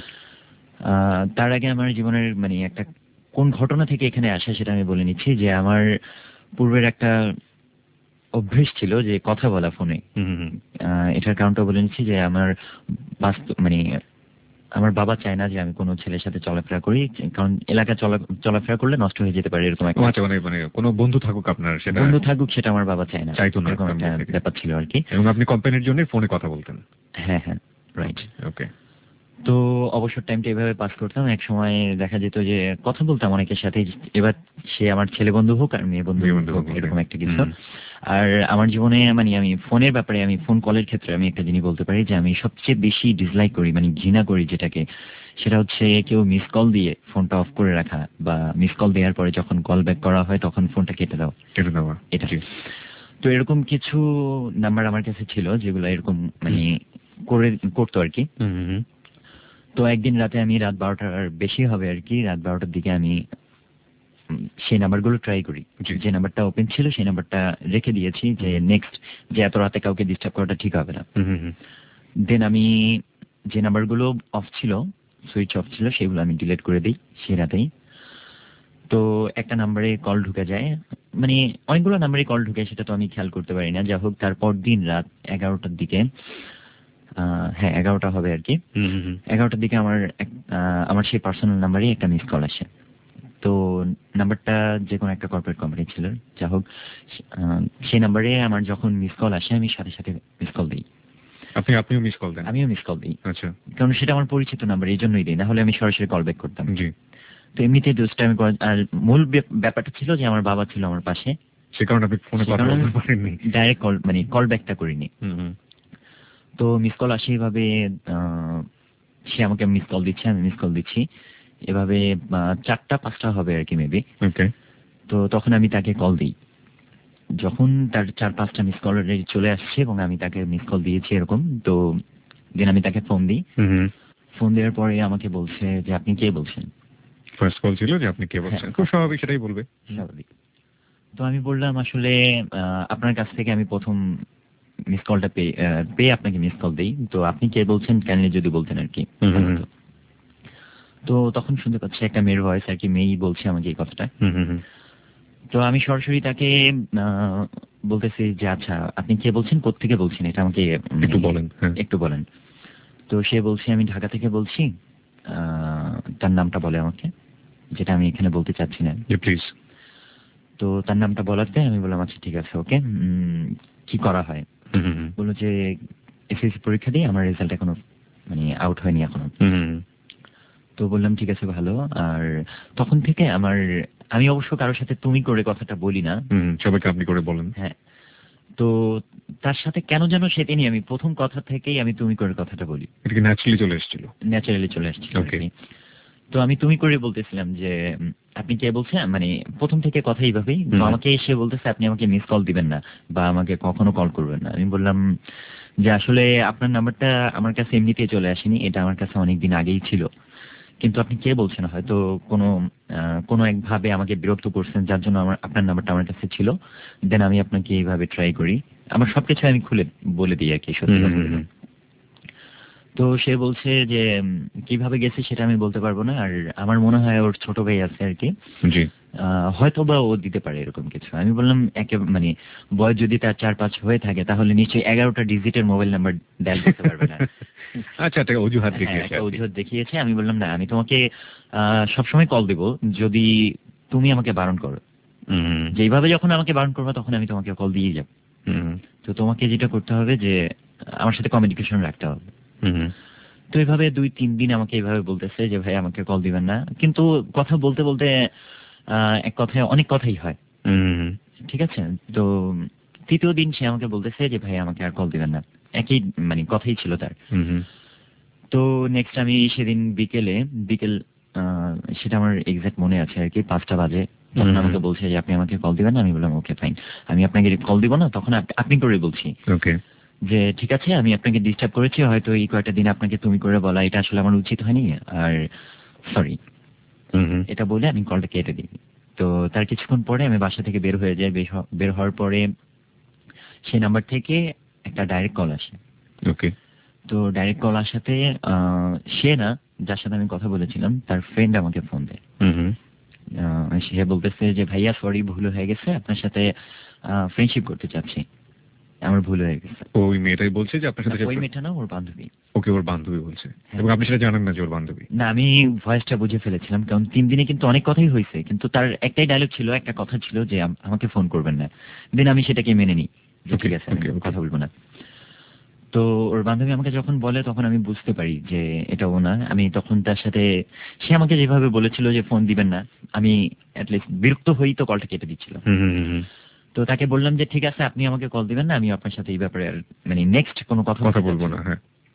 তার আগে আমার জীবনের মানে একটা কোন ঘটনা থেকে এখানে আসা সেটা আমি বলে নিচ্ছি। যে আমার পূর্বের একটা অভ্যেস ছিল যে কথা বলা ফোনে। এটার কারণটা বলে নিচ্ছি যে আমার মানে আমার বাবা চায় না যে আমি কোনো ছেলের সাথে চলাফেরা করি, কারণ এলাকা চলাফেরা করলে নষ্ট হয়ে যেতে পারে এরকম একটা। আচ্ছা, মানে কোনো বন্ধু থাকুক আপনার, সেটা বন্ধু থাকুক সেটা আমার বাবা চায় না, চাইতো না, এরকম একটা ব্যাপার ছিল আর কি। এবং আপনি কোম্পানির জন্য ফোনে কথা বলতেন? হ্যাঁ হ্যাঁ, রাইট। ওকে। তো অবসর টাইমটা এভাবে পাস করতাম। এক সময় দেখা যেত যে কথা বলতাম অনেকের সাথে, এবার সে আমার ছেলে বন্ধু হোক আর মেয়ে বন্ধু হোক, এরকম একটা কিছু। আর আমার জীবনে মানে আমি ফোনের ব্যাপারে, আমি ফোন কলের ক্ষেত্রে আমি একটা জিনিস বলতে পারি যে আমি সবচেয়ে বেশি ডিসলাইক করি, মানে ঘৃণা করি যেটাকে, সেটা হচ্ছে কেউ মিস কল দিয়ে ফোনটা অফ করে রাখা, বা মিস কল দেওয়ার পরে যখন কল ব্যাক করা হয় তখন ফোনটা কেটে দেওয়া। এটা তো এরকম কিছু নাম্বার আমার কাছে ছিল যেগুলো এরকম মানে করতো আর কি। তো একদিন রাতে আমি রাত 12টার বেশি হবে আর কি, রাত 12টার দিকে আমি সেই নাম্বারগুলো ট্রাই করি। যে নাম্বারটা ওপেন ছিল সেই নাম্বারটা রেখে দিয়েছি, যে নেক্সট যে এত রাতে কাউকে ডিস্টার্ব করাটা ঠিক হবে না। দেন আমি যে নাম্বারগুলো অফ ছিল, সুইচ অফ ছিল, সেগুলো আমি ডিলিট করে দিই সেই রাতেই। তো একটা নাম্বারে কল ঢুকে যায়, মানে অনেকগুলো নাম্বারে কল ঢুকে, সেটা তো আমি খেয়াল করতে পারি না। যা হোক, তারপর দিন রাত 11টার দিকে, হ্যাঁ 11টা হবে আর কি, 11টার দিকে আমার সেই পার্সোনাল নাম্বারে একটা মিস কল আসে। তো নাম্বারটা যে কোনো একটা কর্পোরেট কোম্পানি ছিল। যা হোক, সেই নাম্বারে আমার যখন মিস কল আসে আমি সাথে সাথে মিস কল দিই। আপনিও মিস কল দেন? আমিও মিস কল দিই। আচ্ছা। কারণ সেটা আমার পরিচিত নাম্বার, এই জন্যই দিই, না হলে আমি সরাসরি কল ব্যাক করতাম। জি। তো এমনিতে দোষটা আমি, আর মূল ব্যাপারটা ছিল যে আমার বাবা ছিল আমার পাশে, সে কারণে আপনি ফোনে কথা বলতে পারেননি, ডাইরেক্ট কল মানে কল ব্যাকটা করিনি। তো মিস কল আসে এভাবে, সে আমাকে মিস কল দিচ্ছে, আমি মিস কল দিচ্ছি, এভাবে 4টা 5টা হবে আর কি মেবি। ওকে। তো তখন আমি তাকে কল দিই। যখন তার 4-5টা মিস কল চলে আসছে এবং আমি তাকে মিস কল দিয়েছি এরকম, তো দেন আমি তাকে ফোন দিই। ফোন দেওয়ার পরে আমাকে বলছে যে আপনি কে বলছেন। ফার্স্ট কল ছিল যে আপনি কে বলছেন, খুব স্বাভাবিক, সেটাই বলবে। স্বাভাবিক। তো আমি বললাম আসলে আপনার কাছ থেকে আমি প্রথম মিস কলটা পেয়ে আপনাকে মিস কল দিই, তো আপনি কে বলছেন কাইন্ডলি যদি বলতেন আর কি। তো তখন শুনতে পাচ্ছি একটা মেয়ের ভয়েস আর কি, মেয়েই বলছে আমাকে এই কথাটা। তো আমি সরাসরি তাকে বলতেছি যে আচ্ছা আপনি কে বলছেন, কোত্থেকে বলছেন, এটা আমাকে একটু বলেন। তো সে বলছে আমি ঢাকা থেকে বলছি, তার নামটা বলে আমাকে, যেটা আমি এখানে বলতে চাচ্ছি না প্লিজ। তো তার নামটা বলাতে আমি বললাম আচ্ছা ঠিক আছে ওকে, কি করা হয়। বললো যে এসএসসি পরীক্ষা দিয়ে আমার রেজাল্ট এখনো মানে আউট হয়নি এখনো। তো বললাম ঠিক আছে ভালো। আর তখন থেকে আমি অবশ্য কারোর সাথে তুমি করে কথাটা বলি না, সবাইকে আপনি করে বলেন। হ্যাঁ। তো তার সাথে কেন যেন সেদিনই আমি প্রথম কথা থেকেই আমি তুমি করে কথাটা বলি। এটা কি ন্যাচারালি চলে এসেছিল? ওকে। তো আমি তুমি করে বলতেছিলাম যে আপনি কে বলছেন, মানে প্রথম থেকে কথা এইভাবেই। তো আমাকে এসে বলতেছে আপনি আমাকে মিস কল দিবেন না বা আমাকে কখনো কল করবেন না। আমি বললাম যে আসলে আপনার নাম্বারটা আমার কাছে এমনিতেই চলে আসেনি, এটা আমার কাছে অনেকদিন আগেই ছিল, কিন্তু আপনি কে বলছেন হয়তো কোনো একভাবে আমাকে বিরক্ত করছেন, যার জন্য আপনার নাম্বারটা আমার কাছে ছিল। দেন আমি আপনাকে এইভাবে ট্রাই করি, আমার সবকিছু আমি খুলে বলে দিই আর কি, সত্যি কথা বলে। তো সে বলছে যে কিভাবে গেছে সেটা আমি বলতে পারবো না, আর আমার মনে হয় ওর ছোট ভাই আছে আর কি, হয়তো বা ও দিতে পারে এরকম কিছু। আমি বললাম মানে বয়স যদি তার 4-5 হয়ে থাকে তাহলে নিশ্চয়ই 11টা ডিজিটের মোবাইল নাম্বার ডায়াল করতে পারবে না। আচ্ছা, একটা অজুহাত দেখিয়েছে। আমি বললাম না, আমি তোমাকে সবসময় কল দেব যদি তুমি আমাকে বারণ করো। যেইভাবে যখন আমাকে বারণ করবে তখন আমি তোমাকে কল দিয়ে যাব। তো তোমাকে যেটা করতে হবে যে আমার সাথে কমিউনিকেশন রাখতে হবে। তো এইভাবে 2-3 দিন আমাকে এইভাবে বলতেছে যে ভাই আমাকে কল দিবেন না, কিন্তু কথা বলতে বলতে এক কথায় অনেক কথাই হয়। ঠিক আছে। তো তৃতীয় দিন সে আমাকে বলতেছে যে ভাই আমাকে আর কল দিবেন না, একই মানে কথাই ছিল তার। তো নেক্সট আমি সেদিন বিকেল সেটা আমার এক্সাক্ট মনে আছে আর কি, 5টা বাজে, তখন আমাকে বলছে যে আপনি আমাকে কল দিবেন না। আমি বললাম ওকে ফাইন, আমি আপনাকে কল দিব না। তখন আপনি করে বলছি যে ঠিক আছে আমি আপনাকে ডিস্টার্ব করেছি, হয়তো এই কয়েকটা দিন আপনাকে তুমি করে বলা এটা আসলে আমার উচিত হয়নি, আর সরি। এটা বলে আমি কলটা কেটে দিই। তো তার কিছুক্ষণ পরে আমি বাসা থেকে বের হয়ে যাই। বের হওয়ার পরে সেই নাম্বার থেকে একটা ডাইরেক্ট কল আসে। তো ডাইরেক্ট কল আসাতে সে না, যার সাথে আমি কথা বলেছিলাম তার ফ্রেন্ড আমাকে ফোন দেয়। সে বলতেছে যে ভাইয়া সরি, ভুল হয়ে গেছে, আপনার সাথে ফ্রেন্ডশিপ করতে চাচ্ছি, আমার ভুল হয়ে গেছে। ওই মেয়েটাই বলছে যে আপনার সাথে? ওই মেয়েটা না, ওর বান্ধবী। ওকে, ওর বান্ধবী বলছে। এবং আপনি সেটা জানেন না যে ওর বান্ধবী? না, আমি ভয়েসটা বুঝে ফেলেছিলাম, কারণ 3 দিনে কিন্তু অনেক কথাই হয়েছে, কিন্তু তার একটাই ডায়লগ ছিল, একটা কথা ছিল যে আমাকে ফোন করবেন না। দেন আমি সেটাকে মেনে নিই যে ঠিক আছে কথা বলবো না। তো ওর বান্ধবী আমাকে যখন বলে তখন আমি বুঝতে পারি যে এটা ও না। আমি তখন তার সাথে, সে আমাকে যেভাবে বলেছিল যে ফোন দিবেন না, আমি অ্যাটলিস্ট বিরক্ত হয়েই তো কলটা কেটে দিচ্ছিল। তো তাকে বললাম যে ঠিক আছে আপনি আমাকে কল দিবেন না, আমি আপনার সাথে এই ব্যাপারে মানে নেক্সট কোনো কথা বলবো না।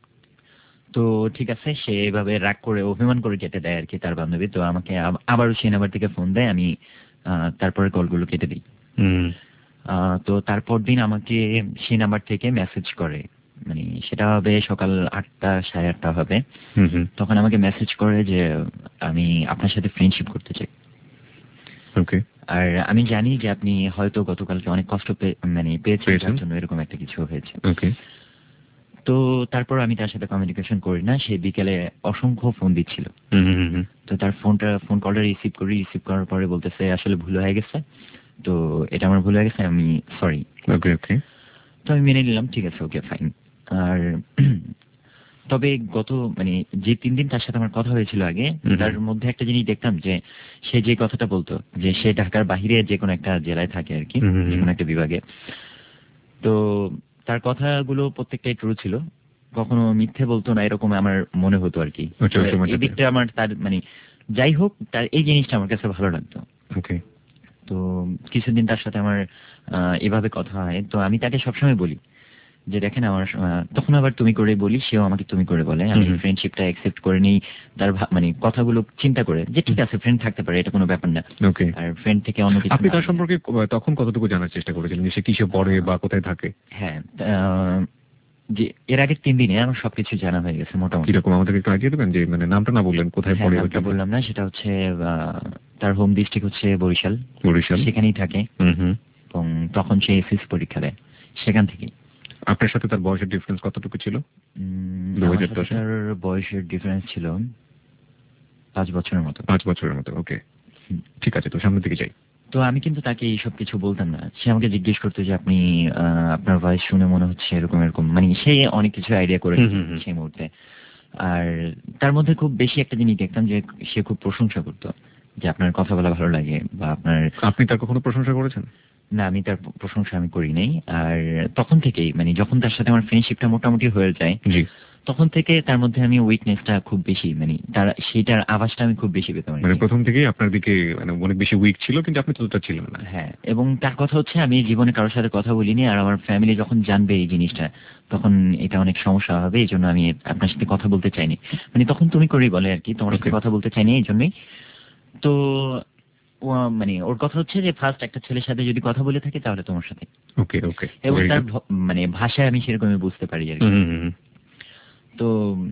তো ঠিক আছে, সে এভাবে রাগ করে অভিমান করে কেটে দেয় আর কি তার বান্ধবী। তো আমাকে আবারও সেই নাম্বার থেকে ফোন দেয়, আমি তারপরে কলগুলো কেটে দিই। তো তারপর দিন আমাকে সেই নাম্বার থেকে মেসেজ করে, মানে সেটা হবে সকাল 8টা 8:30 হবে। তখন আমাকে মেসেজ করে যে আমি আপনার সাথে ফ্রেন্ডশিপ করতে চাই। আর আমি জানি যে আপনি হয়তো গতকালকে অনেক কষ্ট পেয়েছেন, যার জন্য এরকম একটা কিছু হয়েছে। তো তারপর আমি তার সাথে কমিউনিকেশন করি না। সে বিকেলে অসংখ্য ফোন দিচ্ছিল। তো তার ফোন কলটা রিসিভ করার পরে বলতেছে আসলে ভুল হয়ে গেছে, তো এটা আমার ভুল হয়ে গেছে, আমি সরি। তো আমি মেনে নিলাম, ঠিক আছে ওকে ফাইন। আর তবে গত যে 3 দিন তার সাথে আমার কথা হয়েছিল আগে, তার মধ্যে একটা জিনিস দেখতাম যে সে যে কথাটা বলতো যে সে ঢাকার বাহিরে যে কোনো একটা জেলায় থাকে আর কি, যে কোনো একটা বিভাগে। তো তার কথাগুলো প্রত্যেকটাই ট্রু ছিল, কখনো মিথ্যে বলতো না, এরকম আমার মনে হতো আর কি। এই দিকটা আমার তার যাই হোক, তার এই জিনিসটা আমার কাছে ভালো লাগতো। তো কিছুদিন তার সাথে আমার এভাবে কথা হয়। তো আমি তাকে সবসময় বলি যে দেখেন আমার তখন আবার তুমি করে বলি, সেও আমাকে তুমি করে বলে। আমি ফ্রেন্ডশিপটা অ্যাকসেপ্ট করে নিই তার মানে কথাগুলো চিন্তা করে যে ঠিক আছে ফ্রেন্ড থাকতে পারে, এটা কোনো ব্যাপার না। ওকে। আর ফ্রেন্ড থেকে অন্য কিছু। আপনি তার সম্পর্কে তখন কতটুকু জানার চেষ্টা করেছিলেন, যে সে কিসে পড়ে বা কোথায় থাকে? হ্যাঁ, যে এর আগে 3 দিনে আমার সবকিছু জানা হয়ে গেছে মোটামুটি। কিরকম আমাদেরকে একটু আইডিয়া দেবেন, যে মানে নামটা না বললেন, কোথায় পড়ে? নামটা বললাম না, সেটা হচ্ছে তার হোম ডিস্ট্রিক্ট হচ্ছে বরিশাল, সেখানেই থাকে। এবং তখন সে এসএসসি পরীক্ষা দেয় সেখান থেকে। আপনার সাথে তার বয়সের ডিফারেন্স কতটুকু ছিল? 2010 তার বয়সের ডিফারেন্স ছিল 5 বছরের মতো। 5 বছরের মতো, ওকে ঠিক আছে। তো সামনের দিকে যাই। তো আমি কিন্তু তাকে এইসব কিছু বলতাম না। সে আমাকে জিজ্ঞেস করতো যে আপনি আপনার ভয়েস শুনে মনে হচ্ছে এরকম এরকম, মানে সে অনেক কিছু আইডিয়া করে সেই মুহূর্তে। আর তার মধ্যে খুব বেশি একটা জিনিস দেখতাম যে সে খুব প্রশংসা করতো, যে আপনার কথা বলা ভালো লাগে বা আপনি তার কখনো প্রশংসা করেছেন? না, আমি তার প্রশংসা আমি করি নাই। আর তখন থেকেই মানে যখন তার সাথে আমার ফ্রেন্ডশিপটা মোটামুটি হয়ে যায়, তখন থেকে তার মধ্যে আমি উইকনেসটা খুব বেশি, মানে তার সেটার আভাসটা আমি খুব বেশি পেতাম। মানে প্রথম থেকেই আপনার দিকে মানে অনেক বেশি উইক ছিল, কিন্তু আপনি ততটা ছিলেন না। হ্যাঁ, এবং তার কথা হচ্ছে আমি জীবনে কারোর সাথে কথা বলিনি, আর আমার ফ্যামিলি যখন জানবে এই জিনিসটা তখন এটা অনেক সমস্যা হবে, এই জন্য আমি আপনার সাথে কথা বলতে চাইনি। মানে তখন তুমি করেই বলে আর কি, তোমার সাথে কথা বলতে চাইনি এই জন্যই। তো মানে ওর কথা হচ্ছে যে ফার্স্ট একটা ছেলের সাথে যদি কথা বলে থাকে তাহলে তোমার সাথে। ওকে ওকে। এবং তার মানে ভাষায় আমি সেরকমই বুঝতে পারি আর কি। তো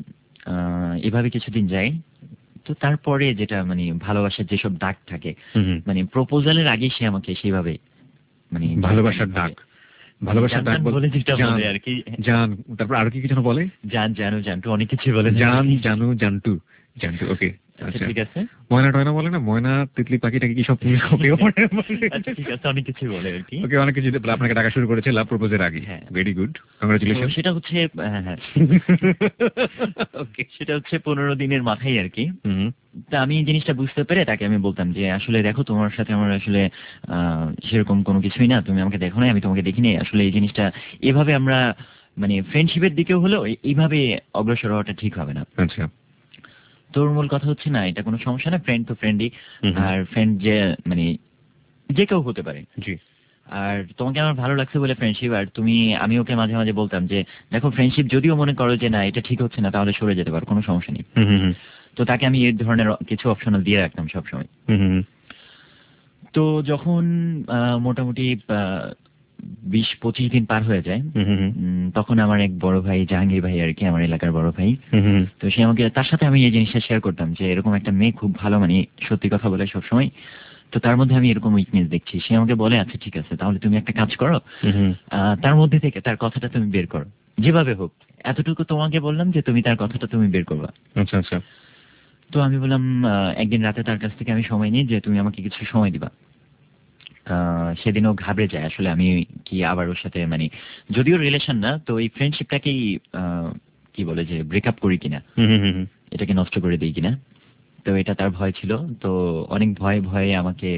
এভাবে কিছুদিন যাই। তো তারপরে যেটা মানে ভালোবাসার যেসব দাগ থাকে, মানে প্রপোজালের আগে সে আমাকে সেভাবে মানে ভালোবাসার দাগ, ভালোবাসার দাগ বলে যেটা বলে আর কি। জান, তারপর আর কি যেন বলে, জান জানু জানটু, অনেক কিছু বলে। জান জানু জানটু জানটু। ওকে আচ্ছা ঠিক আছে। ময়না টয়না বলে না, ময়না তিতলি পাখিটাকে কি সব আচ্ছা ঠিক আছে, অনেক কিছু বলে আর কি। ওকে, অনেক কিছু আপনাকে ডাকা শুরু করেছে লাভ প্রপোজের আগে। Very good, congratulation. সেটা হচ্ছে ওকে, সেটা হচ্ছে 15 দিনের মাথায় আর কি। তা আমি এই জিনিসটা বুঝতে পেরে তাকে আমি বলতাম যে আসলে দেখো তোমার সাথে আমার আসলে সেরকম কোনো কিছুই না, তুমি আমাকে দেখো না, আমি তোমাকে দেখিনি। আসলে এই জিনিসটা এভাবে আমরা মানে ফ্রেন্ডশিপের দিকেও হলেও এইভাবে অগ্রসর হওয়াটা ঠিক হবে না। আচ্ছা। তোর মূল কথা হচ্ছে না, এটা কোনো সমস্যা না, ফ্রেন্ড তো ফ্রেন্ডই। আর ফ্রেন্ড যে মানে যে কেউ হতে পারে। জি। আর তোমাকে আমার ভালো লাগছে বলে ফ্রেন্ডশিপ। আর তুমি, আমি ওকে মাঝে মাঝে বলতাম যে দেখো ফ্রেন্ডশিপ যদিও মনে করো যে না এটা ঠিক হচ্ছে না, তাহলে সরে যেতে পারো, কোনো সমস্যা নেই। তো তাকে আমি এই ধরনের কিছু অপশনাল দিয়ে রাখতাম সবসময়। তো যখন মোটামুটি 20-25 দিন পার হয়ে যায়, তখন আমার এক বড় ভাই জাহাঙ্গীর ভাই আর কি, আমার এলাকার বড় ভাই, তো সে আমাকে, তার সাথে আমি এই জিনিসটা শেয়ার করতাম যে এরকম একটা মেয়ে খুব ভালো, মানে সত্যি কথা বলে সবসময়, তো তার মধ্যে আমি এরকম উইকনেস দেখছি। সে আমাকে বলে আচ্ছা ঠিক আছে, তাহলে তুমি একটা কাজ করো, তার মধ্যে থেকে তার কথাটা তুমি বের করো, যেভাবে হোক। এতটুকু তোমাকে বললাম যে তুমি তার কথাটা তুমি বের করবা। আচ্ছা আচ্ছা। তো আমি বললাম একদিন রাতে তার কাছ থেকে আমি সময় নিই যে তুমি আমাকে কিছু সময় দিবা। সেদিনও ঘাবড়ে যায় আসলে আমি কি আবার ওর সাথে মানে যদিও রিলেশন না, তো এই ফ্রেন্ডশিপটাকেই কি বলে যে ব্রেকআপ করি কিনা, এটাকে নষ্ট করে দিই কিনা। তো এটা তার ভয় ছিল। তো অনেক ভয়ে ভয়ে আমাকে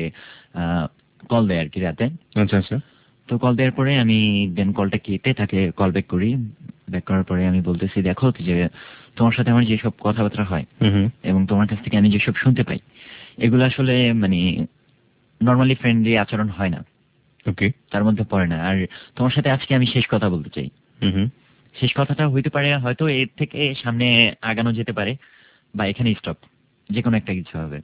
কল দেয় আর কি রাতে। আচ্ছা আচ্ছা। তো কল দেওয়ার পরে আমি দেন কলটা কেটে তাকে কল ব্যাক করি। ব্যাক করার পরে আমি বলতেছি দেখো যে তোমার সাথে আমার যেসব কথাবার্তা হয় এবং তোমার কাছ থেকে আমি যেসব শুনতে পাই, এগুলো আসলে মানে নর্মালি ফ্রেন্ডলি আচরণ হয় না। ওকে। তার মধ্যে পড়ে না। আর তোমার সাথে আজকে আমি শেষ কথা বলতে চাই। শেষ কথাটা হইতে পারে হয়তো এর থেকে সামনে আগানো যেতে পারে বা এখানে স্টপ, যে কোনো একটা কিছু হবে।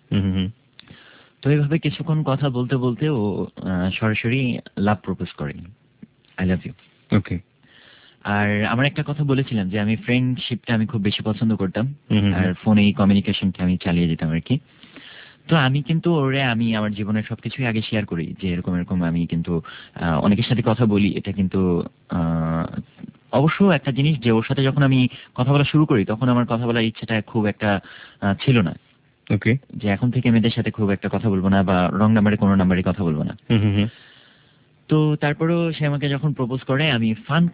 তো এইভাবে কিছুক্ষণ কথা বলতে বলতে ও সরাসরি লাভ প্রপোজ করে, আই লাভ ইউ। ওকে। আর আমার একটা কথা বলেছিলাম যে আমি ফ্রেন্ডশিপটা আমি খুব বেশি পছন্দ করতাম, আর ফোনে কমিউনিকেশনটা আমি চালিয়ে যেতাম আর কি। তো আমি কিন্তু ওরে আমি আমার জীবনের সবকিছুই আগে শেয়ার করি যে এরকম এরকম আমি কিন্তু অনেকের সাথে কথা বলি। এটা কিন্তু অবশ্য একটা জিনিস যে ওর সাথে যখন আমি কথা বলা শুরু করি তখন আমার কথা বলার ইচ্ছাটা খুব একটা ছিল না। ওকে। যে এখন থেকে মেয়েদের সাথে খুব একটা কথা বলবো না বা রং নাম্বারে কোনো নাম্বারে কথা বলবো না। তো তারপরেও সে আমাকে যখন প্রপোজ করে আমি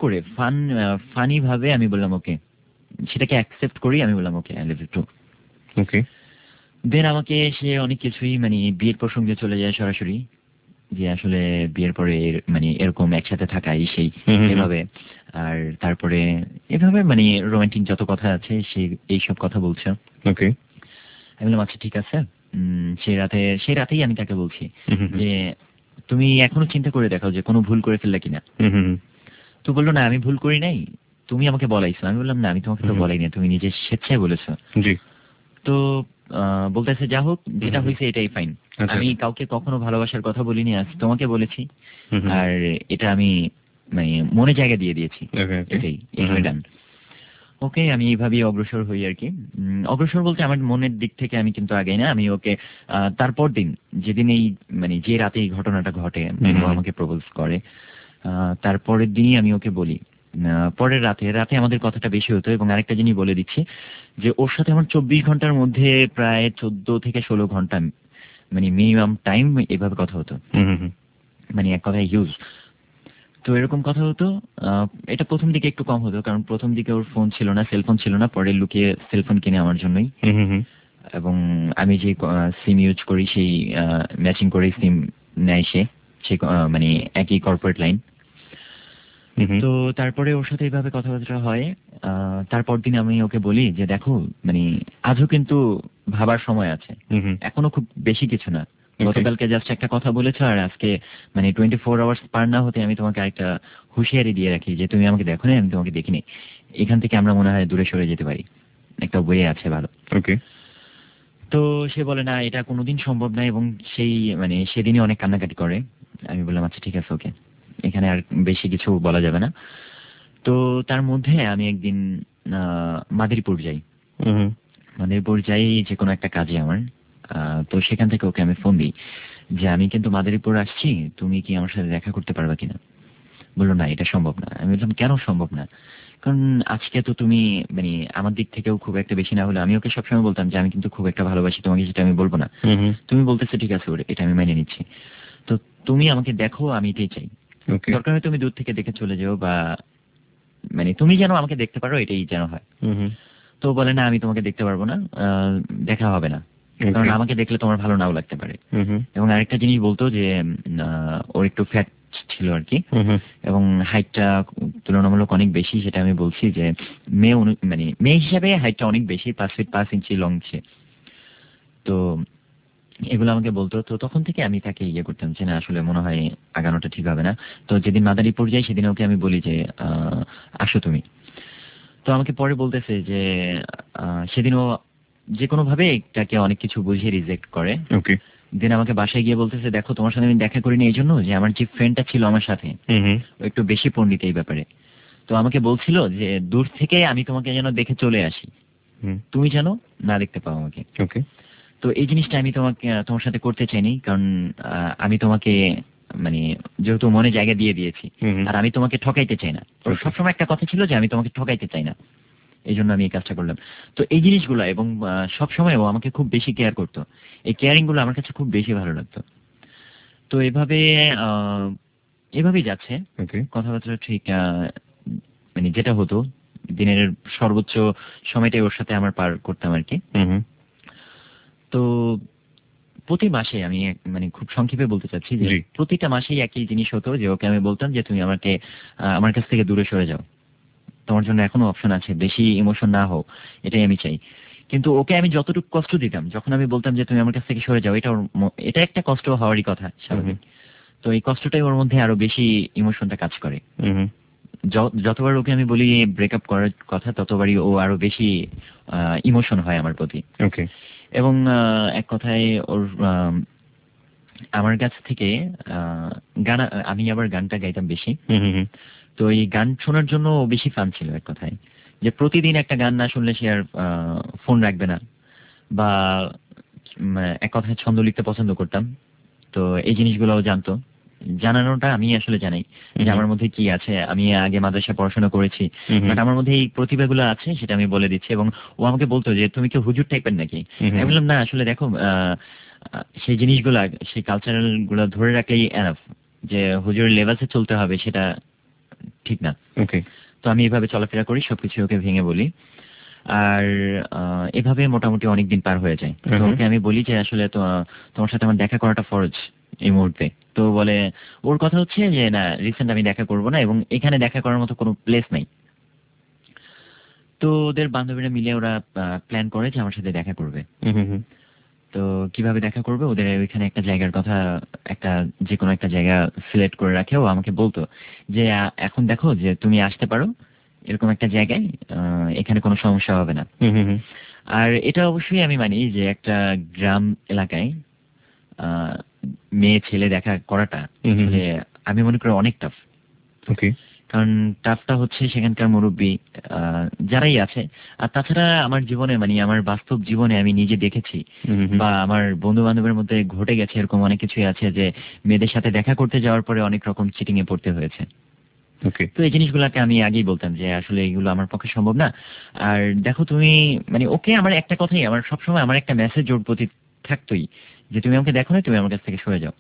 ফানি ভাবে আমি বললাম ওকে, সেটাকে অ্যাকসেপ্ট করি। আমি বললাম okay I love you too. Okay. Then আমাকে সে অনেক কিছুই মানে বিয়ের প্রসঙ্গে চলে যায় সরাসরি, যে আসলে বিয়ের পরে মানে এরকম একসাথে থাকা এই সেই এভাবে। আর তারপরে এভাবে মানে রোমান্টিক যত কথা আছে সেই এইসব কথা বলছে। ওকে। আমি বললাম আচ্ছা ঠিক আছে। সেই রাতেই আমি তাকে বলছি যে তুমি এখনো চিন্তা করে দেখাও যে কোনো ভুল করে ফেললে কিনা। তো বললো না আমি ভুল করি নাই, তুমি আমাকে বলাইছো। আমি বললাম না আমি তোমাকে তো বলাই না, তুমি নিজে স্বেচ্ছায় বলেছো। জি। তো বলতেছে যা হোক যেটা হয়েছে এটাই ফাইন, আমি কাউকে কখনো ভালোবাসার কথা বলিনি, আজ তোমাকে বলেছি, আর এটা আমি মানে মনে জায়গা দিয়ে দিয়েছি, এটাই ডান। ওকে, আমি এইভাবেই অগ্রসর হই আর কি। অগ্রসর বলতে আমার মনের দিক থেকে আমি কিন্তু আগে না, আমি ওকে তারপর দিন যেদিন এই মানে যে রাতে এই ঘটনাটা ঘটে, ও আমাকে প্রপোজ করে, তারপরের দিনই আমি ওকে বলি। পরের রাতে আমাদের কথাটা বেশি হতো। এবং আরেকটা জিনিস বলে দিচ্ছি যে ওর সাথে আমার 24 ঘন্টার মধ্যে প্রায় 14 থেকে 16 ঘন্টা মানে মিনিমাম টাইম এভাবে কথা হতো, মানে এক কথায় হিউজ। তো এরকম কথা হতো। এটা প্রথম দিকে একটু কম হতো, কারণ প্রথম দিকে ওর ফোন ছিল না, সেলফোন ছিল না, পরে লুকিয়ে সেলফোন কিনে আমার জন্যই। এবং আমি যে সিম ইউজ করি সেই ম্যাচিং করে সিম নেয় সে, মানে একই কর্পোরেট লাইন। তো তারপরে ওর সাথে এইভাবে কথাবার্তা হয়। তারপর দিন আমি ওকে বলি যে দেখো মানে আজও কিন্তু ভাবার সময় আছে, এখনো খুব বেশি কিছু না, গতকালকে জাস্ট একটা কথা বলেছো, আর আজকে মানে 24 আওয়ার্স পার না হতে আমি তোমাকে একটা হুঁশিয়ারি দিয়ে রাখি যে তুমি আমাকে দেখো না, আমি তোমাকে দেখিনি, এখান থেকে আমরা মনে হয় দূরে সরে যেতে পারি, একটা ওয়ে আছে ভালো। ওকে। তো সে বলে না এটা কোনোদিন সম্ভব না, এবং সেই মানে সেদিনই অনেক কান্নাকাটি করে। আমি বললাম আচ্ছা ঠিক আছে, ওকে, এখানে আর বেশি কিছু বলা যাবে না। তো তার মধ্যে আমি একদিন মাদারীপুর যাই। মাদারীপুর যাই যে কোনো একটা কাজে আমার। তো সেখান থেকে ওকে আমি ফোন দিই যে আমি কিন্তু মাদারীপুর আসছি, তুমি কি আমার সাথে দেখা করতে পারবা কিনা। বললো না এটা সম্ভব না। আমি বললাম কেন সম্ভব না? কারণ আজকে তো তুমি মানে আমার দিক থেকেও খুব একটা বেশি না হলে, আমি ওকে সবসময় বলতাম যে আমি কিন্তু খুব একটা ভালোবাসি তোমাকে, সেটা আমি বলবো না। তুমি বলতেছো ঠিক আছে ওরে, এটা আমি মেনে নিচ্ছি। তো তুমি আমাকে দেখো, আমি এটাই চাই। দরকার হয় তুমি দূর থেকে দেখে চলে যাও, বা মানে তুমি যেন আমাকে দেখতে পারো এটাই যেন হয়। তো বলে না আমি তোমাকে দেখতে পারবো না, দেখা হবে না, কারণ আমাকে দেখলে তোমার ভালো নাও লাগতে পারে। এবং আরেকটা জিনিস বলতো যে ওর একটু ফ্যাট ছিল আর কি, এবং হাইটটা তুলনামূলক অনেক বেশি, সেটা আমি বলছি যে মেয়ে হিসাবে হাইটটা অনেক বেশি, 5 ফিট 5 ইঞ্চি লং সে। তো এগুলো আমাকে বলতো। তো তখন থেকে আমি তাকে ইয়ে করতাম যে না আসলে মনে হয় আগানোটা ঠিক হবে না। তো যেদিন মাদারীপুর যাই সেদিন ওকে আমি বলি যে আসো তুমি। তো আমাকে পরে বলতেছে যে সেদিনও যে কোনো ভাবে এটাকে অনেক কিছু বুঝিয়ে রিজেক্ট করে। দিন আমাকে বাসায় গিয়ে বলতেছে দেখো তোমার সাথে আমি দেখা করিনি এই জন্য যে আমার যে ফ্রেন্ডটা ছিল আমার সাথে ও একটু বেশি পণ্ডিত এই ব্যাপারে। তো আমাকে বলছিল যে দূর থেকে আমি তোমাকে যেন দেখে চলে আসি, তুমি যেন না দেখতে পাও আমাকে। তো এই জিনিসটা আমি তোমার সাথে করতে চাইনি, কারণ আমি তোমাকে মানে যেহেতু মনে জায়গা দিয়ে দিয়েছি, আর আমি তোমাকে ঠকাইতে চাই না। ওর সবসময় একটা কথা ছিল যে আমি তোমাকে ঠকাইতে চাই না, এই জন্য আমি এই কাজটা করলাম। তো এই জিনিসগুলো, এবং সবসময় ও আমাকে খুব বেশি কেয়ার করতো, এই কেয়ারিং গুলো আমার কাছে খুব বেশি ভালো লাগতো। তো এভাবেই যাচ্ছে কথাবার্তা। ঠিক মানে যেটা হতো দিনের সর্বোচ্চ সময়টাই ওর সাথে আমার পার করতাম আর কি। তো প্রতি মাসে আমি মানে খুব সংক্ষেপে বলতে চাচ্ছি যে প্রতিটা মাসেই একই জিনিস হতো যে ওকে আমি বলতাম যে তুমি আমাকে আমার কাছ থেকে দূরে সরে যাও, তোমার জন্য এখনো অপশন আছে, বেশি ইমোশন না হও, এটাই আমি চাই। কিন্তু ওকে আমি যতটুকু কষ্ট দিতাম, যখন আমি বলতাম যে তুমি আমার কাছ থেকে সরে যাও, এটা একটা কষ্ট হওয়ারই কথা, স্বাভাবিক। তো এই কষ্টটাই ওর মধ্যে আরো বেশি ইমোশনটা কাজ করে। যতবার ওকে আমি বলি ব্রেকআপ করার কথা, ততবারই ও আরো বেশি ইমোশন হয় আমার প্রতি। এবং এক কথায় ওর আমার কাছ থেকে গান, আমি আবার গানটা গাইতাম বেশি, তো এই গান শোনার জন্য ও বেশি ফান ছিল। এক কথায় যে প্রতিদিন একটা গান না শুনলে সে আর ফোন রাখবে না, বা এক কথায় ছন্দ লিখতে পছন্দ করতাম। তো এই জিনিসগুলো জানতো, জানানোটা আমি আসলে জানাই যে আমার মধ্যে কি আছে। আমি আগে মাদ্রাসায় পড়াশোনা করেছি, বাট আমার মধ্যে এই প্রতিভাগুলো আছে সেটা আমি বলে দিচ্ছি। এবং ও আমাকে বলতো যে তুমি কি হুজুর টাইপের নাকি? আমি বললাম না আসলে দেখো সেই জিনিসগুলা, সেই কালচারাল গুলা ধরে রাখলেই এনাফ, যে হুজুরের লেবাসে চলতে হবে সেটা ঠিক না। তো আমি এভাবে চলাফেরা করি, সবকিছু ওকে ভেঙে বলি, আর এভাবে মোটামুটি অনেকদিন পার হয়ে যায়। তো ওকে আমি বলি যে আসলে তো তোমার সাথে আমার দেখা করাটা ফরজ এই মুহূর্তে। তো বলে ওর কথা হচ্ছে যে না রিসেন্ট আমি দেখা করব না, এবং এখানে দেখা করার মতো কোনো প্লেস নাই। তো ওদের বান্ধবীরা মিলে ওরা প্ল্যান করে যে আমার সাথে দেখা করবে। তো কিভাবে দেখা করবে, ওদের ওইখানে একটা জায়গার কথা, একটা যে কোনো একটা জায়গা সিলেক্ট করে রাখে। ও আমাকে বলতো যে এখন দেখো যে তুমি আসতে পারো এরকম একটা জায়গায়, এখানে কোনো সমস্যা হবে না। আর এটা অবশ্যই আমি মানি যে একটা গ্রাম এলাকায় মেয়ে ছেলে দেখা করাটা আসলে আমি মনে করি অনেক টাফ। কারণ টাফটা হচ্ছে সেখানকার মুরব্বী যারাই আছে, আর তাছাড়া আমার জীবনে মানে আমার বাস্তব জীবনে আমি নিজে দেখেছি বা আমার বন্ধু বান্ধবের মধ্যে ঘটে গেছে এরকম অনেক কিছুই আছে যে মেয়েদের সাথে দেখা করতে যাওয়ার পরে অনেক রকম চিটিং এ পড়তে হয়েছে। তো এই জিনিসগুলোকে আমি আগেই বলতাম যে আসলে এগুলো আমার পক্ষে সম্ভব না। আর দেখো তুমি মানে ওকে আমার একটা কথাই, আমার সবসময় আমার একটা মেসেজ ওর প্রতি থাকতোই যে তুমি আমাকে দেখো না, তুমি আমার কাছ থেকে সরে যাও।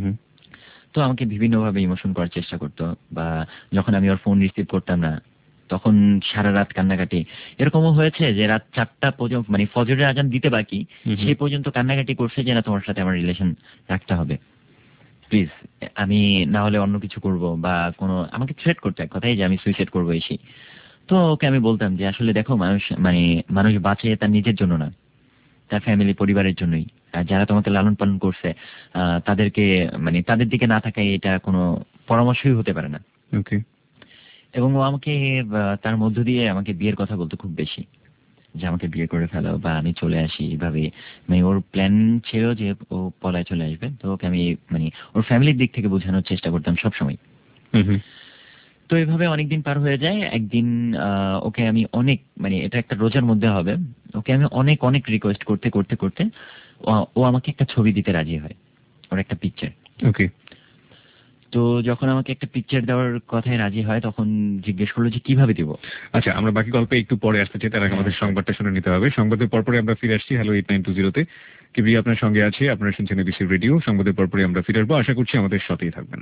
তো আমাকে বিভিন্নভাবে ইমোশন করার চেষ্টা করতো, বা যখন আমি ওর ফোন রিসিভ করতাম না তখন সারা রাত কান্নাকাটি। এরকমও হয়েছে যে রাত 4টা পর্যন্ত মানে ফজরের আজান দিতে বাকি সেই পর্যন্ত কান্নাকাটি করছে যে না তোমার সাথে আমার রিলেশন রাখতে হবে প্লিজ, আমি না হলে অন্য কিছু করব, বা কোনো আমাকে থ্রেট করতো এক কথাই যে আমি সুইসাইড করবো এসে। তো ওকে আমি বলতাম যে আসলে দেখো মানুষ বাঁচে তার নিজের জন্য না, তার ফ্যামিলি পরিবারের জন্যই। আর যারা তোমাকে লালন পালন করছে তাদেরকে মানে তাদের দিকে না থাকায় এটা কোনো পরামর্শই হতে পারে না। এবং ও আমাকে তার মধ্য দিয়ে আমাকে বিয়ের কথা বলতো খুব বেশি, যে আমাকে বিয়ে করে ফেলো বা আমি চলে আসি এইভাবে। মানে ওর প্ল্যান ছিল যে ও পলায় চলে আসবে। তো ওকে আমি মানে ওর ফ্যামিলির দিক থেকে বোঝানোর চেষ্টা করতাম সবসময়। তো এভাবে অনেকদিন পার হয়ে যায়। একদিন ওকে আমি অনেক মানে এটা একটা রোজার মধ্যে হবে, ওকে আমি অনেক অনেক রিকোয়েস্ট করতে করতে করতে ও আমাকে একটা ছবি দিতে রাজি হয়, ওর একটা পিকচার। তো যখন আমাকে একটা পিকচার দেওয়ার কথায় রাজি হয় তখন জিজ্ঞেস করলো যে কিভাবে দিব। আচ্ছা, আমরা বাকি গল্পে একটু পরে আসতে চাই, তার আগে আমাদের সংবাদটা শুনে নিতে হবে। সংবাদের পরপরে আমরা ফিরে আসছি হ্যালো 8920-তে। কিবরিয়া আপনার সঙ্গে আছে, আপনারা শুনছেন এবিসি রেডিও। সংবাদের পরপরে আমরা ফিরে আসবো, আশা করছি আমাদের সাথেই থাকবেন।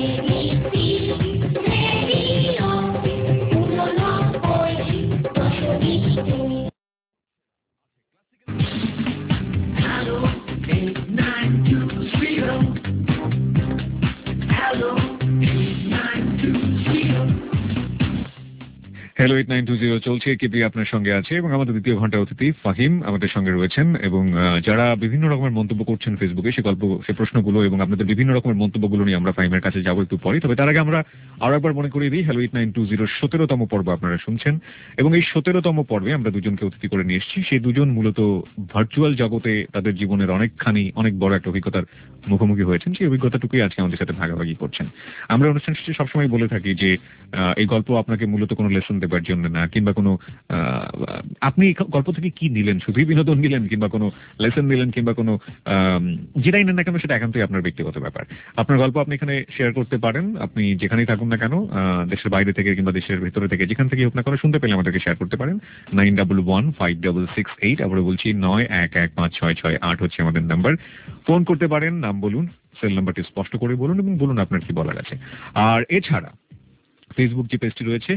হ্যালো 8920 চলছে, কিবরিয়া আপনার সঙ্গে আছে এবং আমাদের দ্বিতীয় ঘন্টা অতিথি ফাহিম আমাদের সঙ্গে রয়েছেন। এবং যারা বিভিন্ন রকমের মন্তব্য করছেন ফেসবুকে সে প্রশ্নগুলো এবং আপনাদের বিভিন্ন রকমের মন্তব্যগুলো নিয়ে আমরা ফাহিমের কাছে যাবো একটু পরে। তবে তার আগে আমরা আরো একবার মনে করিয়ে দিই, হ্যালো 8920 17তম পর্ব আপনারা শুনছেন এবং এই 17তম পর্বে আমরা দুজনকে অতিথি করে নিয়ে এসেছি। সেই দুজন মূলত ভার্চুয়াল জগতে তাদের জীবনের অনেক বড় একটা অভিজ্ঞতার মুখোমুখি হয়েছেন। সেই অভিজ্ঞতাটুকুই আজকে আমাদের সাথে ভাগাভাগি করছেন। আমরা অনুষ্ঠান শেষে সবসময় বলে থাকি যে এই গল্প আপনাকে মূলত কোনো লেসন দেবার জন্য না, কিংবা কোনো আপনি গল্প থেকে কি নিলেন, শুধুই বিনোদন নিলেন কিংবা কোনো লেসন নিলেন কিংবা কোনো যেটাই নেন না কেন সেটা একান্তই আপনার ব্যক্তিগত ব্যাপার। আপনার গল্প আপনি এখানে শেয়ার করতে পারেন, আপনি যেখানেই থাকুন না কেন, দেশের বাইরে থেকে কিংবা দেশের ভেতরে থেকে, যেখান থেকে হোক না কেন শুনতে পেলে আমাদেরকে শেয়ার করতে পারেন। 91156668, আবার বলছি 91156668 হচ্ছে আমাদের নাম্বার। ফোন করতে পারেন, নাম বলুন, সেল নাম্বারটি স্পষ্ট করে বলুন এবং বলুন আপনার কি বলার আছে। আর এছাড়া ফেসবুক যে পেজটি রয়েছে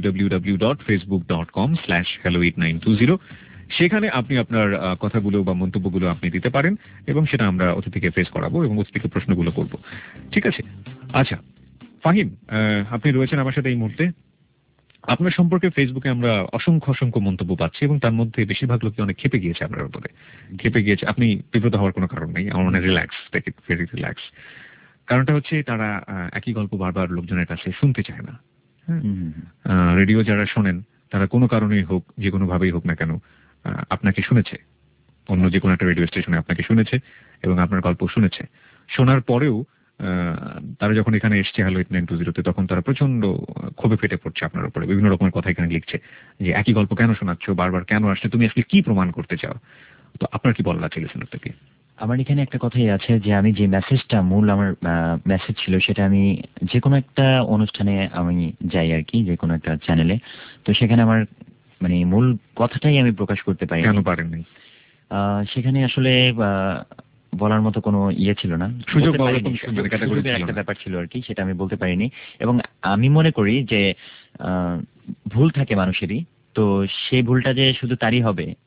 www.facebook.com/hello8920, সেখানে আপনি আপনার কথাগুলো বা মন্তব্যগুলো আপনি দিতে পারেন এবং সেটা আমরা অতিথিকে ফেস করাবো এবং অতিথিকে প্রশ্নগুলো করব। ঠিক আছে? আচ্ছা ফাহিম, আপনি রয়েছেন আমার সাথে এই মুহূর্তে। আপনার সম্পর্কে ফেসবুকে আমরা অসংখ্য মন্তব্য পাচ্ছি এবং তার মধ্যে বেশিরভাগ লোকই অনেক ক্ষেপে গিয়েছে আপনার উপরে। ক্ষেপে গিয়েছে, আপনি বিব্রত হওয়ার কোনো কারণ নেই, আমার মনে relax, take it very relax. কারণটা হচ্ছে তারা একই গল্প বারবার লোকজনের কাছে শুনতে চায় না। রেডিও যারা শোনেন তারা কোনো কারণেই হোক, যে কোনো ভাবেই হোক না কেন, আপনাকে শুনেছে, অন্য যে কোনো একটা রেডিও স্টেশনে আপনাকে শুনেছে এবং আপনার গল্প শুনেছে। শোনার পরেও তারা যখন এখানে এসছে হ্যালো 8920-তে, তখন তারা প্রচন্ড ক্ষোভে ফেটে পড়ছে আপনার উপরে, বিভিন্ন রকমের কথা এখানে লিখছে যে একই গল্প কেন শোনাচ্ছ, বারবার কেন আসছে, তুমি আসলে কি প্রমাণ করতে চাও। তো আপনার কি বলার আছে লিসেনার থেকে? আমার এখানে একটা কথাই আছে যে আমি যে মেসেজটা মূল আমার মেসেজ ছিল সেটা আমি যে কোনো একটা অনুষ্ঠানে আমি যাই আর কি, যে কোনো একটা চ্যানেলে, তো সেখানে আমার মানে মূল কথাটাই আমি প্রকাশ করতে পারি। কেন পারেননি? সেখানে আসলে বলার মতো কোনো ইয়ে ছিল না, সুযোগের একটা ব্যাপার ছিল আর কি, সেটা আমি বলতে পারিনি। এবং আমি মনে করি যে ভুল থাকে মানুষেরই, তো সেই ভুলটা যে শুধু তারই হবে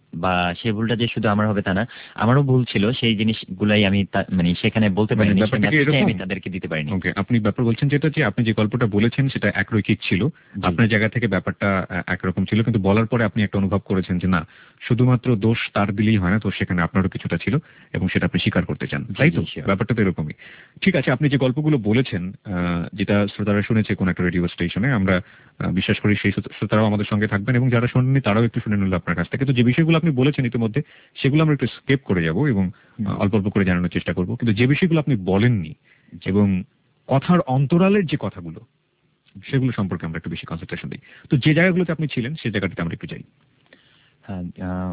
বা সেই ভুলটা যে শুধু আমার হবে তা না, আমারও ভুল ছিল, সেই জিনিসগুলাই আমি মানে সেখানে বলতে পারিনি, আমি তাদেরকে দিতে পারিনি। ওকে, আপনি ব্যাপার বলছেন যেটা, যে আপনি যে গল্পটা বলেছেন সেটা একরৈখিক ছিল, আপনার জায়গা থেকে ব্যাপারটা একরকম ছিল, কিন্তু বলার পরে আপনি একটা অনুভব করেছেন যে না, শুধুমাত্র দোষ তার দিলেই হয় না, তো সেখানে আপনারও কিছুটা ছিল এবং সেটা আপনি স্বীকার করতে চান, তাই তো? ব্যাপারটা তো এরকমই। ঠিক আছে, আপনি যে গল্পগুলো বলেছেন, যেটা শ্রোতারা শুনেছে কোন একটা রেডিও স্টেশনে, আমরা বিশ্বাস করি সেই শ্রোতারাও আমাদের সঙ্গে থাকবেন, এবং যারা শোনেননি তারাও একটু শুনে নিল আপনার কাছ থেকে। তো যে বিষয়গুলো আপনি বলেছেন ইতিমধ্যে, সেগুলো আমরা একটু স্কেপ করে যাব এবং অল্প অল্প করে জানানোর চেষ্টা করব, কিন্তু যে বিষয়গুলো আপনি বলেননি এবং কথার অন্তরালের যে কথাগুলো, সেগুলো সম্পর্কে আমরা একটু বেশি কনসেন্ট্রেশন দিই। তো যে জায়গাগুলোতে আপনি ছিলেন সেই জায়গাটাতে আমরা একটু যাই। হ্যাঁ,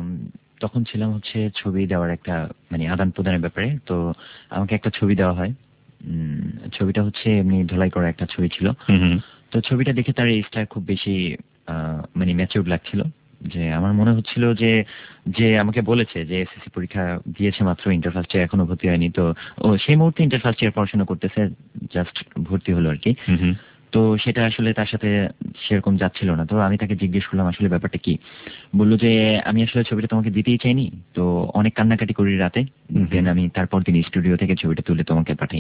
তখন ছিলাম হচ্ছে ছবি দেওয়ার একটা মানে আদান প্রদানের ব্যাপারে। তো আমাকে একটা ছবি দেওয়া হয়, ছবিটা হচ্ছে এমনি ধোলাই করা একটা ছবি ছিল। তো ছবিটা দেখে তার এজটা খুব বেশি মানে ম্যাচিউরড লাগছিল, যে আমার মনে হচ্ছিল যে যে আমাকে বলেছে যে এসএসসি পরীক্ষা দিয়েছে মাত্র, ইন্টার ফার্স্ট ইয়ার এখনো ভর্তি হয়নি, তো ও সেই মুহূর্তে ইন্টার ফার্স্ট ইয়ার পড়াশোনা করতেছে, জাস্ট ভর্তি হলো আর কি। তো সেটা আসলে তার সাথে সেরকম যাচ্ছিল না। তো আমি তাকে জিজ্ঞেস করলাম আসলে ব্যাপারটা কি। বললো যে আমি আসলে ছবিটা তোমাকে দিতেই চাইনি, তো অনেক কান্নাকাটি করি রাতে, দেন আমি তারপর দিন স্টুডিও থেকে ছবিটা তুলে তোমাকে পাঠাই।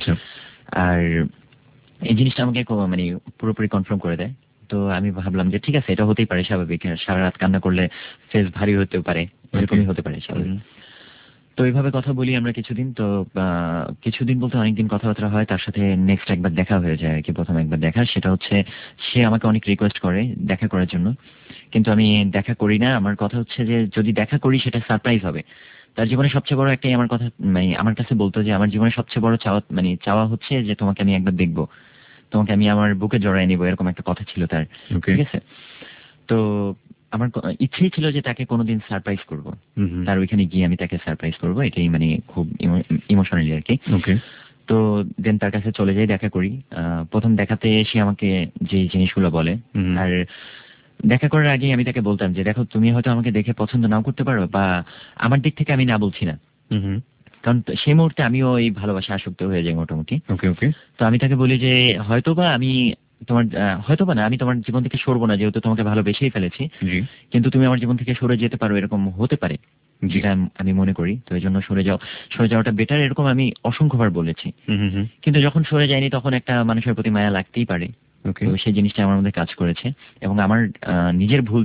আর এই জিনিসটা আমাকে মানে পুরোপুরি কনফার্ম করে দেয়। তো আমি ভাবলাম যে ঠিক আছে, এটা হতেই পারে, স্বাভাবিক, সারা রাত কান্না করলে ফেস ভারী হতেও পারে, এরকমই হতে পারে, স্বাভাবিক। তো এইভাবে কথা বলি আমরা কিছুদিন। তো কিছুদিন বলতে অনেকদিন কথাবার্তা হয়, তার সাথে নেক্সট একবার দেখা হয়ে যায় আর কি। প্রথম একবার দেখা, সেটা হচ্ছে সে আমাকে অনেক রিকোয়েস্ট করে দেখা করার জন্য, কিন্তু আমি দেখা করি না। আমার কথা হচ্ছে যে যদি দেখা করি সেটা সারপ্রাইজ হবে। তার জীবনে সবচেয়ে বড় একটাই আমার কথা, মানে আমার কাছে বলতো যে আমার জীবনে সবচেয়ে বড় চাওয়া হচ্ছে যে তোমাকে আমি একবার দেখবো, তোমাকে আমি আমার বুকে জড়াই নিবো, এরকম একটা কথা ছিল তার। ঠিক আছে, তো আমার ইচ্ছেই ছিল যে তাকে কোনোদিন সারপ্রাইজ করব, তার ওইখানে গিয়ে আমি তাকে সারপ্রাইজ করব, এটাই মানে খুব ইমোশনালি আর কি। তো দেন তার কাছে চলে যাই, দেখা করি। প্রথম দেখাতে সে আমাকে যে জিনিসগুলো বলে, আর দেখা করার আগে আমি তাকে বলতাম যে দেখো, তুমি হয়তো আমাকে দেখে পছন্দ নাও করতে পারো, বা আমার দিক থেকে আমি না বলছি না, কারণ সেই মুহূর্তে আমিও এই ভালোবাসা আসক্ত হয়ে যাই মোটামুটি। তো আমি তাকে বলি যে হয়তোবা আমি তোমার হয়তোবা না, আমি তোমার জীবন থেকে সরবো না, যেহেতু তোমাকে ভালোবেসেই ফেলেছি, কিন্তু তুমি আমার জীবন থেকে সরে যেতে পারো, এরকম হতে পারে, যেটা আমি মনে করি। তো এই জন্য সরে যাওয়াটা বেটার, এরকম আমি অসংখ্যবার বলেছি। কিন্তু যখন সরে যায়নি তখন একটা মানুষের প্রতি মায়া লাগতেই পারে। তো সেই জিনিসটা আমার মধ্যে কাজ করেছে, এবং আমার নিজের ভুল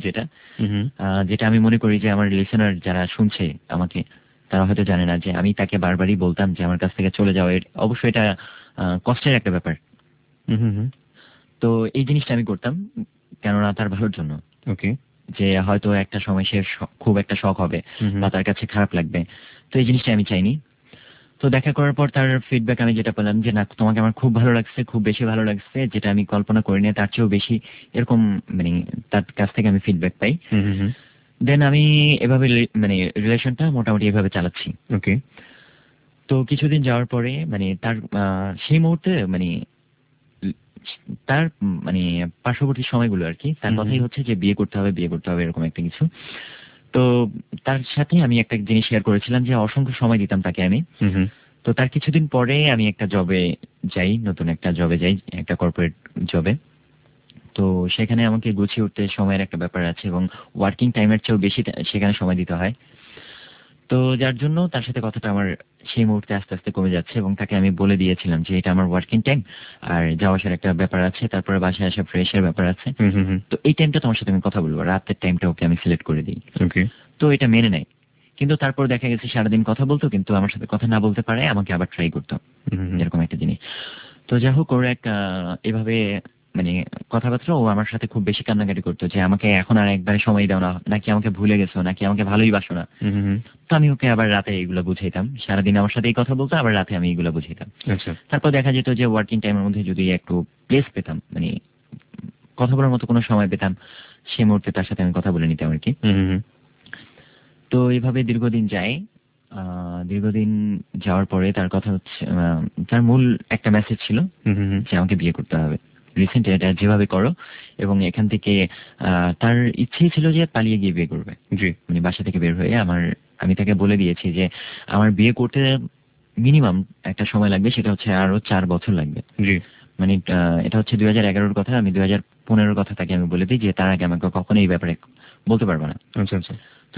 যেটা আমি মনে করি যে আমার লিসেনার যারা শুনছে আমাকে, তারা হয়তো জানে না যে আমি তাকে বারবারই বলতাম যে আমার কাছ থেকে চলে যাওয়া, অবশ্যই এটা কষ্টের একটা ব্যাপার। তো এই জিনিসটা আমি করতাম কেননা তার ভালোর জন্য, যে হয়তো একটা সময় সে খুব একটা শখ হবে বা তার কাছে খারাপ লাগবে, তো এই জিনিসটা আমি চাইনি। তো দেখা করার পর তার ফিডব্যাক আমি যেটা পেলাম যে না, তোমাকে আমার খুব ভালো লাগছে, খুব বেশি ভালো লাগছে, যেটা আমি কল্পনা করিনি, তার চেয়েও বেশি, এরকম মানে তার কাছ থেকে আমি ফিডব্যাক পাই। দেন আমি এভাবে মানে রিলেশনটা মোটামুটি এভাবে চালাচ্ছি। তো কিছুদিন যাওয়ার পরে মানে তার সেই মুহূর্তে মানে তার মানে পার্শ্ববর্তী সময়গুলো আর কি, তার কথাই হচ্ছে যে বিয়ে করতে হবে এরকম একটা কিছু। তো তার সাথে আমি একটা জিনিস শেয়ার করেছিলাম যে অসংখ্য সময় দিতাম তাকে আমি। তো তার কিছুদিন পরে আমি একটা জবে যাই, নতুন একটা জবে যাই, একটা কর্পোরেট জবে। তো সেখানে আমাকে গুছিয়ে উঠতে সময়ের একটা ব্যাপার আছে, এবং ওয়ার্কিং টাইমের চেয়েও বেশি সেখানে সময় দিতে হয়। তো যার জন্য তার সাথে কথাটা আমার সেই মুহূর্তে আস্তে আস্তে কমে যাচ্ছে, এবং তাকে আমি বলে দিয়েছিলাম যে এটা আমার ওয়ার্কিং টাইম, আর যাওয়া আসার একটা ব্যাপার আছে, তারপরে বাসায় আসা ফ্রেশের ব্যাপার আছে, তো এই টাইমটা তোমার সাথে আমি কথা বলবো, রাতের টাইমটা ওকে আমি সিলেক্ট করে দিই। তো এটা মেনে নেয়, কিন্তু তারপর দেখা গেছে সারাদিন কথা বলতো, কিন্তু আমার সাথে কথা না বলতে পারে, আমাকে আবার ট্রাই করতো, এরকম একটা জিনিস। তো যাই হোক, ওর এক এভাবে মানে কথাবার্তা, ও আমার সাথে খুব বেশি কান্নাকাটি করতো যে আমাকে এখন আর একবারে সময় দাও না, নাকি আমাকে ভুলে গেছো, নাকি আমাকে ভালোই বাসো না। তো আমি ওকে আবার রাতে এইগুলো বুঝাইতাম, সারাদিন আমার সাথে এই কথা বলতো, আবার রাতে আমি এইগুলো বুঝাইতাম। তারপর দেখা যেত যে ওয়ার্কিং টাইমের মধ্যে যদি একটু প্লেস পেতাম, মানে কথা বলার মতো কোনো সময় পেতাম, সেই মুহূর্তে তার সাথে আমি কথা বলে নিতাম আর কি। তো এইভাবে দীর্ঘদিন যায়। দীর্ঘদিন যাওয়ার পরে তার কথা হচ্ছে, তার মূল একটা মেসেজ ছিল যে আমাকে বিয়ে করতে হবে, রিসেন্ট এটা যেভাবে করো, এবং এখান থেকে তার ইচ্ছেই ছিল যে পালিয়ে গিয়ে বিয়ে করবে, মানে বাসা থেকে বের হয়ে। আমি তাকে বলে দিয়েছি যে আমার বিয়ে করতে মিনিমাম একটা সময় লাগবে, সেটা হচ্ছে আরো 4 বছর লাগবে, মানে এটা হচ্ছে 2011-র কথা, আমি 2015-র কথা তাকে আমি বলে দিই যে তার আগে আমাকে কখনো এই ব্যাপারে বলতে পারবো না। আচ্ছা আচ্ছা। তো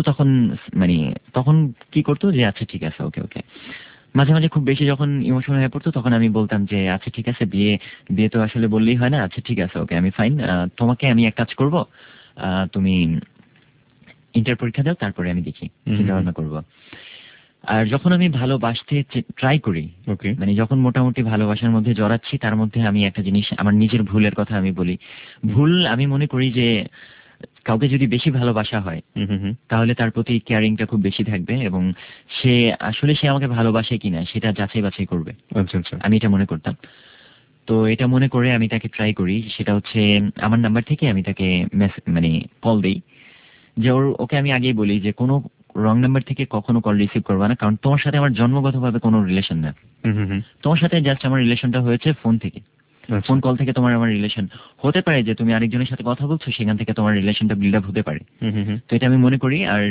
তখন কি করতো যে আচ্ছা ঠিক আছে ওকে ওকে, মাঝে মাঝে খুব বেশি যখন ইমোশনাল হয়ে পড়তো তখন আমি বলতাম যে আচ্ছা ঠিক আছে, বিয়ে তো আসলে বললেই হয় না, আচ্ছা ঠিক আছে ওকে আমি ফাইন, তোমাকে আমি এক কাজ করবো, তুমি ইন্টার পরীক্ষা দাও, তারপরে আমি দেখি চিন্তা ভাবনা করবো। আর যখন আমি ভালোবাসতে ট্রাই করি, মানে যখন মোটামুটি ভালোবাসার মধ্যে জড়াচ্ছি, তার মধ্যে আমি একটা জিনিস, আমার নিজের ভুলের কথা আমি বলি। ভুল আমি মনে করি যে কাউকে যদি বেশি ভালোবাসা হয় তাহলে তার প্রতি কেয়ারিংটা খুব বেশি থাকবে এবং সে আমাকে ভালোবাসে কিনা সেটা যাচাই বাছাই করবে। আচ্ছা আচ্ছা। আমি এটা মনে করতাম। তো এটা মনে করে আমি তাকে ট্রাই করি, সেটা হচ্ছে আমার নাম্বার থেকে আমি তাকে কল দেই, যে ওকে আমি আগেই বলি যে কোনো রং নাম্বার থেকে কখনো কল রিসিভ করবা না, কারণ তোমার সাথে আমার জন্মগতভাবে কোনো রিলেশন না। তোমার সাথে জাস্ট আমার রিলেশনটা হয়েছে ফোন থেকে, ফোন কল থেকে তোমার আমার রিলেশন হতে পারে যে তুমি আরেকজনের সাথে কথা বলছো, সেখান থেকে তোমার রিলেশনটা বিল্ড আপ হতে পারে। তো এটা আমি মনে করি। আর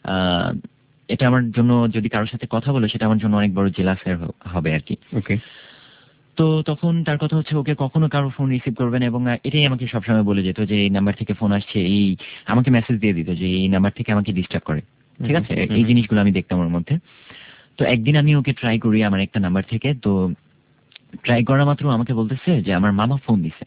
এটা আমার জন্য, যদি কারোর সাথে কথা বলো সেটা আমার জন্য অনেক বড় জেলাসের হবে আর কি। তো তখন তার কথা হচ্ছে ওকে কখনো কারো ফোন রিসিভ করবে না, এবং এটাই আমাকে সবসময় বলে যেত যে এই নাম্বার থেকে ফোন আসছে, এই আমাকে মেসেজ দিয়ে দিত যে এই নাম্বার থেকে আমাকে ডিস্টার্ব করে। ঠিক আছে, এই জিনিসগুলো আমি দেখতাম ওর মধ্যে। তো একদিন আমি ওকে ট্রাই করি আমার একটা নাম্বার থেকে, তো ট্রাই করা মাত্র আমাকে বলতেছে যে আমার মামা ফোন দিছে,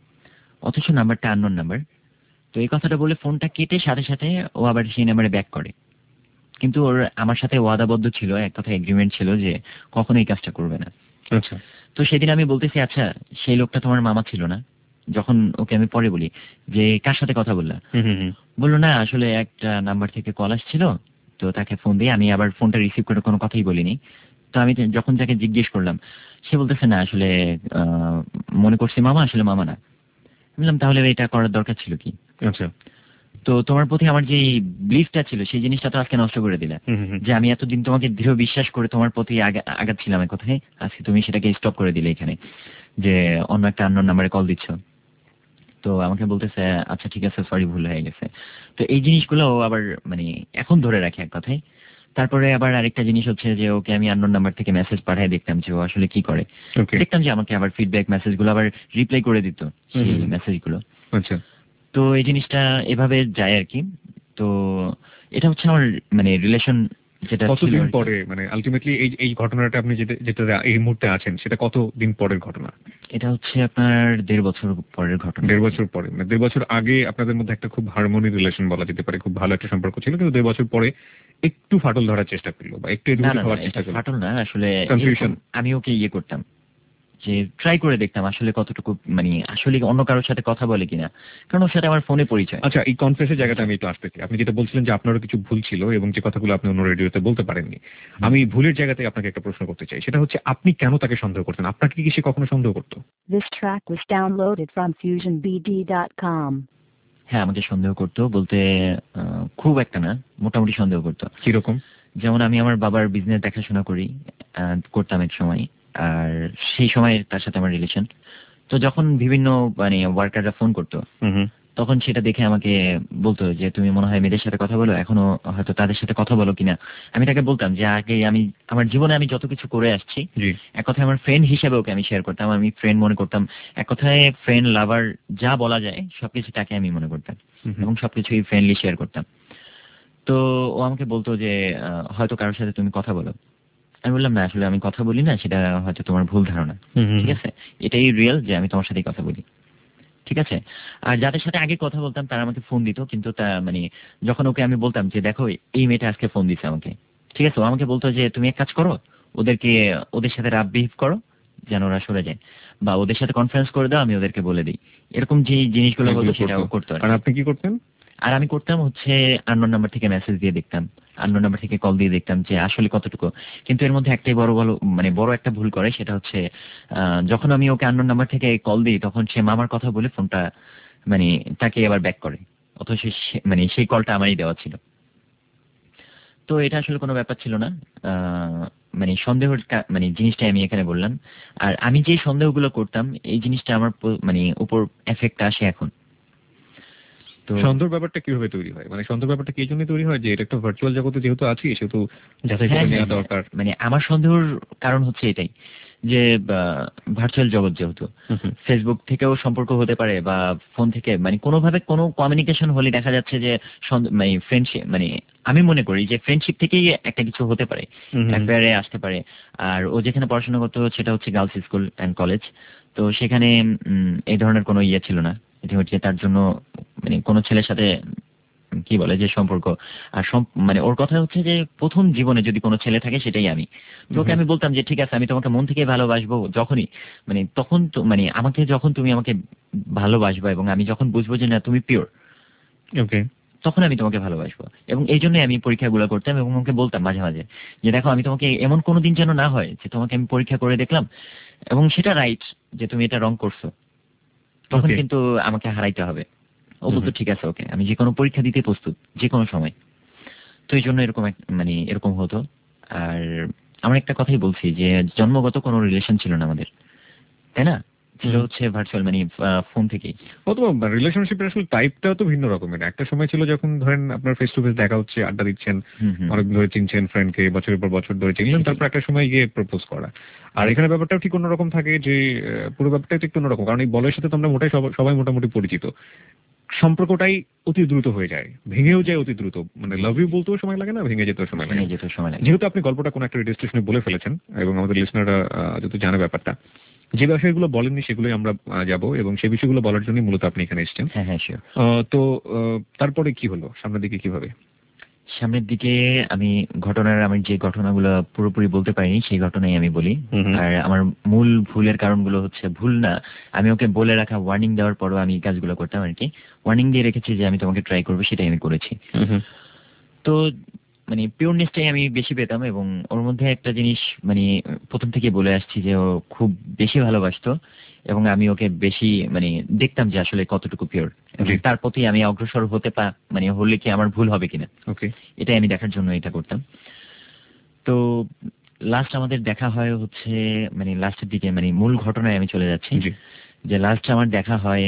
অথচ নাম্বারটা আননোন নাম্বার। তো এই কথাটা বলে ফোনটা কেটে সাথে সাথে ও আবার সেই নাম্বারে ব্যাক করে, কিন্তু ওর আমার সাথে ওয়াদাবদ্ধ ছিল, এক কথা এগ্রিমেন্ট ছিল যে কখনো এই কাজটা করবে না। আচ্ছা। তো সেদিন আমি বলতেছি আচ্ছা সেই লোকটা তোমার মামা ছিল না? যখন ওকে আমি পরে বলি যে কার সাথে কথা বললা, বললো না আসলে একটা নাম্বার থেকে কল আসছিল, তো তাকে ফোন দিয়ে আমি আবার ফোনটা রিসিভ করে কোনো কথাই বলিনি। তো আমি যখন তাকে জিজ্ঞেস করলাম, সে বলতেছে না আসলে মনে করছি মামা, আসলে মামা না। বললাম তাহলে এটা করার দরকার ছিল কি? আচ্ছা। তো তোমার প্রতি আমার যে বিলিফটা ছিল সেই জিনিসটা তো আজকে নষ্ট করে দিলে, যে আমি এতদিন তোমাকে দৃঢ় বিশ্বাস করে তোমার প্রতি আঘাত ছিলাম এক কথায়, আজকে তুমি সেটাকে স্টপ করে দিলে এখানে, যে অন্য একটা আননোন নাম্বারে কল দিচ্ছ। তো আমাকে বলতেছে আচ্ছা ঠিক আছে সরি, ভুল হয়ে গেছে। তো এই জিনিসগুলো আবার এখন ধরে রাখে এক কথায়। তারপরে আবার আরেকটা জিনিস হচ্ছে যে ওকে আমি আননোন নাম্বার থেকে মেসেজ পাঠাই দেখতাম যে ও আসলে কি করে। দেখতাম যে আমাকে আবার ফিডব্যাক মেসেজগুলো আবার রিপ্লাই করে দিত সেই মেসেজগুলো। আচ্ছা। তো এই জিনিসটা এভাবে যায় আর কি। তো এটা হচ্ছে আমার রিলেশন যেটা কতদিন পরে, আলটিমেটলি এই ঘটনাটা আপনি যেটা এই মুহূর্তে আছেন সেটা কতদিন পরের ঘটনা? এটা হচ্ছে আপনার 1.5 বছর পরের ঘটনা। 1.5 বছর পরে, 1.5 বছর আগে আপনাদের মধ্যে একটা খুব হারমোনি রিলেশন বলা যেতে পারে, খুব ভালো একটা সম্পর্ক ছিল, কিন্তু 1.5 বছর পরে একটু ফাটল ধরার চেষ্টা করলো বা একটু এদিকে হওয়ার চেষ্টা করলো। ফাটল না, আসলে কনফিউশন। আমি ওকে করতাম যে ট্রাই করে দেখতাম আসলে কতটুকু আসলে অন্য কারোর সাথে কথা বলে কিনা, কারণ ওর সাথে আমার ফোনে পরিচয়। আচ্ছা, এই কনফেসের জায়গাটা আমি একটু আসতে চাই। আপনি যেটা বলছিলেন যে আপনারও কিছু ভুল ছিল এবং যে কথাগুলো আপনি অন্য রেডিওতে বলতে পারেননি, আমি ভুলের জায়গাতে আপনাকে একটা প্রশ্ন করতে চাই। সেটা হচ্ছে আপনি কেন তাকে সন্দেহ করতেন? আপনাকে কি সে কখনো সন্দেহ করতো? This track was downloaded from FusionBD.com. হ্যাঁ, আমাকে সন্দেহ করতো বলতে খুব একটা না, মোটামুটি সন্দেহ করতো। কিরকম? যেমন আমি আমার বাবার বিজনেস দেখাশোনা করতাম এক সময়, আর সেই সময় তার সাথে আমার রিলেশন। তো যখন বিভিন্ন ওয়ার্কাররা ফোন করতো তখন সেটা দেখে আমাকে বলতো যে তুমি মনে হয় মেয়েদের সাথে কথা বলো, এখনো হয়তো তাদের সাথে কথা বলো কিনা। আমি তাকে বলতাম যে আগে আমি আমার জীবনে আমি যত কিছু করে আসছি, এক কথায় আমার ফ্রেন্ড হিসেবে ওকে আমি শেয়ার করতাম, আমি ফ্রেন্ড মনে করতাম। এক কথায় ফ্রেন্ড লাভার যা বলা যায় সবকিছু তাকে আমি মনে করতাম এবং সবকিছুই ফ্রেন্ডলি শেয়ার করতাম। তো ও আমাকে বলতো যে হয়তো কারোর সাথে তুমি কথা বলো। আমি বললাম না আসলে আমি কথা বলি না, সেটা হয়তো তোমার ভুল ধারণা। ঠিক আছে, এটাই রিয়েল যে আমি তোমার সাথেই কথা বলি। ঠিক আছে। আর যাদের সাথে আগে কথা বলতাম তারা আমাকে ফোন দিত, কিন্তু তা যখন ওকে আমি বলতাম যে দেখো এই মেয়েটা আজকে ফোন দিছে আমাকে, ঠিক আছে, ও আমাকে বলতো যে তুমি এক কাজ করো, ওদের সাথে রাফ বিহেভ করো যেন ওরা সরে যায়, বা ওদের সাথে কনফারেন্স করে দাও, আমি ওদেরকে বলে দিই। এরকম যে জিনিসগুলো বলতো সেটাও করতো। আর আপনি কি করতেন? আর আমি করতাম হচ্ছে আননোন নাম্বার থেকে মেসেজ দিয়ে দেখতাম, আননোন নাম্বার থেকে কল দিয়ে দেখতাম যে আসলে কতটুকু। কিন্তু এর মধ্যে একটাই বড় একটা ভুল করে, সেটা হচ্ছে যখন আমি ওকে আননোন নাম্বার থেকে কল দিই তখন সে মামার কথা বলে ফোনটা তাকে আবার ব্যাক করে, অথচ সেই কলটা আমারই দেওয়া ছিল। তো এটা আসলে কোনো ব্যাপার ছিল না, সন্দেহের জিনিসটাই আমি এখানে বললাম। আর আমি যে সন্দেহগুলো করতাম এই জিনিসটা আমার উপর এফেক্ট আসে এখন। তো তো সন্দেহের ব্যাপারটা কিভাবে তৈরি হয়, মানে সন্দেহের ব্যাপারটা কি জন্য তৈরি হয় যে এটা একটা ভার্চুয়াল জগতে যেহেতু আছি সেহেতু যাচাই করে নেওয়া দরকার? মানে আমার সন্দেহের কারণ হচ্ছে এটাই যে ভার্চুয়াল জগৎ যেহেতু ফেসবুক থেকেও সম্পর্ক হতে পারে বা ফোন থেকে, মানে কোনোভাবে কোনো কমিউনিকেশন হলে দেখা যাচ্ছে যে মানে ফ্রেন্ডশিপ, মানে আমি মনে করি যে ফ্রেন্ডশিপ থেকেই একটা কিছু হতে পারে, অ্যাফেয়ারে আসতে পারে। আর ও যেখানে পড়াশোনা করতো সেটা হচ্ছে গার্লস স্কুল অ্যান্ড কলেজ, তো সেখানে এই ধরনের কোনো ইয়ে ছিল না, এটা হচ্ছে তার জন্য মানে কোনো ছেলের সাথে কি বলে যে সম্পর্ক। আর মানে ওর কথা হচ্ছে যে প্রথম জীবনে যদি কোনো ছেলে থাকে সেটাই আমি। তোকে আমি বলতাম যে ঠিক আছে আমি তোমাকে মন থেকে ভালোবাসবো যখনই, মানে তখন তো মানে আমাকে যখন তুমি আমাকে ভালোবাসবো এবং আমি যখন বুঝবো যে না তুমি পিওর, ওকে, তখন আমি তোমাকে ভালোবাসবো। এবং এই জন্যই আমি পরীক্ষাগুলো করতাম এবং ওকে বলতাম মাঝে মাঝে যে দেখো আমি তোমাকে এমন কোনো দিন যেন না হয় যে তোমাকে আমি পরীক্ষা করে দেখলাম এবং সেটা রাইট যে তুমি এটা রং করছো, তখন কিন্তু আমাকে হারাইতে হবে। ও বলতো ঠিক আছে ওকে, আমি যে কোনো পরীক্ষা দিতে প্রস্তুত যে কোনো সময়। তো এই জন্য এরকম মানে এরকম হতো। আর আমার একটা কথাই বলছি যে জন্মগত কোনো রিলেশন ছিল না আমাদের, তাই না? ছিল হচ্ছে ভার্চুয়াল, মানে ফোন থেকেই। অথবা রিলেশনশিপের আসলে টাইপটা তো ভিন্ন রকমের। একটা সময় ছিল যখন ধরেন আপনার ফেস টু ফেস দেখা হচ্ছে, আড্ডা দিচ্ছেন, অনেক ধরে চিনছেন ফ্রেন্ডকে, বছরের পর বছর ধরে চিনলেন, তারপর একটা সময় গিয়ে প্রপোজ করা। আর এখানে ব্যাপারটাও ঠিক অন্যরকম থাকে, যে পুরো ব্যাপারটা একটু অন্যরকম, কারণ এই বলের সাথে তো আমরা সবাই মোটামুটি পরিচিত। সম্পর্কটাই অতি দ্রুত হয়ে যায়, ভেঙেও যায় অতি দ্রুত, মানে লাভ ইউ বলতেও সময় লাগে না, ভেঙে যেতেও সময় লাগে। যেহেতু আপনি গল্পটা কোনো একটা রেডিও স্টেশনে বলে ফেলেছেন এবং আমাদের লিসনাররা যেহেতু জানে ব্যাপারটা, যে বিষয়গুলো বলেননি সেগুলোই আমরা যাব এবং সেই বিষয়গুলো বলার জন্য মূলত আপনি এখানে এসেছেন। তো তারপরে কি হলো, সামনের দিকে কিভাবে? সামনের দিকে আমি আমি যে ঘটনাগুলো পুরোপুরি বলতে পারিনি সেই ঘটনাই আমি বলি। আর আমার মূল ভুলের কারণগুলো হচ্ছে, ভুল না, আমি ওকে বলে রাখা, ওয়ার্নিং দেওয়ার পরও আমি কাজগুলো করতাম আর কি। ওয়ার্নিং দিয়ে রেখেছি যে আমি তোমাকে ট্রাই করবো, সেটাই আমি করেছি। তো মানে পিওরনেসটাই আমি বেশি পেতাম এবং ওর মধ্যে একটা জিনিস মানে প্রথম থেকে বলে আসছি যে ও খুব বেশি ভালোবাসতো এবং আমি ওকে বেশি মানে দেখতাম যে আসলে কতটুকু পিওর, তার প্রতি আমি অগ্রসর মানে হলে কি আমার ভুল হবে কিনা, এটাই আমি দেখার জন্য এটা করতাম। তো লাস্ট আমাদের দেখা হয় হচ্ছে মানে লাস্টের দিকে, মানে মূল ঘটনায় আমি চলে যাচ্ছি, যে লাস্ট আমার দেখা হয়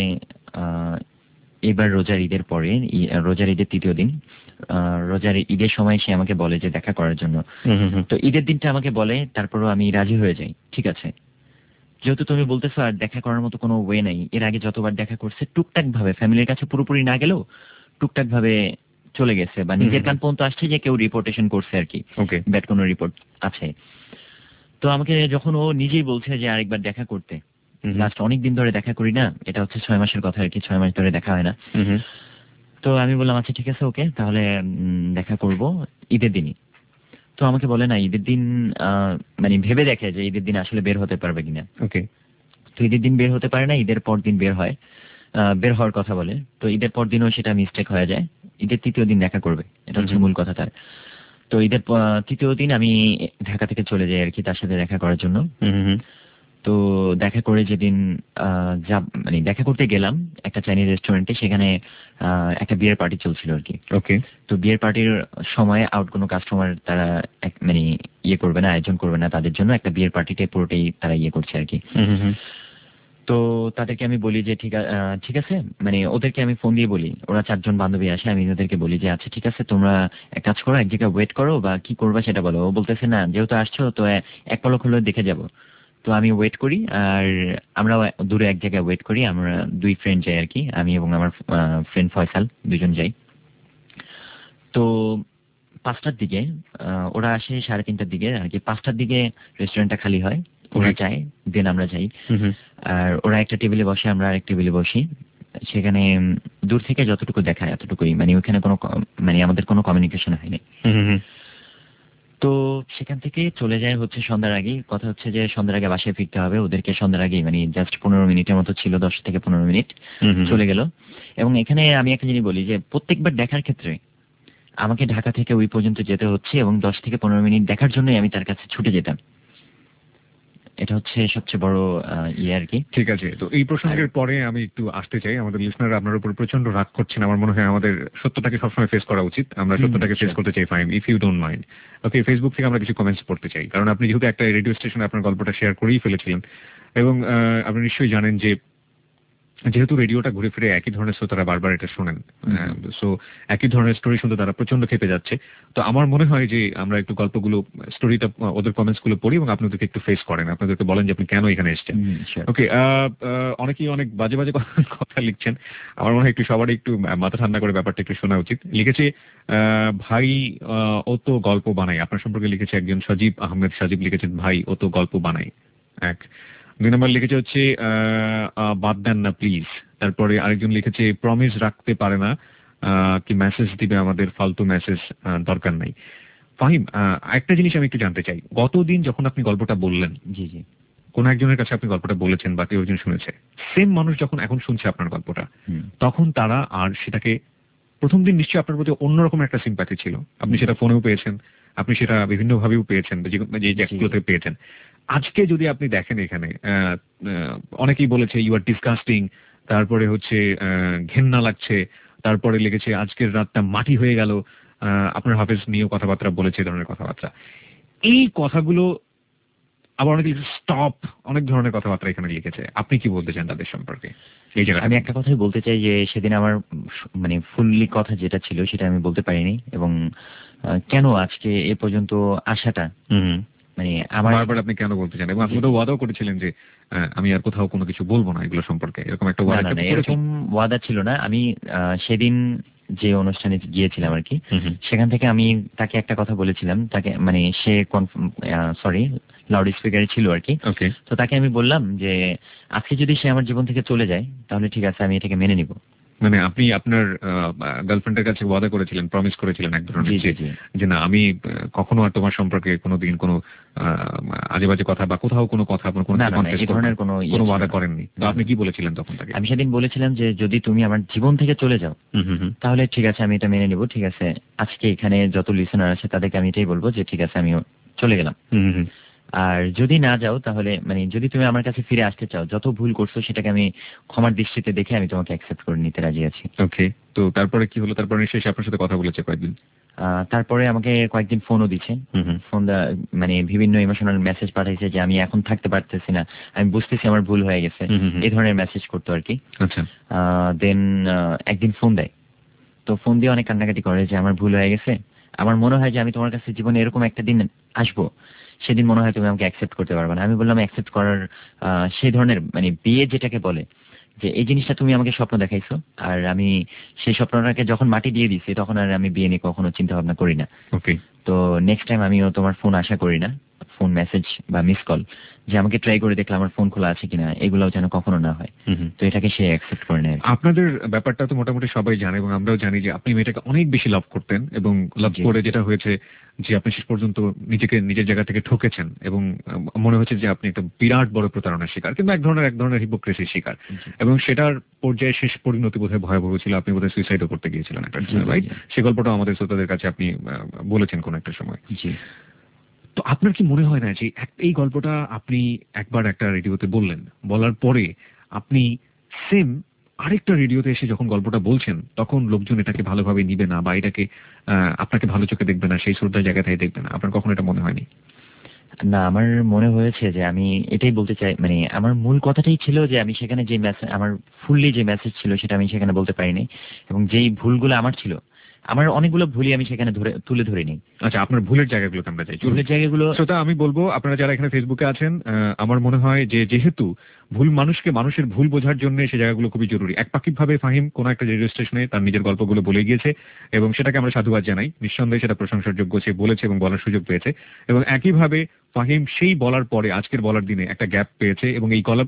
এবার রোজার ঈদের পরে, রোজার ঈদের তৃতীয় দিন, রোজার ঈদের সময় সে আমাকে বলে যে দেখা করার জন্য। তো ঈদের দিনটা আমাকে বলে, তারপরও আমি রাজি হয়ে যাই। ঠিক আছে, যেহেতু তুমি বলতেছো আর দেখা করার মতো কোনো ওয়ে নাই, এর আগে যতবার দেখা করছে টুকটাক ভাবে, ফ্যামিলির কাছে পুরোপুরি না গেলেও টুকটাক ভাবে চলে গেছে বা নিজের কান পর্যন্ত আসছে যে কেউ রিপোর্টেশন করছে আর কি, ব্যাড কোনো রিপোর্ট আছে। তো আমাকে যখন ও নিজেই বলছে যে আরেকবার দেখা করতে, লাস্ট অনেকদিন ধরে দেখা করি না, এটা হচ্ছে 6 মাসের কথা আর কি, 6 মাস ধরে দেখা হয় না। তো আমি বললাম আচ্ছা ঠিক আছে ওকে, তাহলে দেখা করব ঈদের দিনই। তো আমাকে বলে না ঈদের দিন, মানে ভেবে দেখে যে ঈদের দিন আসলে বের হতে পারবে কিনা। তো ঈদের দিন বের হতে পারে না, ঈদের পর দিন বের হয়, বের হওয়ার কথা বলে। তো ঈদের পর দিনও সেটা মিস্টেক হয়ে যায়, ঈদের তৃতীয় দিন দেখা করবে, এটা হচ্ছে মূল কথা তার। তো ঈদের তৃতীয় দিন আমি ঢাকা থেকে চলে যাই আর কি তার সাথে দেখা করার জন্য। তো দেখা করে যেদিন মানে দেখা করতে গেলাম একটা চাইনিজ রেস্টুরেন্টে, সেখানে একটা বিয়ের পার্টি চলছিল আর কি। তো বিয়ের পার্টির সময় আউট কোনো কাস্টমার তারা মানে ইয়ে করবে না, আয়োজন করবে না, তাদের জন্য একটা বিয়ের পার্টিতে পুরোটাই তারা ইয়ে করছে আর কি। তো তাদেরকে আমি বলি যে ঠিক আছে, মানে ওদেরকে আমি ফোন দিয়ে বলি, ওরা 4 জন বান্ধবী আসে, আমি ওদেরকে বলি যে আচ্ছা ঠিক আছে তোমরা এক কাজ করো, এক জায়গায় ওয়েট করো বা কি করবা সেটা বলো। ও বলতেছে না যেহেতু আসছো তো এক পলক হলো দেখে যাবো। তো আমি ওয়েট করি আর আমরা দূরে এক জায়গায় ওয়েট করি, আমরা 2 ফ্রেন্ড যাই আর কি, আমি এবং আমার ফ্রেন্ড ফয়সাল, 2 জন যাই। তো 5টার দিকে ওরা আসে, 3:30টার দিকে আর কি, 5টার দিকে রেস্টুরেন্টটা খালি হয়, ওরা যায়, দেন আমরা যাই। আর ওরা একটা টেবিলে বসে, আমরা আরেক টেবিলে বসি। সেখানে দূর থেকে যতটুকু দেখায় এতটুকুই, মানে ওইখানে কোনো মানে আমাদের কোনো কমিউনিকেশন হয়নি। তো সেখান থেকে চলে যায় হচ্ছে সন্ধ্যার আগেই, কথা হচ্ছে যে সন্ধ্যার আগে বাসায় ফিরতে হবে ওদেরকে, সন্ধ্যার আগেই মানে জাস্ট 15 মিনিটের মতো ছিল, 10 থেকে 15 মিনিট চলে গেল। এবং এখানে আমি একটা জিনিস বলি যে প্রত্যেকবার দেখার ক্ষেত্রে আমাকে ঢাকা থেকে ওই পর্যন্ত যেতে হচ্ছে এবং 10 থেকে 15 মিনিট দেখার জন্যই আমি তার কাছে ছুটে যেতাম। এটা হচ্ছে সবচেয়ে বড় ইয়ে আর কি। ঠিক আছে, তো এই প্রসঙ্গের পরে আমি একটু আসতে চাই, আমাদের লিসনাররা আপনার উপর প্রচন্ড রাগ করছেন, আমার মনে হয় আমাদের সত্যটাকে সবসময় ফেস করা উচিত, আমরা সত্যটাকে ফেস করতে চাই। Fine, if you don't mind. Okay, Facebook থেকে আমরা কিছু কমেন্টস পড়তে চাই, কারণ আপনি যেহেতু একটা রেডিও স্টেশনে আপনার গল্পটা শেয়ার করেই ফেলেছিলেন এবং আপনি নিশ্চয়ই জানেন যে যেহেতু রেডিওটা ঘুরে ফিরে একই ধরনের শ্রোতারা বারবার এটা শোনেন, সো একই ধরনের স্টোরি শুনতে তারা প্রচন্ড খেপে যাচ্ছে। তো আমার মনে হয় যে আমরা একটু গল্পগুলো, স্টোরিটা, ওদের কমেন্টস গুলো পড়ি এবং আপনি ওদেরকে একটু ফেস করেন, আপনাদেরকে বলেন যে আপনি কেন এখানে এসেছেন। ওকে, অনেকেই অনেক বাজে বাজে কথা লিখছেন, আমার মনে হয় একটু সবারই একটু মাথা ঠান্ডা করে ব্যাপারটা একটু শোনা উচিত। লিখেছে ভাই ও তো গল্প বানায়, আপনার সম্পর্কে লিখেছে একজন সজীব আহমেদ। সাজিব লিখেছেন ভাই ও তো গল্প বানায়। এক 2 নম্বর লিখেছে হচ্ছে বাদ দেন না প্লিজ। তারপরে আরেকজন লিখেছে প্রমিস রাখতে পারে না, কি মেসেজ দিবে আমাদের, ফালতু মেসেজ দরকার নাই। ফাহিম, একটা জিনিস আমি একটু জানতে চাই, গতদিন যখন আপনি গল্পটা বললেন, জি জি, কোন একজনের কাছে আপনি গল্পটা বলেছেন বা কেউ একজন শুনেছে, সেম মানুষ যখন এখন শুনছে আপনার গল্পটা, তখন তারা আর সেটাকে, প্রথম দিন নিশ্চয়ই আপনার প্রতি অন্যরকম একটা সিম্প্যাথি ছিল, আপনি সেটা ফোনেও পেয়েছেন, আপনি সেটা বিভিন্ন ভাবেও পেয়েছেন, যে জ্যাকগুলোতে পেয়েছেন। আজকে যদি আপনি দেখেন এখানে অনেকেই বলেছে ইউ আর ডিসকাস্টিং, তারপরে হচ্ছে ঘেন্না লাগছে, তারপরে লেগেছে আজকের রাতটা মাটি হয়ে গেল, আপনার হাফেজ নিয়েও কথাবার্তা বলেছে, এই ধরনের কথাবার্তা। এই কথাগুলো আবার অনেকে স্টপ, অনেক ধরনের কথাবার্তা এখানে লিখেছে। আপনি কি বলতে চান তাদের সম্পর্কে? এই জায়গায় আমি একটা কথাই বলতে চাই যে সেদিন আমার মানে ফুললি কথা যেটা ছিল সেটা আমি বলতে পারিনি, এবং কেন আজকে এ পর্যন্ত আসাটা, মানে আমার বারবার আপনি কেন বলতে চান, এবং আপনি তো ওয়াদাও করেছিলেন যে আমি আর কোথাও কোনো কিছু বলবো না এগুলো সম্পর্কে, এরকম একটা ওয়াদা। এরকম ওয়াদা ছিল না। আমি সেদিন যে অনুষ্ঠানে গিয়েছিলাম আর কি, সেখান থেকে আমি তাকে একটা কথা বলেছিলাম, তাকে মানে সে লাউড স্পিকারে ছিল আর কি। তো তাকে আমি বললাম যে আজকে যদি সে আমার জীবন থেকে চলে যায় তাহলে ঠিক আছে, আমি এটাকে মেনে নিব। মানে আপনি আপনার গার্লফ্রেন্ডের কাছে ওয়াদা করেছিলেন, প্রমিস করেছিলেন এক ধরনের, যে না আমি কখনো আর তোমার সম্পর্কে কোনোদিন কোনো আজে বাজে কথা বা কোথাও কোনো কথা, কোনো ওয়াদা করেননি। তো আপনি কি বলেছিলেন তখন তাকে? আমি সেদিন বলেছিলাম যে যদি তুমি আমার জীবন থেকে চলে যাও তাহলে ঠিক আছে, আমি এটা মেনে নিব। ঠিক আছে, আজকে এখানে যত লিসেনার আছে তাদেরকে আমি এটাই বলবো যে ঠিক আছে, আমিও চলে গেলাম। আর যদি না যাও তাহলে, মানে যদি তুমি আমার কাছে ফিরে আসতে চাও, যত ভুল করছো সেটাকে আমি ক্ষমার দৃষ্টিতে দেখে আমি তোমাকে অ্যাকসেপ্ট করে নিতে রাজি আছি। ওকে, তো তারপরে কি হলো? তারপরে নিশ্চয়ই আপনার সাথে কথা বলেছে কয়েকদিন? তারপরে আমাকে কয়েকদিন ফোনও দিচ্ছে, মানে বিভিন্ন ইমোশনাল মেসেজ পাঠাইছে যে আমি এখন থাকতে পারতেছি না, আমি বুঝতেছি আমার ভুল হয়ে গেছে, এই ধরনের মেসেজ করতো আর কি। দেন একদিন ফোন দেয়, তো ফোন দিয়ে অনেক কান্নাকাটি করে যে আমার ভুল হয়ে গেছে, আমার মনে হয় যে আমি তোমার কাছে জীবনে এরকম একটা দিন আসবো, সেদিন মনে হয় তুমি আমাকে অ্যাকসেপ্ট করতে পারবে না। আমি বললাম অ্যাকসেপ্ট করার সেই ধরনের, মানে বিয়ে যেটাকে বলে, যে এই জিনিসটা তুমি আমাকে স্বপ্ন দেখাইছো, আর আমি সেই স্বপ্নটাকে যখন মাটি দিয়ে দিছি তখন আর আমি বিয়ে নিয়ে কখনো চিন্তা ভাবনা করি না। তো নেক্সট টাইম আমিও তোমার ফোন আশা করি না, ফোন মেসেজ বা মিস কল, যে আমাকে ট্রাই করে দেখলে আমার ফোন খোলা আছে কিনা, এগুলোও যেন কখনো না হয়। তো এটাকে সে অ্যাকসেপ্ট করে নেয়। আপনাদের ব্যাপারটা তো মোটামুটি সবাই জানে, এবং আমরাও জানি যে আপনি মেয়েটাকে অনেক বেশি লাভ করতেন, এবং লাভ করে যেটা হয়েছে যে আপনি শেষ পর্যন্ত নিজেকে নিজের জায়গা থেকে ঠকেছেন, এবং মনে হচ্ছে যে আপনি একটা বিরাট বড় প্রতারণার শিকার, কিন্তু এক ধরনের হিপোক্রেসির শিকার, এবং সেটার পর্যায়ে শেষ পরিণতি বোধহয় ভয়াবহ ছিল। আপনি বোধহয় সুইসাইডও করতে গিয়েছিলেন একটা সময়, রাইট? সে গল্পটা আমাদের শ্রোতাদের কাছে আপনি বলেছেন কোন একটা সময়। তো আপনার কি মনে হয় না যে এই গল্পটা আপনি একবার একটা রেডিওতে বললেন, বলার পরে আপনি সেম আরেকটা রেডিওতে এসে যখন গল্পটা বলছেন তখন লোকজন এটাকে ভালোভাবে নিবে না, বা এটাকে আপনাকে ভালো চোখে দেখবে না, সেই শ্রদ্ধার জায়গা থেকে দেখবে না? আপনার কখনো এটা মনে হয়নি? না, আমার মনে হয়েছে যে আমি এটাই বলতে চাই, মানে আমার মূল কথাটাই ছিল যে আমি সেখানে যে মেসেজ, আমার ফুললি যে মেসেজ ছিল সেটা আমি সেখানে বলতে পারিনি, এবং যেই ভুলগুলো আমার ছিল, আমার অনেকগুলো ভুলই আমি সেখানে তুলে ধরে নিই। আচ্ছা, আপনার ভুলের জায়গাগুলোকে আমরা চাই। ভুলের জায়গাগুলো শ্রোতা, আমি বলবো আপনারা যারা এখানে ফেসবুকে আছেন, আমার মনে হয় যে যেহেতু ভুল মানুষের ভুল বোঝার জন্য সে জায়গাগুলো খুবই জরুরি। একপাক্ষিকভাবে ফাহিম কোন একটা রেডিও স্টেশনে তার নিজের গল্পগুলো বলে গিয়েছে, এবং সেটাকে আমরা সাধুবাদ জানাই। নিঃসন্দেহে সেটা প্রশংসার যোগ্য, সে বলেছে এবং বলার সুযোগ পেয়েছে। এবং একইভাবে ফাহিম সেই বলার পরে আজকের বলার দিনে একটা গ্যাপ পেয়েছে, এবং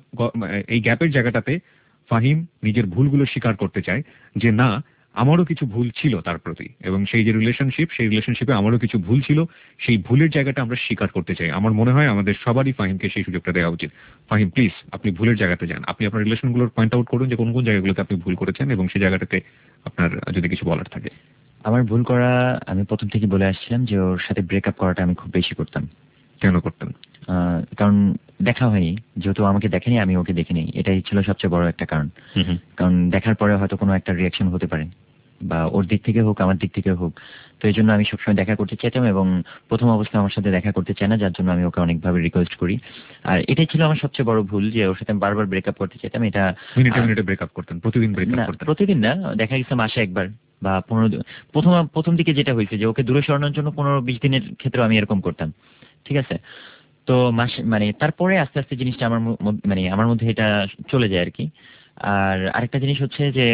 এই গ্যাপের জায়গাটাতে ফাহিম নিজের ভুলগুলো স্বীকার করতে চায় যে না, আমারও কিছু ভুল ছিল তার প্রতি, এবং সেই যে রিলেশনশিপে আমারও কিছু ভুল ছিল, সেই ভুলের জায়গাটা আমরা স্বীকার করতে চাই। আমার মনে হয় আমাদের সবারই ফাহিমকে সেই সুযোগটা দেওয়া উচিত। ফাহিম, প্লিজ আপনি ভুলের জায়গাতে যান, আপনি আপনার রিলেশনগুলোর পয়েন্ট আউট করুন যে কোন কোন জায়গাগুলোতে আপনি ভুল করেছেন, এবং সেই জায়গাটাতে আপনার যদি কিছু বলার থাকে। আমার ভুল করা, আমি প্রথম থেকে বলে আসছিলাম যে ওর সাথে ব্রেকআপ করাটা আমি খুব বেশি করতাম। কেন করতেন? কারণ দেখা হয়নি, যেহেতু আমাকে দেখেনি, আমি ওকে দেখিনি, এটাই ছিল সবচেয়ে বড় একটা কারণ। কারণ দেখার পরে হয়তো কোনো একটা রিয়াকশন হতে পারে, বা ওর দিক থেকে হোক আমার দিক থেকে হোক। তো এই জন্য আমি সবসময় দেখা করতে চাইতাম এবং প্রথম অবস্থায় আমার সাথে দেখা করতে চায় না, যার জন্য আমি ওকে অনেকভাবে রিকোয়েস্ট করি। আর এটাই ছিল আমার সবচেয়ে বড় ভুল যে ওর সাথে আমি বারবার ব্রেকআপ করতে চাইতাম। এটা মিনিটে ব্রেকআপ করতেন, প্রতিদিন ব্রেকআপ করতেন? প্রতিদিন না, দেখা গেছে মাসে একবার বা 15 দিন। প্রথম দিকে যেটা হয়েছে যে ওকে দূরে সরানোর জন্য 15-20 দিনের ক্ষেত্রে আমি এরকম করতাম, ঠিক আছে। তো মানে তারপরে আস্তে আস্তে জিনিসটা আমার মধ্যে এটা চলে যায় আর কি। আর আরেকটা জিনিস হচ্ছে যে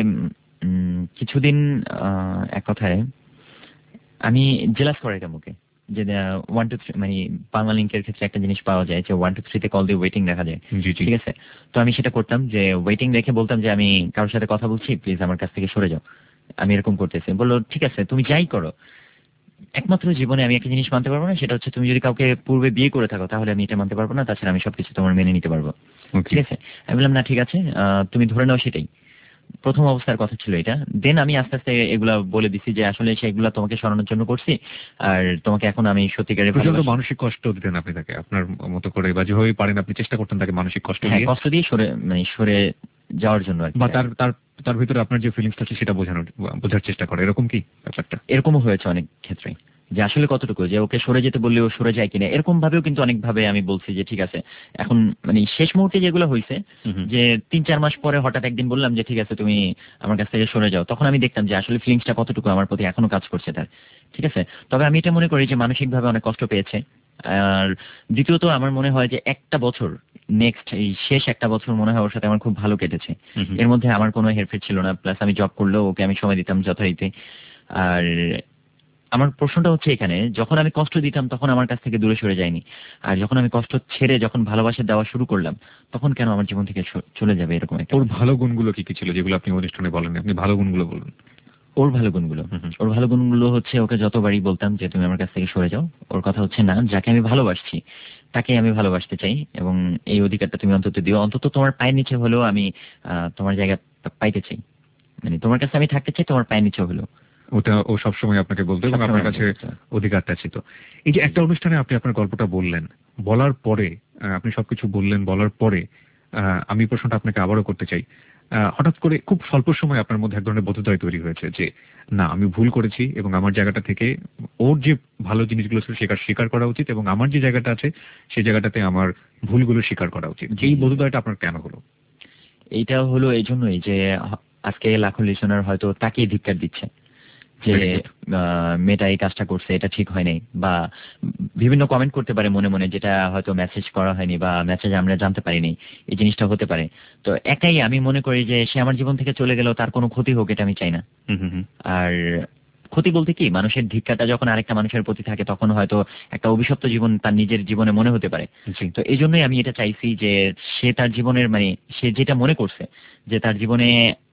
কিছুদিন এক কথায় আমি জেলাস করাইতাম ওকে, যে 1 2 3 মানে বাংলা লিঙ্কের ক্ষেত্রে একটা জিনিস পাওয়া যায় যে 1 2 3 তে কল দিয়ে ওয়েটিং দেখা যায়, ঠিক আছে। তো আমি সেটা করতাম, যে ওয়েটিং দেখে বলতাম যে আমি কারোর সাথে কথা বলছি, প্লিজ আমার কাছ থেকে সরে যাও, আমি এরকম করতেছি। বললো ঠিক আছে তুমি যাই করো, একমাত্র জীবনে আমি একটা জিনিস মানতে পারবো না, সেটা হচ্ছে তুমি যদি কাউকে পূর্বে বিয়ে করে থাকো তাহলে আমি এটা মানতে পারবো না, তাছাড়া আমি সবকিছু তোমার মেনে নিতে পারবো, ঠিক আছে। আমি বললাম না ঠিক আছে, তুমি ধরে নাও সেটাই। প্রথম অবস্থার কথা ছিল এটা। দেন আমি আস্তে আস্তে এগুলা বলে দিছি যে আসলে সেগুলা তোমাকে সরানোর জন্য করছি, আর তোমাকে এখন আমি সত্যিকারের প্রচন্ড মানসিক কষ্ট দিতেন আপনি তাকে, আপনার মতো করে বা যেভাবে পারেন আপনি চেষ্টা করতেন তাকে মানসিক কষ্ট দিয়ে, কষ্ট দিয়ে সরে যাওয়ার জন্য, বা তার ভিতরে আপনার যে ফিলিংসটা আছে সেটা বোঝার চেষ্টা করে, এরকম কি ব্যাপারটা? এরকমও হয়েছে অনেক ক্ষেত্রে, যে আসলে কতটুকু যে ওকে সরে যেতে বললেও সরে যায় কিনা, এরকম ভাবেও কিন্তু অনেক ভাবে আমি বলছি যে ঠিক আছে। এখন শেষ মুহূর্তে যেগুলো হয়েছে, যে 3-4 মাস পরে হঠাৎ একদিন বললাম যে ঠিক আছে তুমি আমার কাছ থেকে সরে যাও, তখন আমি দেখতাম যে আসলে ফিলিংসটা কতটুকু আমার প্রতি এখনো কাজ করছে তার, ঠিক আছে। তবে আমি এটা মনে করি যে মানসিকভাবে অনেক কষ্ট পেয়েছে। আর দ্বিতীয়ত আমার মনে হয় যে একটা বছর নেক্সট এই শেষ একটা বছর মনে হয় ওর সাথে আমার খুব ভালো কেটেছে। এর মধ্যে আমার কোনো হেরফের ছিল না, প্লাস আমি জব করলেও ওকে আমি সময় দিতাম যথারীতি। আর আমার প্রশ্নটা হচ্ছে এখানে, যখন আমি কষ্ট দিতাম তখন আমার কাছ থেকে দূরে সরে যায়নি, আর যখন আমি কষ্ট ছেড়ে যখন ভালোবাসা দেওয়া শুরু করলাম তখন কেন আমার জীবন থেকে চলে যাবে এরকম একটা। ওর ভালো গুণগুলো কি কি ছিল যেগুলো আপনি অনুষ্ঠানে বলেন? আপনি ভালো গুণগুলো বলুন। ওর ভালো গুণগুলো হচ্ছে ওকে যতবারই বলতাম যে তুমি আমার কাছ থেকে সরে যাও, ওর কথা হচ্ছে না, যাকে আমি ভালোবাসছি তাকে আমি ভালোবাসতে চাই এবং এই অধিকারটা তুমি অন্তত দিও, অন্তত তোমার পায়ের নিচে হলেও আমি তোমার জায়গা পাইতে চাই, মানে তোমার কাছে আমি থাকতে চাই, তোমার পায়ের নিচে হলেও। ওটা ও সবসময় আপনাকে বলতো এবং আপনার কাছে অধিকারটা ছিল। এই যে একটা অনুষ্ঠানে আপনি আপনার গল্পটা বললেন, বলার পরে আপনি সবকিছু বললেন, বলার পরে আমি প্রশ্নটা আপনাকে আবারও করতে চাই। হঠাৎ করে খুব স্বল্প সময় আপনার মধ্যে এক ধরনের বোধোদয় তৈরি হয়েছে যে না আমি ভুল করেছি এবং আমার জায়গাটা থেকে ওর যে ভালো জিনিসগুলো ছিল স্বীকার করা উচিত এবং আমার যে জায়গাটা আছে সেই জায়গাটাতে আমার ভুলগুলো স্বীকার করা উচিত। এই বোধোদয়টা আপনার কেন হলো? এইটা হলো এই জন্যই যে আজকে লাখো লিসনার হয়তো তাকেই ধিক্কার দিচ্ছে যে মেয়েটা এই কাজটা করছে, এটা ঠিক হয় নাই, বা বিভিন্ন কমেন্ট করতে পারে মনে মনে, যেটা হয়তো মেসেজ করা হয়নি বা মেসেজ আমরা জানতে পারিনি, এই জিনিসটা হতে পারে। তো একাই আমি মনে করি যে সে আমার জীবন থেকে চলে গেলেও তার কোনো ক্ষতি হোক, এটা আমি চাই না। আর ক্ষতি বলতে কি, মানুষের ধিক্কারটা যখন আরেকটা মানুষের প্রতি থাকে তখন হয়তো একটা অভিশপ্ত জীবন তার নিজের জীবনে মনে হতে পারে। তো এই জন্যই আমি এটা চাইছি যে সে তার জীবনের সে যেটা মনে করছে যে তার জীবনে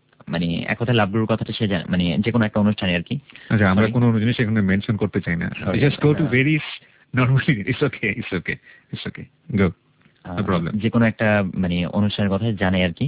এক কথা লাভলুর কথাটা সে মানে যে কোনো একটা অনুষ্ঠানে আর কি। আচ্ছা, আমরা কোনো জিনিস এখানে মেনশন করতে চাই না, just go to very normally, it's okay go, no problem. যে কোনো একটা অনুষ্ঠানের কথা জানে আর কি।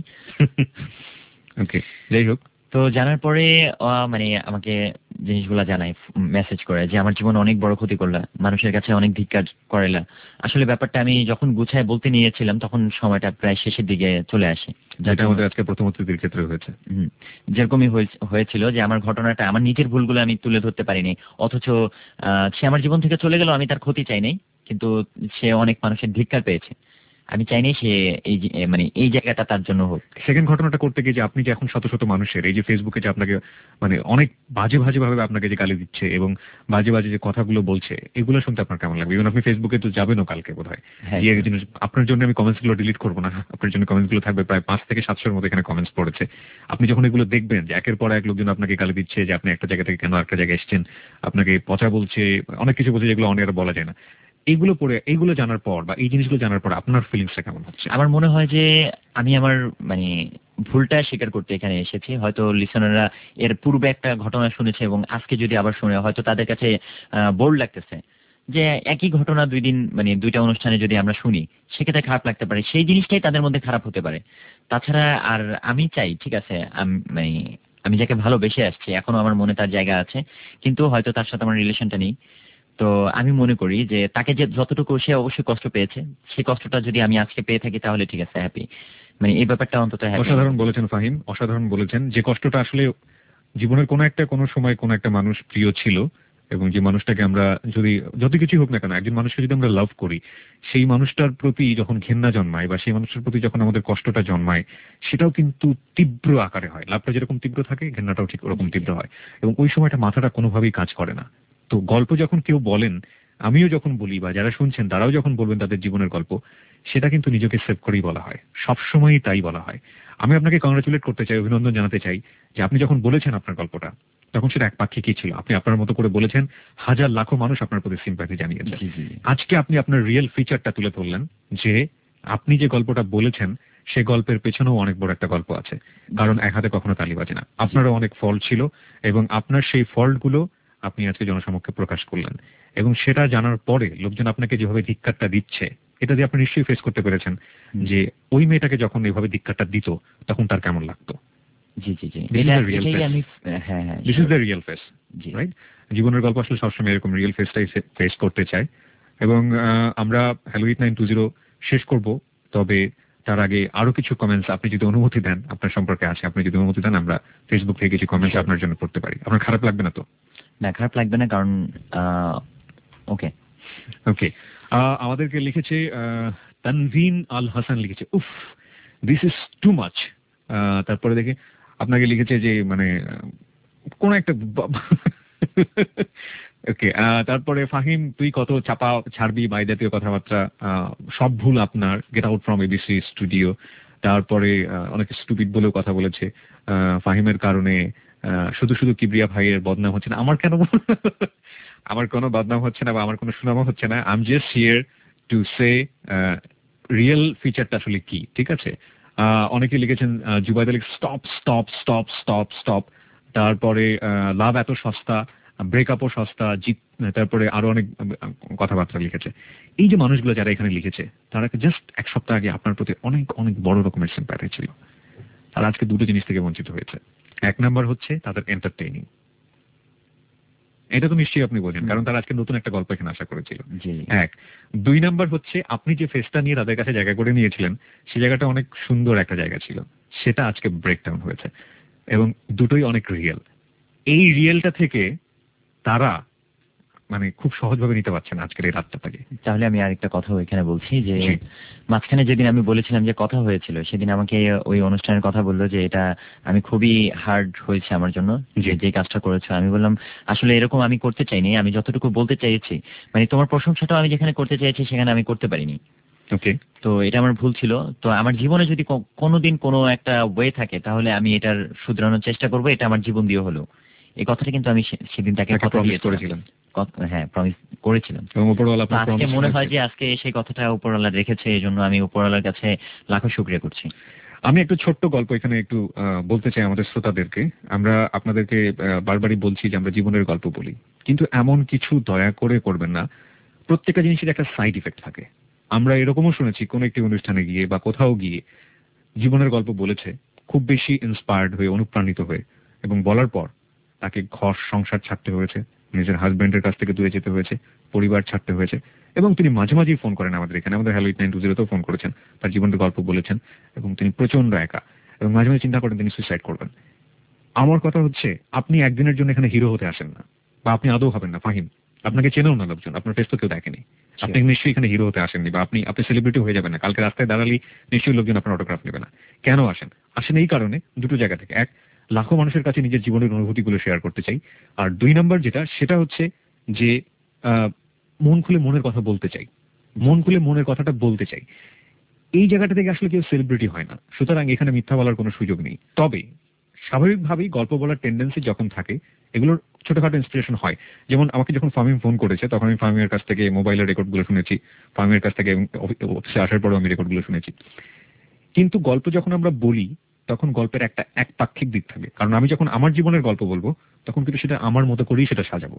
ওকে, যাই হোক। তো জানার পরে আমাকে জিনিসগুলা জানায়, মেসেজ করে যে আমার জীবনে অনেক বড় ক্ষতি করলা, মানুষের কাছে অনেক ধিক্কার করেলা। আসলে ব্যাপারটা আমি যখন গুছায় বলতে নিয়েছিলাম তখন সময়টা প্রায় শেষের দিকে চলে আসে, যেটা আমাদের আজকে প্রথম অতিথির ক্ষেত্রে হয়েছে। যেরকমই হয়েছিল যে আমার ঘটনাটা, আমার নিজের ভুলগুলো আমি তুলে ধরতে পারিনি, অথচ সে আমার জীবন থেকে চলে গেল, আমি তার ক্ষতি চাই নাই, কিন্তু সে অনেক মানুষের ধিক্কার পেয়েছে। আমি চাই নাই সে এই জায়গাটা তার জন্য হোক। সেকেন্ড ঘটনাটা করতে গিয়ে যে আপনি যে এখন শত শত মানুষের এই যে ফেসবুকে যে আপনাকে অনেক বাজে ভাবে আপনাকে যে গালি দিচ্ছে এবং বাজে যে কথাগুলো বলছে, এগুলো শুনতে আপনার কেমন লাগবে? ইভেন আপনি ফেসবুকে তো যাবেনও কালকে বোধহয়, আপনার জন্য আমি কমেন্টস গুলো ডিলিট করবো না, আপনার জন্য কমেন্টস গুলো থাকবে, প্রায় 5 থেকে 700-র মতো এখানে কমেন্টস পড়েছে। আপনি যখন এগুলো দেখবেন যে একের পর এক লোকজন আপনাকে গালি দিচ্ছে যে আপনি একটা জায়গা থেকে কেন একটা জায়গায় এসেছেন, আপনাকে পচা বলছে, অনেক কিছু বলছে যেগুলো অনেক বলা যায় না, এইগুলো জানার পর বা এই জিনিসগুলো জানার পর আপনার ফিলিংসটা কেমন হচ্ছে? আমার মনে হয় যে আমি আমার ভুলটা স্বীকার করতে এখানে এসেছি। হয়তো লিসনাররা এর পূর্বে একটা ঘটনা শুনেছে এবং আজকে যদি আবার শুনে হয়তো তাদের কাছে বোর্ড লাগতেছে যে একই ঘটনা 2 দিন দুইটা অনুষ্ঠানে যদি আমরা শুনি সেক্ষেত্রে খারাপ লাগতে পারে, সেই জিনিসটাই তাদের মধ্যে খারাপ হতে পারে। তাছাড়া আর আমি চাই, ঠিক আছে, আমি যাকে ভালোবেসে আসছি, এখনো আমার মনে তার জায়গা আছে, কিন্তু হয়তো তার সাথে আমার রিলেশনটা নেই। তো আমি মনে করি যে তাকে যে যতটুকু সে অবশ্যই কষ্ট পেয়েছে, সেই কষ্টটা যদি আমি আজকে পেয়ে থাকি তাহলে ঠিক আছে, হ্যাপি। এই ব্যাপারটা অন্তত অসাধারণ বলেছেন ফাহিম, অসাধারণ বলেছেন। যে কষ্টটা আসলে জীবনের কোনো সময় কোনো একটা মানুষ প্রিয় ছিল, এবং যে মানুষটাকে আমরা যত কিছু হোক না কেন, একজন মানুষকে যদি আমরা লাভ করি, সেই মানুষটার প্রতি যখন ঘেন্না জন্মায় বা সেই মানুষটার প্রতি যখন আমাদের কষ্টটা জন্মায়, সেটাও কিন্তু তীব্র আকারে হয়। লাভটা যেরকম তীব্র থাকে, ঘেন্নাটাও ঠিক ওরকম তীব্র হয়, এবং ওই সময়টা মাথাটা কোনোভাবেই কাজ করে না। তো গল্প যখন কেউ বলেন, আমিও যখন বলি বা যারা শুনছেন তারাও যখন বলবেন তাদের জীবনের গল্প, সেটা কিন্তু নিজেকে সেভ করেই বলা হয়, সবসময়ই তাই বলা হয়। আমি আপনাকে কংগ্রাচুলেট করতে চাই, অভিনন্দন জানাতে চাই যে আপনি যখন বলেছেন আপনার গল্পটা, তখন সেটা একপাক্ষিকই ছিল। আপনি আপনার মতো করে বলেছেন, হাজার লাখো মানুষ আপনার প্রতি সিম্প্যাথি জানিয়েছে। আজকে আপনি আপনার রিয়েল ফিচারটা তুলে ধরলেন যে আপনি যে গল্পটা বলেছেন সে গল্পের পেছনেও অনেক বড় একটা গল্প আছে, কারণ এক হাতে কখনো তালি বাজে না। আপনারও অনেক ফল্ট ছিল, এবং আপনার সেই ফল্টগুলো আপনি আজকে জনসমক্ষে প্রকাশ করলেন, এবং সেটা জানার পরে লোকজন আপনাকে যেভাবে ধিক্কারটা দিচ্ছে, এটা দিয়ে আপনি নিশ্চয়ই ফেস করতে পেরেছেন যে ওই মেয়েটাকে যখন এইভাবে ধিক্কারটা দিত তখন তার কেমন লাগতো। জি জি জি, This is the real face. হ্যাঁ হ্যাঁ, This is the real face, right? জীবনের গল্প আসলে সবসময় এরকম রিয়েল ফেসটাই ফেস করতে চায়। এবং আমরা হ্যালো 8920 শেষ করব, তবে তার আগে আরো কিছু কমেন্টস আপনি যদি অনুমতি দেন, আপনার সম্পর্কে আছে, আপনি যদি অনুমতি দেন, আমরা ফেসবুক থেকে কিছু কমেন্টস আপনার জন্য পড়তে পারি। আপনার খারাপ লাগবে না তো? না, খারাপ লাগবে না, কারণ ওকে ওকে। আমাদেরকে লিখেছে তানভিন আল হাসান, লিখেছে উফ দিস ইজ টু মাচ। তারপরে দেখে আপনাকে লিখেছে যে মানে কোন একটা ওকে। তারপরে ফাহিম, তুই কত চাপা ছাড়বি বা এই জাতীয় কথাবার্তা, সব ভুল আপনার, get out from ABC studio. তারপরে অনেকে স্টুপিড বলেও কথা বলেছে ফাহিমের কারণে। শুধু শুধু কিবরিয়া ভাইয়ের বদনাম হচ্ছে না। আমার কেন? আমার কোনো বদনাম হচ্ছে না বা আমার কোনো সুনামও হচ্ছে না। I am just here to say real ফিচারটা আসলে কি, ঠিক আছে? অনেকে লিখেছেন Jubaid Ali, stop stop stop stop stop. তারপরে লাভ এত সস্তা, ব্রেকআপও সস্তা, জিত। তারপরে আরো অনেক কথাবার্তা লিখেছে। এই যে মানুষগুলো যারা এখানে লিখেছে, তারা জাস্ট এক সপ্তাহ আগে আপনার প্রতি অনেক অনেক বড় রকমের সিম্প্যাথি ছিল। তারা আজকে দুটো জিনিস থেকে বঞ্চিত হয়েছে। এক নাম্বার হচ্ছে তাদের এন্টারটেইনিং, এটা তো নিশ্চয়ই আপনি বোঝেন, কারণ তারা আজকে নতুন একটা গল্প এখানে আশা করেছিল। এক। দুই নাম্বার হচ্ছে আপনি যে ফেসটা নিয়ে তাদের কাছে জায়গা করে নিয়েছিলেন, সেই জায়গাটা অনেক সুন্দর একটা জায়গা ছিল, সেটা আজকে ব্রেকডাউন হয়েছে, এবং দুটোই অনেক রিয়েল। এই রিয়েলটা থেকে তারা মানে খুব সহজভাবে নিতে পারছে না আজকের এই রাতটাকে। তাহলে আমি আরেকটা কথা এখানে বলছি যে মাঝখানে যেদিন আমি বলেছিলাম যে কথা হয়েছিল, সেদিন আমাকে ওই অনুষ্ঠানের কথা বললো যে এটা আমি খুবই হার্ড হয়েছে আমার জন্য যে কাজটা করেছো। আমি বললাম আসলে এরকম আমি করতে চাইনি, আমি যতটুকু বলতে চাইছি, মানে তোমার প্রশংসাটাও আমি যেখানে করতে চাইছি সেখানে আমি করতে পারিনি। ওকে, তো এটা আমার ভুল ছিল। তো আমার জীবনে যদি কোনোদিন কোনো একটা ওয়ে থাকে, তাহলে আমি এটার শুধরানোর চেষ্টা করবো, এটা আমার জীবন দিয়ে হলো। এই কথাটা কিন্তু আমি সেদিন তাকে কথা দিয়েছিলাম। হ্যাঁ, প্রমিস করেছিলাম। আজকে মনে হয় যে আজকে সেই কথাটা উপরওয়ালা রেখেছে, এই জন্য আমি উপরওয়ালার কাছে লাখো শুকরিয়া করছি। আমি একটু ছোট্ট গল্প এখানে একটু বলতে চাই আমাদের শ্রোতাদেরকে। আমরা আপনাদেরকে বারবারই বলছি যে আমরা জীবনের গল্প বলি, কিন্তু এমন কিছু দয়া করে করবেন না। প্রত্যেকটা জিনিসের একটা সাইড ইফেক্ট থাকে। আমরা এরকমও শুনেছি কোন একটি অনুষ্ঠানে গিয়ে বা কোথাও গিয়ে জীবনের গল্প বলেছে, খুব বেশি ইন্সপায়ার্ড হয়ে, অনুপ্রাণিত হয়ে, এবং বলার পর তাকে ঘর সংসার ছাড়তে হয়েছে, নিজের হাজবেন্ডের কাছ থেকে দূরে যেতে হয়েছে, পরিবার ছাড়তে হয়েছে, এবং তিনি মাঝে মাঝেই ফোন করেন আমাদের এখানে, আমাদের হ্যালো 8920তেও ফোন করেছেন, তার জীবনের গল্প বলেছেন, এবং তিনি প্রচন্ড একা, এবং মাঝে মাঝে চিন্তা করেন তিনি সুইসাইড করবেন। আমার কথা হচ্ছে, আপনি একদিনের জন্য এখানে হিরো হতে আসেন না, বা আপনি আদৌ হবেন না। ফাহিম, আপনাকে চেনেও না লোকজন, আপনার ফেস তো কেউ দেখেনি, আপনি নিশ্চয়ই এখানে হিরো হতে আসেননি, বা আপনি সেলিব্রিটি হয়ে যাবেন না। কালকে রাস্তায় দাঁড়ালি নিশ্চয়ই লোকজন আপনার অটোগ্রাফ নেবে না। কেন আসেন এই কারণে, দুটো জায়গা থেকে। এক, লাখো মানুষের কাছে নিজের জীবনের অনুভূতিগুলো শেয়ার করতে চাই। আর দুই নাম্বার সেটা হচ্ছে যে মন খুলে মনের কথা বলতে চাই, মন খুলে মনের কথাটা বলতে চাই। এই জায়গাটা থেকে আসলে কেউ সেলিব্রিটি হয় না, সুতরাং এখানে মিথ্যা বলার কোনো সুযোগ নেই। তবে স্বাভাবিকভাবেই গল্প বলার টেন্ডেন্সি যখন থাকে, এগুলোর ছোটখাটো ইন্সপিরেশন হয়। যেমন আমাকে যখন ফাহিম ফোন করেছে, তখন আমি ফাহিমের কাছ থেকে মোবাইলের রেকর্ডগুলো শুনেছি, ফাহিমের কাছ থেকে অফিসে আসার পরেও আমি রেকর্ডগুলো শুনেছি। কিন্তু গল্প যখন আমরা বলি, তখন গল্পের একটা একপাক্ষিক দিক থাকে, কারণ আমি যখন আমার জীবনের গল্প বলবো, তখন কিন্তু সেটা আমার মতো করেই সেটা সাজাবো,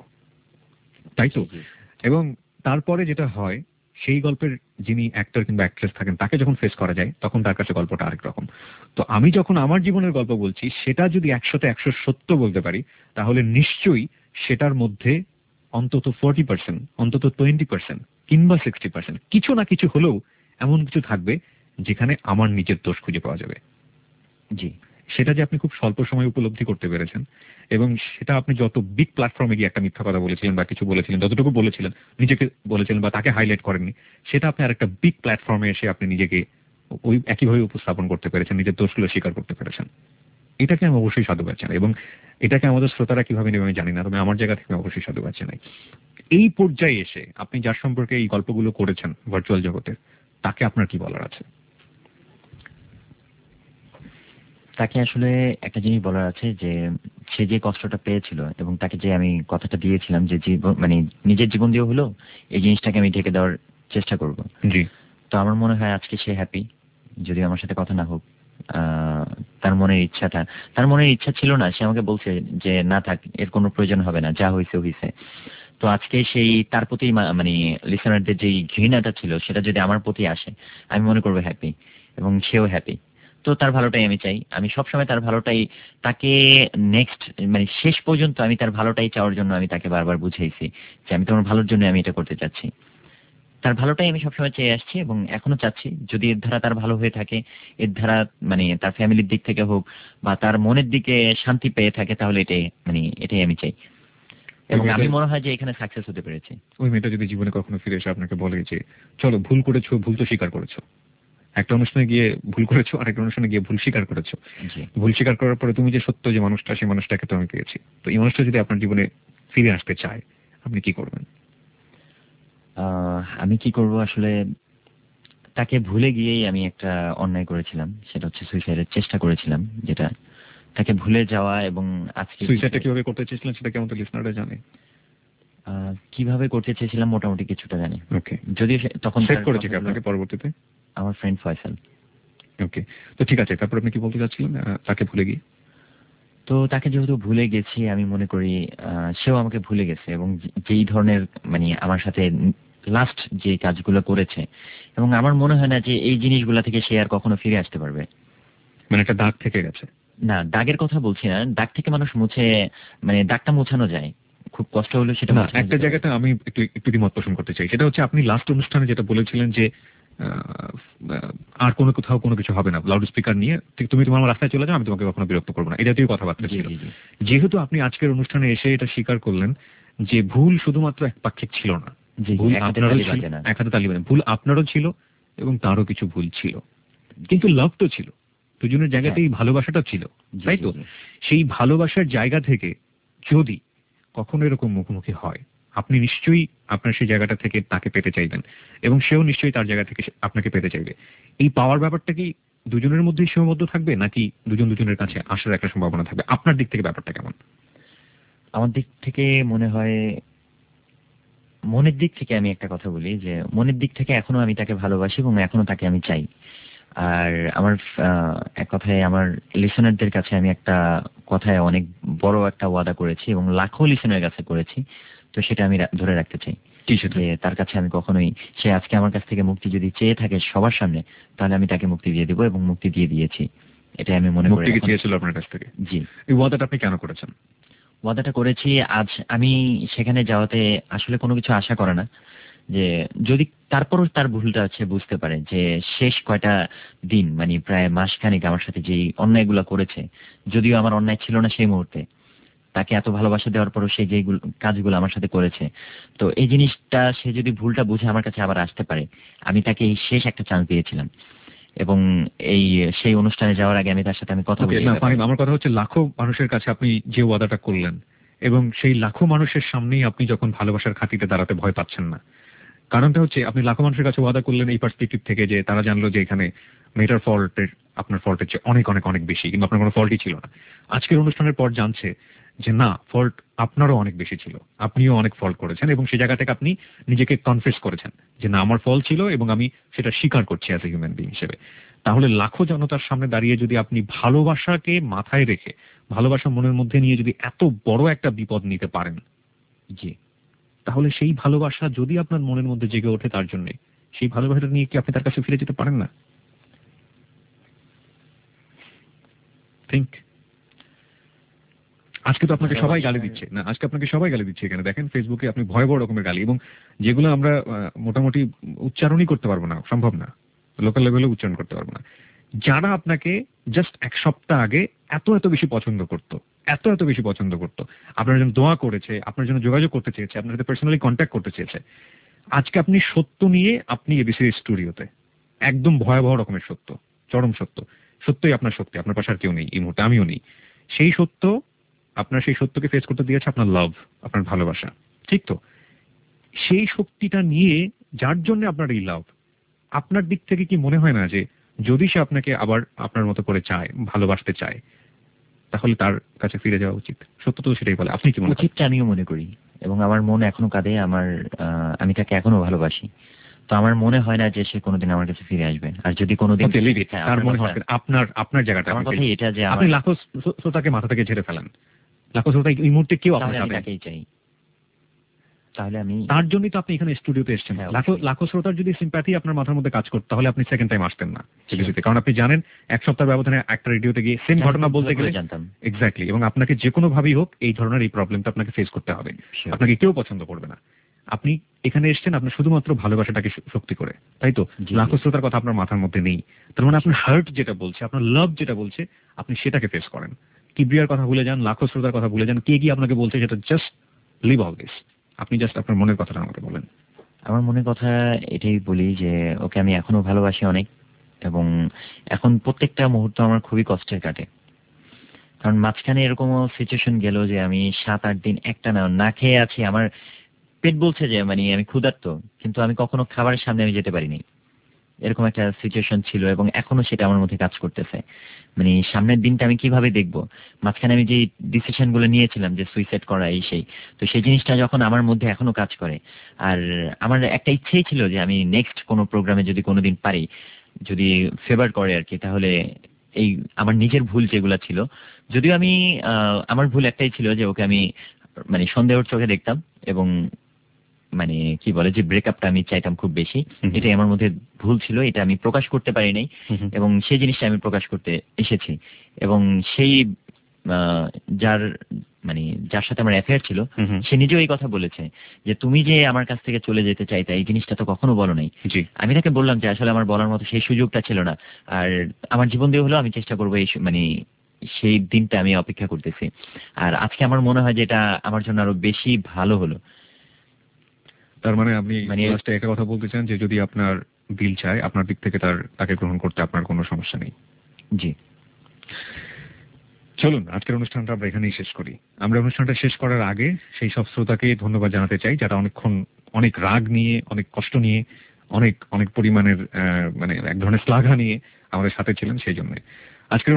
তাই তো? এবং তারপরে যেটা হয়, সেই গল্পের যিনি অ্যাক্টর কিংবা অ্যাক্ট্রেস থাকেন, তাকে যখন ফেস করা যায়, তখন তার কাছে গল্পটা আরেক রকম। তো আমি যখন আমার জীবনের গল্প বলছি, সেটা যদি 100তে 100 সত্য বলতে পারি, তাহলে নিশ্চয়ই সেটার মধ্যে অন্তত 40%, অন্তত 20% কিংবা 60% কিছু না কিছু হলেও এমন কিছু থাকবে যেখানে আমার নিজের দোষ খুঁজে পাওয়া যাবে। জি, সেটা যে আপনি খুব স্বল্প সময়ে উপলব্ধি করতে পেরেছেন, এবং সেটা আপনি যত বিগ প্ল্যাটফর্মে গিয়ে একটা মিথ্যা কথা বলেছিলেন বা কিছু বলেছিলেন, যতটুকু বলেছিলেন নিজেকে বলেছিলেন বা তাকে হাইলাইট করেননি, সেটা আপনি আর একটা বিগ প্ল্যাটফর্মে এসে আপনি নিজেকে ওই একইভাবে উপস্থাপন করতে পেরেছেন, নিজের দোষগুলো স্বীকার করতে পেরেছেন। এটাকে আমি অবশ্যই সাধুবাদ জানাই, এবং এটাকে আমাদের শ্রোতারা কিভাবে নেবে আমি জানি না, তবে আমার জায়গা থেকে আমি অবশ্যই সাধুবাদ জানাই। এই পর্যায়ে এসে আপনি যার সম্পর্কে এই গল্পগুলো করেছেন ভার্চুয়াল জগতের, তাকে আপনার কি বলার আছে? তাকে আসলে একটা জিনিস বলার আছে যে সে যে কষ্টটা পেয়েছিল এবং তাকে যে আমি কথাটা দিয়েছিলাম যে জীবন মানে নিজের জীবন দিয়ে হলো এই জিনিসটাকে আমি ঢেকে দেওয়ার চেষ্টা করব। জি। তো আমার মনে হয় আজকে সে হ্যাপি, যদিও আমার সাথে কথা না হোক। তার মনের ইচ্ছা ছিল না, সে আমাকে বলছে যে না থাক, এর কোনো প্রয়োজন হবে না, যা হয়েছে হয়েছে। তো আজকে সেই তার প্রতি মানে লিসনারদের যে ঘৃণাটা ছিল সেটা যদি আমার প্রতি আসে, আমি মনে করবো হ্যাপি, এবং সেও হ্যাপি। তো তার ভালোটাই আমি চাই, আমি সবসময় তার ভালোটাই, তাকে নেক্সট মানে শেষ পর্যন্ত আমি তার ভালোটাই চাওয়ার জন্য আমি তাকে বারবার বুঝাইছি যে আমি তোমার ভালোর জন্য আমি এটা করতে চাচ্ছি। তার ভালোটাই আমি সবসময় চেয়ে আসছি এবং এখনো চাচ্ছি। যদি এর দ্বারা তার ভালো হয়ে থাকে, এর দ্বারা মানে তার ফ্যামিলির দিক থেকে হোক বা তার মনের দিকে শান্তি পেয়ে থাকে, তাহলে এটাই আমি চাই, এবং আমি মনে হয় যে এখানে সাকসেস হতে পেরেছি। ওই মেয়েটা যদি জীবনে কখনো ফিরে এসে আপনাকে বলে যে চলো ভুল করেছো, ভুল তো স্বীকার করেছো, একটা অনুষ্ঠানে গিয়ে ভুল করেছো আর একটা অনুষ্ঠানে গিয়ে ভুল স্বীকার করেছো, ভুল স্বীকার করার পরে তুমি যে সত্য যে মানুষটা, সেই মানুষটাকে তো আমি পেয়েছি, তো এই মানুষটা যদি আপনার জীবনে ফিরে আসতে চায়, আপনি কি করবেন? আমি কি করব আসলে, তাকে ভুলে গিয়েই আমি একটা অন্যায় করেছিলাম, সেটা হচ্ছে সুইসাইডের চেষ্টা করেছিলাম, যেটা তাকে ভুলে যাওয়া। এবং আজকে সুইসাইডটা কিভাবে করতে চেয়েছিলেন সেটা কি আমাদের লিসনাররা জানে? কিভাবে করতে চেয়েছিলাম মোটামুটি কিছুটা জানি। ওকে। যদিও তখন সেট করেছে কি আপনাকে পরবর্তীতে? আমার ফ্রেন্ড ফয়সাল। ওকে, তো ঠিক আছে, তারপর আপনি কি বলতে চাচ্ছিলেন তাকে ভুলে গিয়ে? তো তাকে যেহেতু ভুলে গেছি, আমি মনে করি সেও আমাকে ভুলে গেছে, এবং যেই ধরনের মানে আমার সাথে লাস্ট যে কাজগুলো করেছে, এবং আমার মনে হয় না যে এই জিনিসগুলা থেকে সে আর কখনো ফিরে আসতে পারবে। মানে একটা দাগ থেকে গেছে? না, দাগের কথা বলছি না, দাগ থেকে মানুষ মুছে, মানে দাগটা মুছানো যায়, খুব কষ্ট হলো সেটা। একটা জায়গাতে আমি একটু দ্বিমত পোষণ করতে চাই, সেটা হচ্ছে আপনি লাস্ট অনুষ্ঠানে যেটা বলেছিলেন যে আর কোনো কোথাও কোনো কিছু হবে না, লাউড স্পিকার নিয়ে তুমি তোমার রাস্তায় চলে যাও, আমি তোমাকে কখনো বিরক্ত করবো না, এই জাতীয় কথাবার্তা ছিল। যেহেতু আপনি আজকের অনুষ্ঠানে এসে এটা স্বীকার করলেন যে ভুল শুধুমাত্র একপাক্ষিক ছিল না, ভুল আপনারও ছিল, এক হাতে তালি বাজে, ভুল আপনারও ছিল এবং তারও কিছু ভুল ছিল, কিন্তু লাভ তো ছিল, দুজনের জায়গাতেই ভালোবাসাটা ছিল, তাই তো? সেই ভালোবাসার জায়গা থেকে যদি কখনো এরকম মুখোমুখি হয়, আপনি নিশ্চয়ই আপনার সেই জায়গাটা থেকে তাকে পেতে চাইবেন, এবং সেও নিশ্চয়ই তার জায়গা থেকে আপনাকে পেতে চাইবে। এই পাওয়ার ব্যাপারটা কি দুজনের মধ্যেই সীমাবদ্ধ থাকবে, নাকি দুজন দুজনের কাছে আসার একটা সম্ভাবনা থাকবে? আপনার দিক থেকে ব্যাপারটা কেমন? আমার দিক থেকে মনে হয়, মনের দিক থেকে আমি একটা কথা বলি যে মনের দিক থেকে এখনো আমি তাকে ভালোবাসি এবং এখনো তাকে আমি চাই। আর আমার এক কথায় আমার লিসনারদের কাছে আমি একটা কথায় অনেক বড় একটা ওয়াদা করেছি এবং লাখো লিসনারের কাছে করেছি, তো সেটা আমি ধরে রাখতে চাই যে তার কাছে আমি কখনোই, সে আজকে আমার কাছ থেকে মুক্তি যদি চেয়ে থাকে সবার সামনে, তাহলে আমি তাকে মুক্তি দিয়ে দেবো এবং মুক্তি দিয়ে দিয়েছি, এটাই আমি মনে করি। মুক্তি চেয়েছিল আপনার কাছ থেকে? জি। এই ওয়াদাটা আপনি কেন করেছেন? ওয়াদাটা করেছি আজ আমি সেখানে যাওয়াতে আসলে কোনো কিছু আশা করে না, যে যদি তারপরও তার ভুলটা আছে বুঝতে পারে যে শেষ কয়টা দিন মানে প্রায় মাসখানেক আমার সাথে যে অন্যায়গুলো করেছে, যদিও আমার অন্যায় ছিল না সেই মুহূর্তে, তাকে এত ভালোবাসা দেওয়ার পরও সে যে কাজগুলো আমার সাথে করেছে, তো এই জিনিসটা সে যদি ভুলটা বুঝে আমার কাছে আবার আসতে পারে, আমি তাকে এই শেষ একটা চান্স দিয়েছিলাম, এবং এই সেই অনুষ্ঠানে যাওয়ার আগে আমি তার সাথে আমি কথা বলি। আমার কথা হচ্ছে লাখো মানুষের কাছে আপনি যে ওয়াদাটা করলেন, এবং সেই লাখো মানুষের সামনেই আপনি যখন ভালোবাসার খাতিতে দাঁড়াতে ভয় পাচ্ছেন না, কারণটা হচ্ছে আপনি লাখো মানুষের কাছে ওয়াদা করলেন এই পার্সপেক্টিভ থেকে যে তারা জানলো যে এখানে মেয়েটার ফল্টের আপনার ফল্টের চেয়ে অনেক অনেক অনেক বেশি, কিন্তু আপনার কোনো ফল্টই ছিল না। আজকের অনুষ্ঠানের পর জানছে যে না, ফল্ট আপনারও অনেক বেশি ছিল, আপনিও অনেক ফল্ট করেছেন, এবং সেই জায়গা থেকে আপনি নিজেকে কনফেস করেছেন যে না, আমার ফল ছিল এবং আমি সেটা স্বীকার করছি অ্যাজ এ হিউম্যান বিং হিসেবে। তাহলে লাখো জনতার সামনে দাঁড়িয়ে যদি আপনি ভালোবাসাকে মাথায় রেখে, ভালোবাসা মনের মধ্যে নিয়ে যদি এত বড় একটা বিপদ নিতে পারেন, জি, তাহলে সেই ভালোবাসা যদি আপনার মনের মধ্যে জেগে ওঠে তার জন্য, সেই ভালোবাসাটা নিয়ে কি আপনি তার কাছে ফিরে যেতে পারেন না? থিংক। আজকে তো আপনাকে সবাই গালি দিচ্ছে না, আজকে আপনাকে সবাই গালি দিচ্ছে এখানে দেখেন ফেসবুকে, আপনি ভয়াবহ রকমের গালি, এবং যেগুলো আমরা মোটামুটি উচ্চারণই করতে পারবো না, সম্ভব না, লোকাল লেভেলে উচ্চারণ করতে পারবো না, যারা আপনাকে জাস্ট এক সপ্তাহ আগে এত এত বেশি পছন্দ করতো, এত এত বেশি পছন্দ করতো, আপনার জন্য দোয়া করেছে, আপনার জন্য যোগাযোগ করতে চেয়েছে, আপনার সাথে পার্সোনালি কন্ট্যাক্ট করতে চেয়েছে, আজকে আপনি সত্য নিয়ে আপনি এবিসির স্টুডিওতে, একদম ভয়াবহ রকমের সত্য, চরম সত্য, সত্যই আপনার শক্তি, আপনার পাশে আর কেউ নেই এই মুহূর্তে, আমিও নেই। সেই সত্য, আপনার সেই সত্যকে ফেস করতে দিয়েছে আপনার লাভ, আপনার ভালোবাসা, ঠিক তো? সেই শক্তিটা নিয়ে যার জন্য আপনার এই লাভ, আপনার দিক থেকে কি মনে হয় না যে যদি সে আপনাকে আবার আপনার মতো করে চায়, ভালোবাসতে চায়, তাহলে তার কাছে ফিরে যাওয়া উচিত? সত্য তো সেটাই বলে। আপনি কি মনে করেন? উচিতটা আমিও মনে করি, এবং আমার মন এখনো কাঁদে, আমি তাকে এখনো ভালোবাসি। তো আমার মনে হয় না যে সে কোনোদিন আমার কাছে ফিরে আসবে। আর যদি কোনোদিন তার মনে হয় আপনার জায়গাটা, আমার কথা এটা যে আপনি লাখো শ্রোতাকে মাথা থেকে ঝেড়ে ফেলেন, লাখো শ্রোতা এই মুহূর্তে কেউ আপনার সাথে তাকেই চাই, তাহলে আমি তার জন্যই তো আপনি এখানে স্টুডিওতে এসেছেন। লাখো শ্রোতার যদি সিম্প্যাথি আপনার মাথার মধ্যে কাজ করতো তাহলে আপনি সেকেন্ড টাইম আসতেন না টিভিতে, কারণ আপনি জানেন এক সপ্তাহ ব্যবধানে একটা রেডিওতে গিয়ে সেম ঘটনা বলতে গেলে জানতাম এক্স্যাক্টলি, এবং আপনাকে যে কোনো ভাবেই হোক এই ধরনের এই প্রবলেমটা আপনাকে ফেস করতে হবে, আপনাকে কেউ পছন্দ করবে না। আপনি এখানে এসেছেন আপনার শুধুমাত্র ভালোবাসাটাকে শক্তি করে, তাই তো? লাখো শ্রোতার কথা আপনার মাথার মধ্যে নেই, তার মানে আপনার হার্ট যেটা বলছে, আপনার লাভ যেটা বলছে, আপনি সেটাকে ফেস করেন। কিবরিয়ার কথা ভুলে যান, লাখো শ্রোতার কথা ভুলে যান, কে কি আপনাকে বলছে সেটা জাস্ট লিভ অল দিস। আপনি জাস্ট আপনার মনের কথাটা আমাকে বলেন। আমার মনের কথা এটাই বলি যে ওকে আমি এখনো ভালোবাসি অনেক, এবং এখন প্রত্যেকটা মুহূর্ত আমার খুবই কষ্টের কাটে। কারণ মাঝখানে এরকমও সিচুয়েশন গেল যে আমি 7-8 দিন একটা না খেয়ে আছি, আমার পেট বলছে যে আমি ক্ষুধার্ত, কিন্তু আমি কখনো খাবারের সামনে আমি যেতে পারিনি, এরকম একটা সিচুয়েশন ছিল, এবং এখনো সেটা আমার মধ্যে কাজ করতেছে। সামনের দিনটা আমি কিভাবে দেখব। মাঝখানে আমি যে ডিসিশন গুলো নিয়েছিলাম যে সুইসাইড করা এই সেই, তো সেই জিনিসটা যখন আমার মধ্যে এখনো কাজ করে, আর আমার একটা ইচ্ছেই ছিল যে আমি নেক্সট কোনো প্রোগ্রামে যদি কোনোদিন পারি, যদি ফেভার করে আর কি, তাহলে এই আমার নিজের ভুল যেগুলো ছিল, যদিও আমি আমার ভুল একটাই ছিল যে ওকে আমি সন্দেহের চোখে দেখতাম, এবং কি বলে যে ব্রেকআপটা আমি চাইতাম খুব বেশি, এটাই আমার মধ্যে ভুল ছিল, এটা আমি প্রকাশ করতে পারি নাই, এবং সেই জিনিসটা আমি প্রকাশ করতে এসেছি। এবং সেই যার সাথে আমার অ্যাফেয়ার ছিল সে নিজেও এই কথা বলেছে যে তুমি যে আমার কাছ থেকে চলে যেতে চাইতা, এই জিনিসটা তো কখনো বলো নাই। আমি তাকে বললাম যে আসলে আমার বলার মতো সেই সুযোগটা ছিল না, আর আমার জীবন দিয়ে হলেও আমি চেষ্টা করবো এই সেই দিনটা আমি অপেক্ষা করতেছি। আর আজকে আমার মনে হয় যে এটা আমার জন্য আরো বেশি ভালো হলো। তার মানে আপনি লাস্টে একটা কথা বলতে চান যে যদি আপনার দিল চায়, আপনার দিক থেকে তাকে গ্রহণ করতে আপনার কোনো সমস্যা নেই। জি, চলুন আজকের অনুষ্ঠানটা আমরা এখানেই শেষ করি। আমরা অনুষ্ঠানটা শেষ করার আগে সেই সব শ্রোতাকে ধন্যবাদ জানাতে চাই যারা অনেকক্ষণ অনেক রাগ নিয়ে, অনেক কষ্ট নিয়ে, অনেক পরিমাণের এক ধরনের শ্লাঘা নিয়ে আমাদের সাথে ছিলেন। সেই জন্য আজকের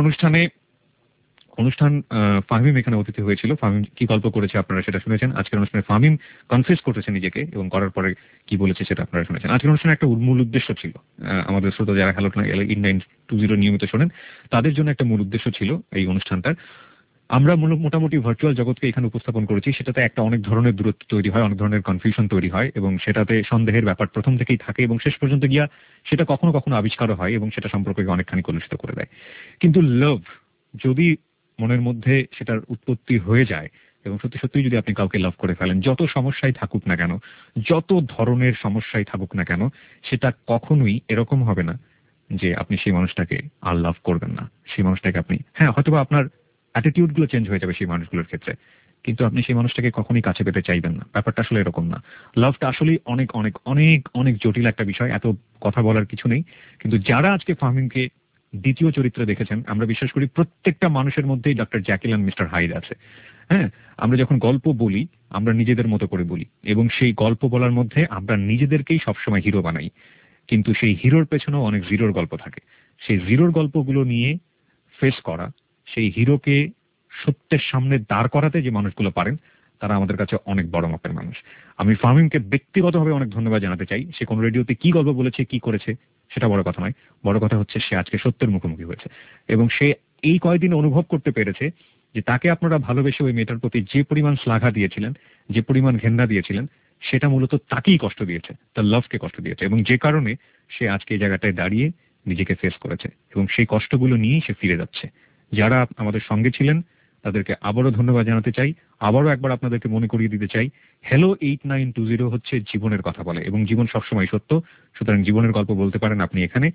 অনুষ্ঠান ফাহিম এখানে অতিথি হয়েছিল। ফাহিম কি গল্প করেছে আপনারা সেটা শুনেছেন। আজকের অনুষ্ঠানে ফাহিম কনফেস করেছে নিজেকে, এবং করার পরে কি বলেছে সেটা আপনারা শুনেছেন। আজকের অনুষ্ঠানে একটা মূল উদ্দেশ্য ছিল, আমাদের শ্রোতা যারা হ্যালো 8920 নিয়মিত শোনেন তাদের জন্য একটা মূল উদ্দেশ্য ছিল এই অনুষ্ঠানটার। আমরা মোটামুটি ভার্চুয়াল জগৎকে এখানে উপস্থাপন করেছি, সেটাতে একটা অনেক ধরনের দূরত্ব তৈরি হয়, অনেক ধরনের কনফিউশন তৈরি হয়, এবং সেটাতে সন্দেহের ব্যাপার প্রথম থেকেই থাকে, এবং শেষ পর্যন্ত গিয়া সেটা কখনো কখনো আবিষ্কারও হয় এবং সেটা সম্পর্কে অনেকখানি কলুষিত করে দেয়। কিন্তু লাভ যদি মনের মধ্যে সেটার উৎপত্তি হয়ে যায়, এবং সত্যি সত্যি যদি আপনি কাউকে লাভ করে ফেলেন, যত সমস্যাই থাকুক না কেন, যত ধরনের সমস্যাই থাকুক না কেন, সেটা কখনোই এরকম হবে না যে আপনি সেই মানুষটাকে আর লাভ করবেন না। সেই মানুষটাকে আপনি, হয়তোবা আপনার অ্যাটিটিউড গুলো চেঞ্জ হয়ে যাবে সেই মানুষগুলোর ক্ষেত্রে, কিন্তু আপনি সেই মানুষটাকে কখনোই কাছে পেতে চাইবেন না। ব্যাপারটা আসলে এরকম না। লাভটা আসলে অনেক অনেক অনেক অনেক জটিল একটা বিষয়, এত কথা বলার কিছু নেই। কিন্তু যারা আজকে ফাহিমকে দ্বিতীয় চরিত্রে দেখেছেন, আমরা বিশ্বাস করি প্রত্যেকটা মানুষের মধ্যেই doctor Jekyll and Mister Hyde আছে। আমরা যখন গল্প বলি আমরা নিজেদের মতো করে বলি, এবং সেই গল্প বলার মধ্যে আমরা নিজেদেরকেই সবসময় হিরো বানাই, কিন্তু সেই হিরোর পেছনেও অনেক জিরোর গল্প থাকে। সেই জিরোর গল্পগুলো নিয়ে ফেস করা, সেই হিরোকে সত্যের সামনে দাঁড় করাতে যে মানুষগুলো পারেন তারা আমাদের কাছে অনেক বড় মাপের মানুষ। আমি ফাহিমকে ব্যক্তিগতভাবে অনেক ধন্যবাদ জানাতে চাই। সে কোন রেডিওতে কি গল্প বলেছে, কি করেছে সেটা বড় কথা নয়, বড় কথা হচ্ছে সে আজকে সত্যের মুখোমুখি হয়েছে, এবং সে এই কয়েকদিন অনুভব করতে পেরেছে যে তাকে আপনারা ভালোবেসে ওই মেয়েটার প্রতি যে পরিমাণ শ্লাঘা দিয়েছিলেন, যে পরিমাণ ঘেন্না দিয়েছিলেন, সেটা মূলত তাকেই কষ্ট দিয়েছে, তার লাভকে কষ্ট দিয়েছে, এবং যে কারণে সে আজকে এই জায়গাটায় দাঁড়িয়ে নিজেকে ফেস করেছে, এবং সেই কষ্টগুলো নিয়েই সে ফিরে যাচ্ছে। যারা আমাদের সঙ্গে ছিলেন তাদেরকে আবারও ধন্যবাদ জানাতে চাই। আবারও একবার আপনাদেরকে মনে করিয়ে দিতে চাই, হ্যালো 8920 হচ্ছে জীবনের কথা বলে, এবং জীবন সবসময় সত্য। সুতরাং জীবনের গল্প বলতে পারেন আপনি এখানে।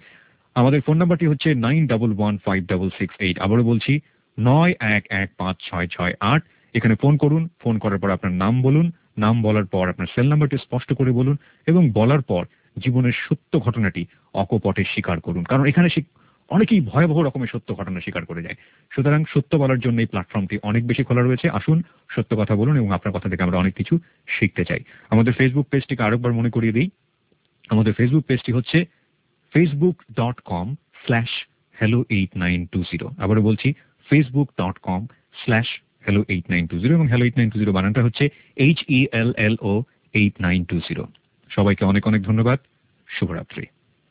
আমাদের ফোন নাম্বারটি হচ্ছে 91156668। আবারও বলছি 91156668। এখানে ফোন করুন। ফোন করার পর আপনার নাম বলুন, নাম বলার পর আপনার সেল নাম্বারটি স্পষ্ট করে বলুন এবং বলার পর জীবনের সত্য ঘটনাটি অকপটে স্বীকার করুন, কারণ এখানে অনেকেই ভয়াবহ রকমের সত্য ঘটনা স্বীকার করে যায়। সুতরাং সত্য বলার জন্য এই প্ল্যাটফর্মটি অনেক বেশি খোলা রয়েছে। আসুন সত্য কথা বলুন এবং আপনার কথা থেকে আমরা অনেক কিছু শিখতে চাই। আমাদের ফেসবুক পেজটিকে আরেকবার মনে করিয়ে দিই। আমাদের ফেসবুক পেজটি হচ্ছে facebook.com/hello8920। আবারও বলছি facebook.com/hello8920 এবং hello8920 বানানটা হচ্ছে HELLO8920। সবাইকে অনেক অনেক ধন্যবাদ। শুভরাত্রি।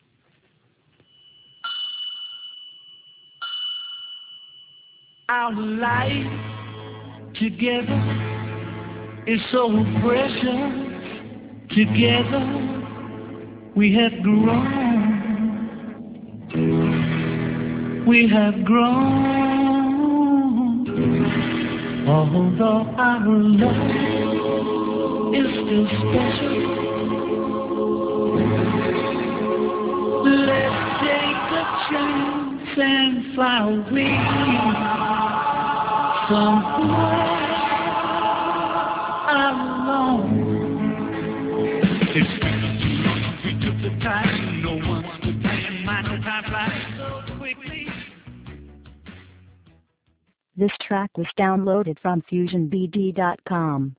Our life together is so precious. Together we have grown. We have grown. Although our love is still special, let's take a chance and fly away somewhere alone. It's been too long since we took the time. No one's to blame. My time flies so quickly. This track was downloaded from FusionBD.com.